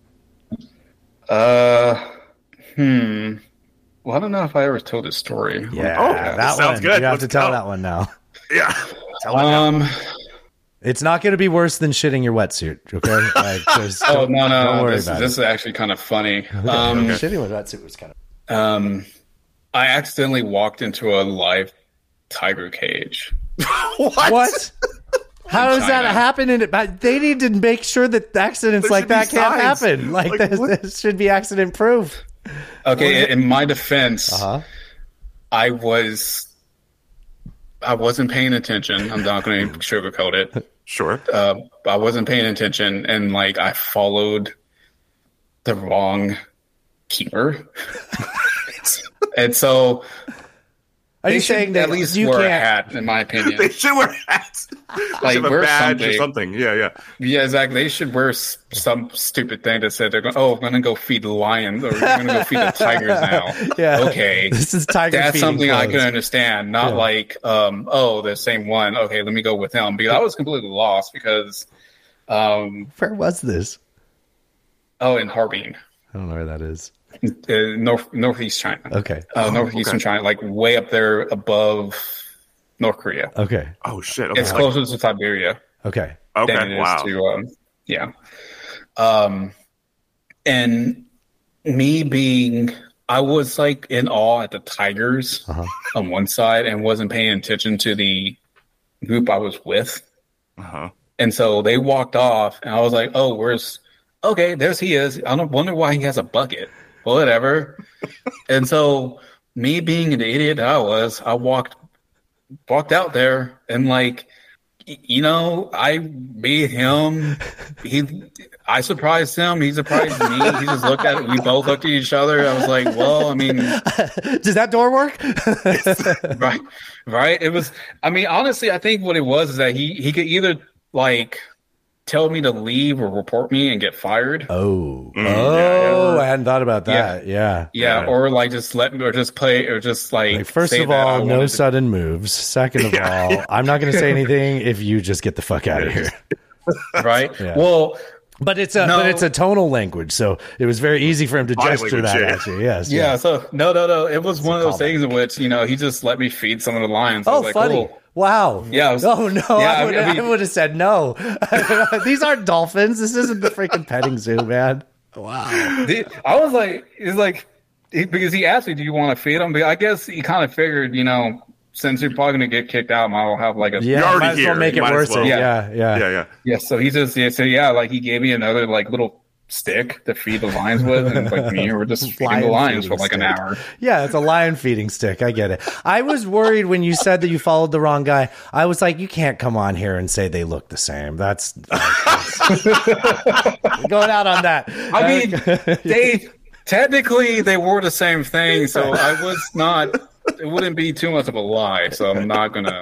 Uh, hmm. Well, I don't know if I ever told this story. Yeah, oh, that sounds one. good. You have Let's to tell go. that one now. Yeah. Tell um. It It's not going to be worse than shitting your wetsuit, okay? Like, oh, no, no. Don't worry this, about this it. is actually kind of funny. Um, okay. Shitting with wetsuit was kind of... Um, I accidentally walked into a live tiger cage. What? What? How does China. that happen? In it? They need to make sure that accidents there like that can't signs. happen. Like, like this, this should be accident proof. Okay, in my defense, uh-huh. I was... I wasn't paying attention. I'm not going to sugarcoat it. Sure. Uh, I wasn't paying attention, and like I followed the wrong keeper. And so Are they you should saying at that least you wear a can't? hat, in my opinion. They should wear hats. Like, Should have a wear badge or something. something. Yeah, yeah. Yeah, exactly. They should wear s- some stupid thing that said they're going. Oh, we're going to go feed the lions, or we're going to go feed the tigers now. Yeah. Okay, This is tiger that's feeding something I clothes. can understand. Not Yeah. like, um, oh, the same one. Okay, let me go with him, because I was completely lost because, um, Where was this? oh, in Harbin, I don't know where that is. uh, north northeast China. Okay. uh, northeastern okay. China, like way up there above North Korea. Okay. Oh shit. Okay. It's closer to Siberia. Okay. Okay. than it is Wow. to um, yeah. Um, and me being, I was like in awe at the tigers Uh-huh. on one side and wasn't paying attention to the group I was with. Uh-huh. And so they walked off, and I was like, "Oh, where's? Okay, there's he is. I don't wonder why he has a bucket. Well, whatever." And so me being an idiot I was, I walked walked out there and like. You know, I made him. He, I surprised him. He surprised me. He just looked at it. We both looked at each other. I was like, "Well, I mean, Does that door work? right, right." It was. I mean, honestly, I think what it was is that he he could either like tell me to leave or report me and get fired. Oh. Mm, oh, yeah. I hadn't thought about that. Yeah. Yeah, or like just let me, or just play, or just like. Like, first say of that I all, no wanted to- sudden moves. Second of all, I'm not going to say anything if you just get the fuck out of here. right? Yeah. Well, But it's a No. but it's a tonal language, so it was very easy for him to Body gesture language, that yeah. at you. Yes. yeah. So no, no, no. It was one of those callback. things in which you know he just let me feed some of the lions. I Oh, was like, funny! cool. Wow. Yeah, I was- oh no! yeah, I I would mean- I mean- I would have said no. These aren't dolphins. This isn't the freaking petting zoo, man. Wow. The- I was like, it's like he, because he asked me, "Do you want to feed him?" But I guess he kind of figured, you know, since you're probably going to get kicked out, I'll have like a Yeah. already Might as well here. make You it might as worse. well. Yeah. Yeah. Yeah. Yeah, yeah. yeah. So he just yeah, so yeah, like he gave me another like little stick to feed the lions with, and like me, we're just feeding Lion the lions for feeding like an stick. hour. Yeah, it's a lion feeding stick. I get it. I was worried when you said that you followed the wrong guy. I was like, you can't come on here and say they look the same. That's, that's going out on that. I mean, they technically they were the same thing, so I was not. It wouldn't be too much of a lie, so I'm not gonna.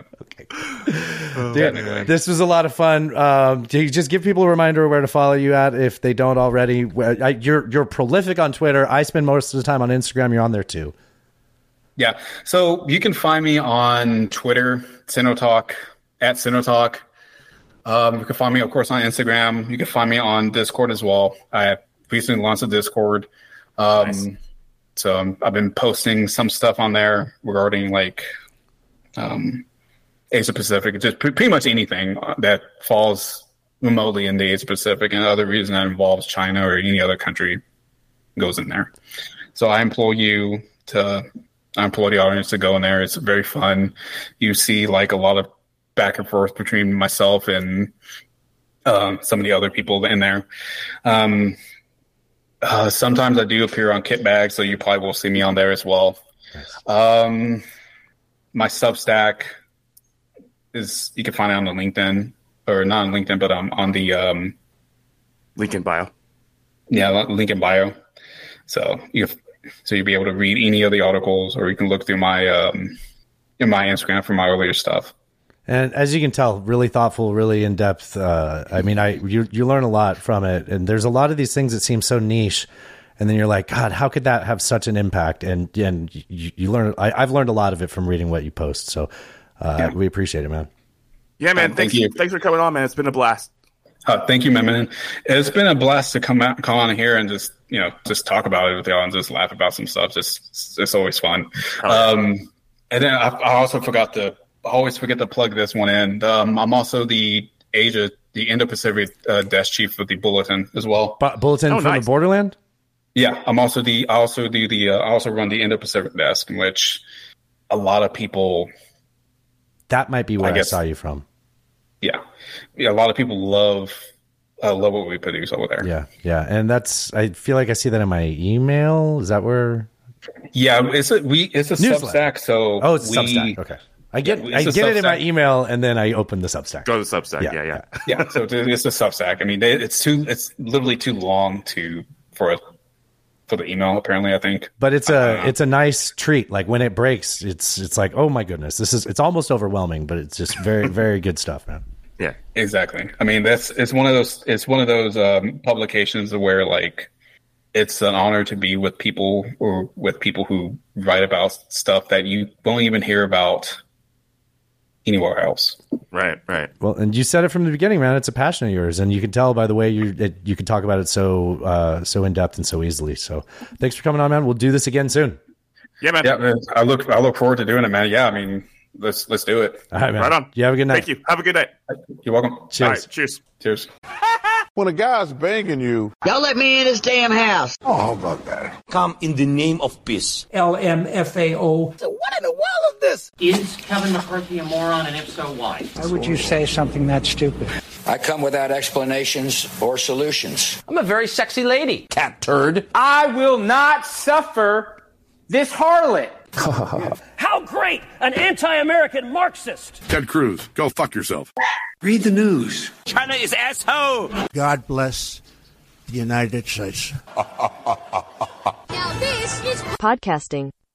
Dude, this was a lot of fun. Um, do you just give people a reminder where to follow you at if they don't already. Where- I- You're you're prolific on Twitter. I spend most of the time on Instagram. You're on there too. Yeah, so you can find me on Twitter, Sinotalk at Sinotalk. Um, you can find me, of course, on Instagram. You can find me on Discord as well. I recently launched a Discord. Um, Nice. So um, I've been posting some stuff on there regarding like um, Asia Pacific, just pre- pretty much anything that falls remotely in the Asia Pacific, and other reason that involves China or any other country goes in there. So I implore you to, I implore the audience to go in there. It's very fun. You see like a lot of back and forth between myself and uh, some of the other people in there. Um, Uh, sometimes I do appear on Kitbag, so you probably will see me on there as well. Um, my Substack is, you can find it on the LinkedIn, or not on LinkedIn, but um, on the, um, Link in bio. yeah, link in bio. So you, so you'll be able to read any of the articles, or you can look through my, um, in my Instagram for my earlier stuff. And as you can tell, really thoughtful, really in depth. Uh, I mean, I you you learn a lot from it, and there's a lot of these things that seem so niche, and then you're like, God, how could that have such an impact? And and you, you learn. I, I've learned a lot of it from reading what you post. So uh, Yeah. we appreciate it, man. Yeah, man. Um, thanks, thank you. thanks for coming on, man. It's been a blast. Uh, thank you, man. It's been a blast to come out, come on here and just, you know, just talk about it with y'all and just laugh about some stuff. Just, it's always fun. Um, and then I, I also forgot to, I always forget to plug this one in. Um, I'm also the Asia, the Indo-Pacific uh, desk chief of the Bulletin as well. Bu- Bulletin Oh, from nice. the Borderland. Yeah, I'm also the, I also do the, uh, I also run the Indo-Pacific desk, in which a lot of people, That might be where I I, guess- saw you from. yeah, yeah, a lot of people love, uh, love what we produce over there. Yeah, yeah, and that's. I feel like I see that in my email. Is that where? Yeah, it's a we it's a Newsletter. Substack, so Oh, it's we, Substack. Okay, I get Yeah, I it's a get it in my Substack. email, and then I open the Substack. Go to the Substack. Yeah, Yeah, yeah. Yeah, so it's a, it's a Substack. I mean, they, it's too it's literally too long to for a for the email. Apparently, I think. But it's a it's a nice treat. Like when it breaks, it's it's like, oh my goodness, this is it's almost overwhelming, but it's just very very good stuff, man. Yeah, exactly. I mean, that's it's one of those it's one of those um, publications where like it's an honor to be with people or with people who write about stuff that you won't even hear about anywhere else. Right, right. Well, and you said it from the beginning, man. It's a passion of yours, and you can tell by the way you it, you can talk about it so uh, so in depth and so easily. So, thanks for coming on, man. We'll do this again soon. Yeah, man. Yeah, man. I look I look forward to doing it, man. Yeah, I mean, let's let's do it. All right, man. Right on. You have a good night. Thank you. Have a good night. You're welcome. Cheers. All right, cheers. Cheers. When a guy's banging you, Don't let me in his damn house. oh, how about that? Come in the name of peace. L M F A O. So what in the world is this? Is Kevin McCarthy a moron, and if so, why? Why would you say something that stupid? I come without explanations or solutions. I'm a very sexy lady. Cat turd. I will not suffer this harlot. How great! An anti-American Marxist! Ted Cruz, go fuck yourself. Read the news. China is asshole! God bless the United States. Podcasting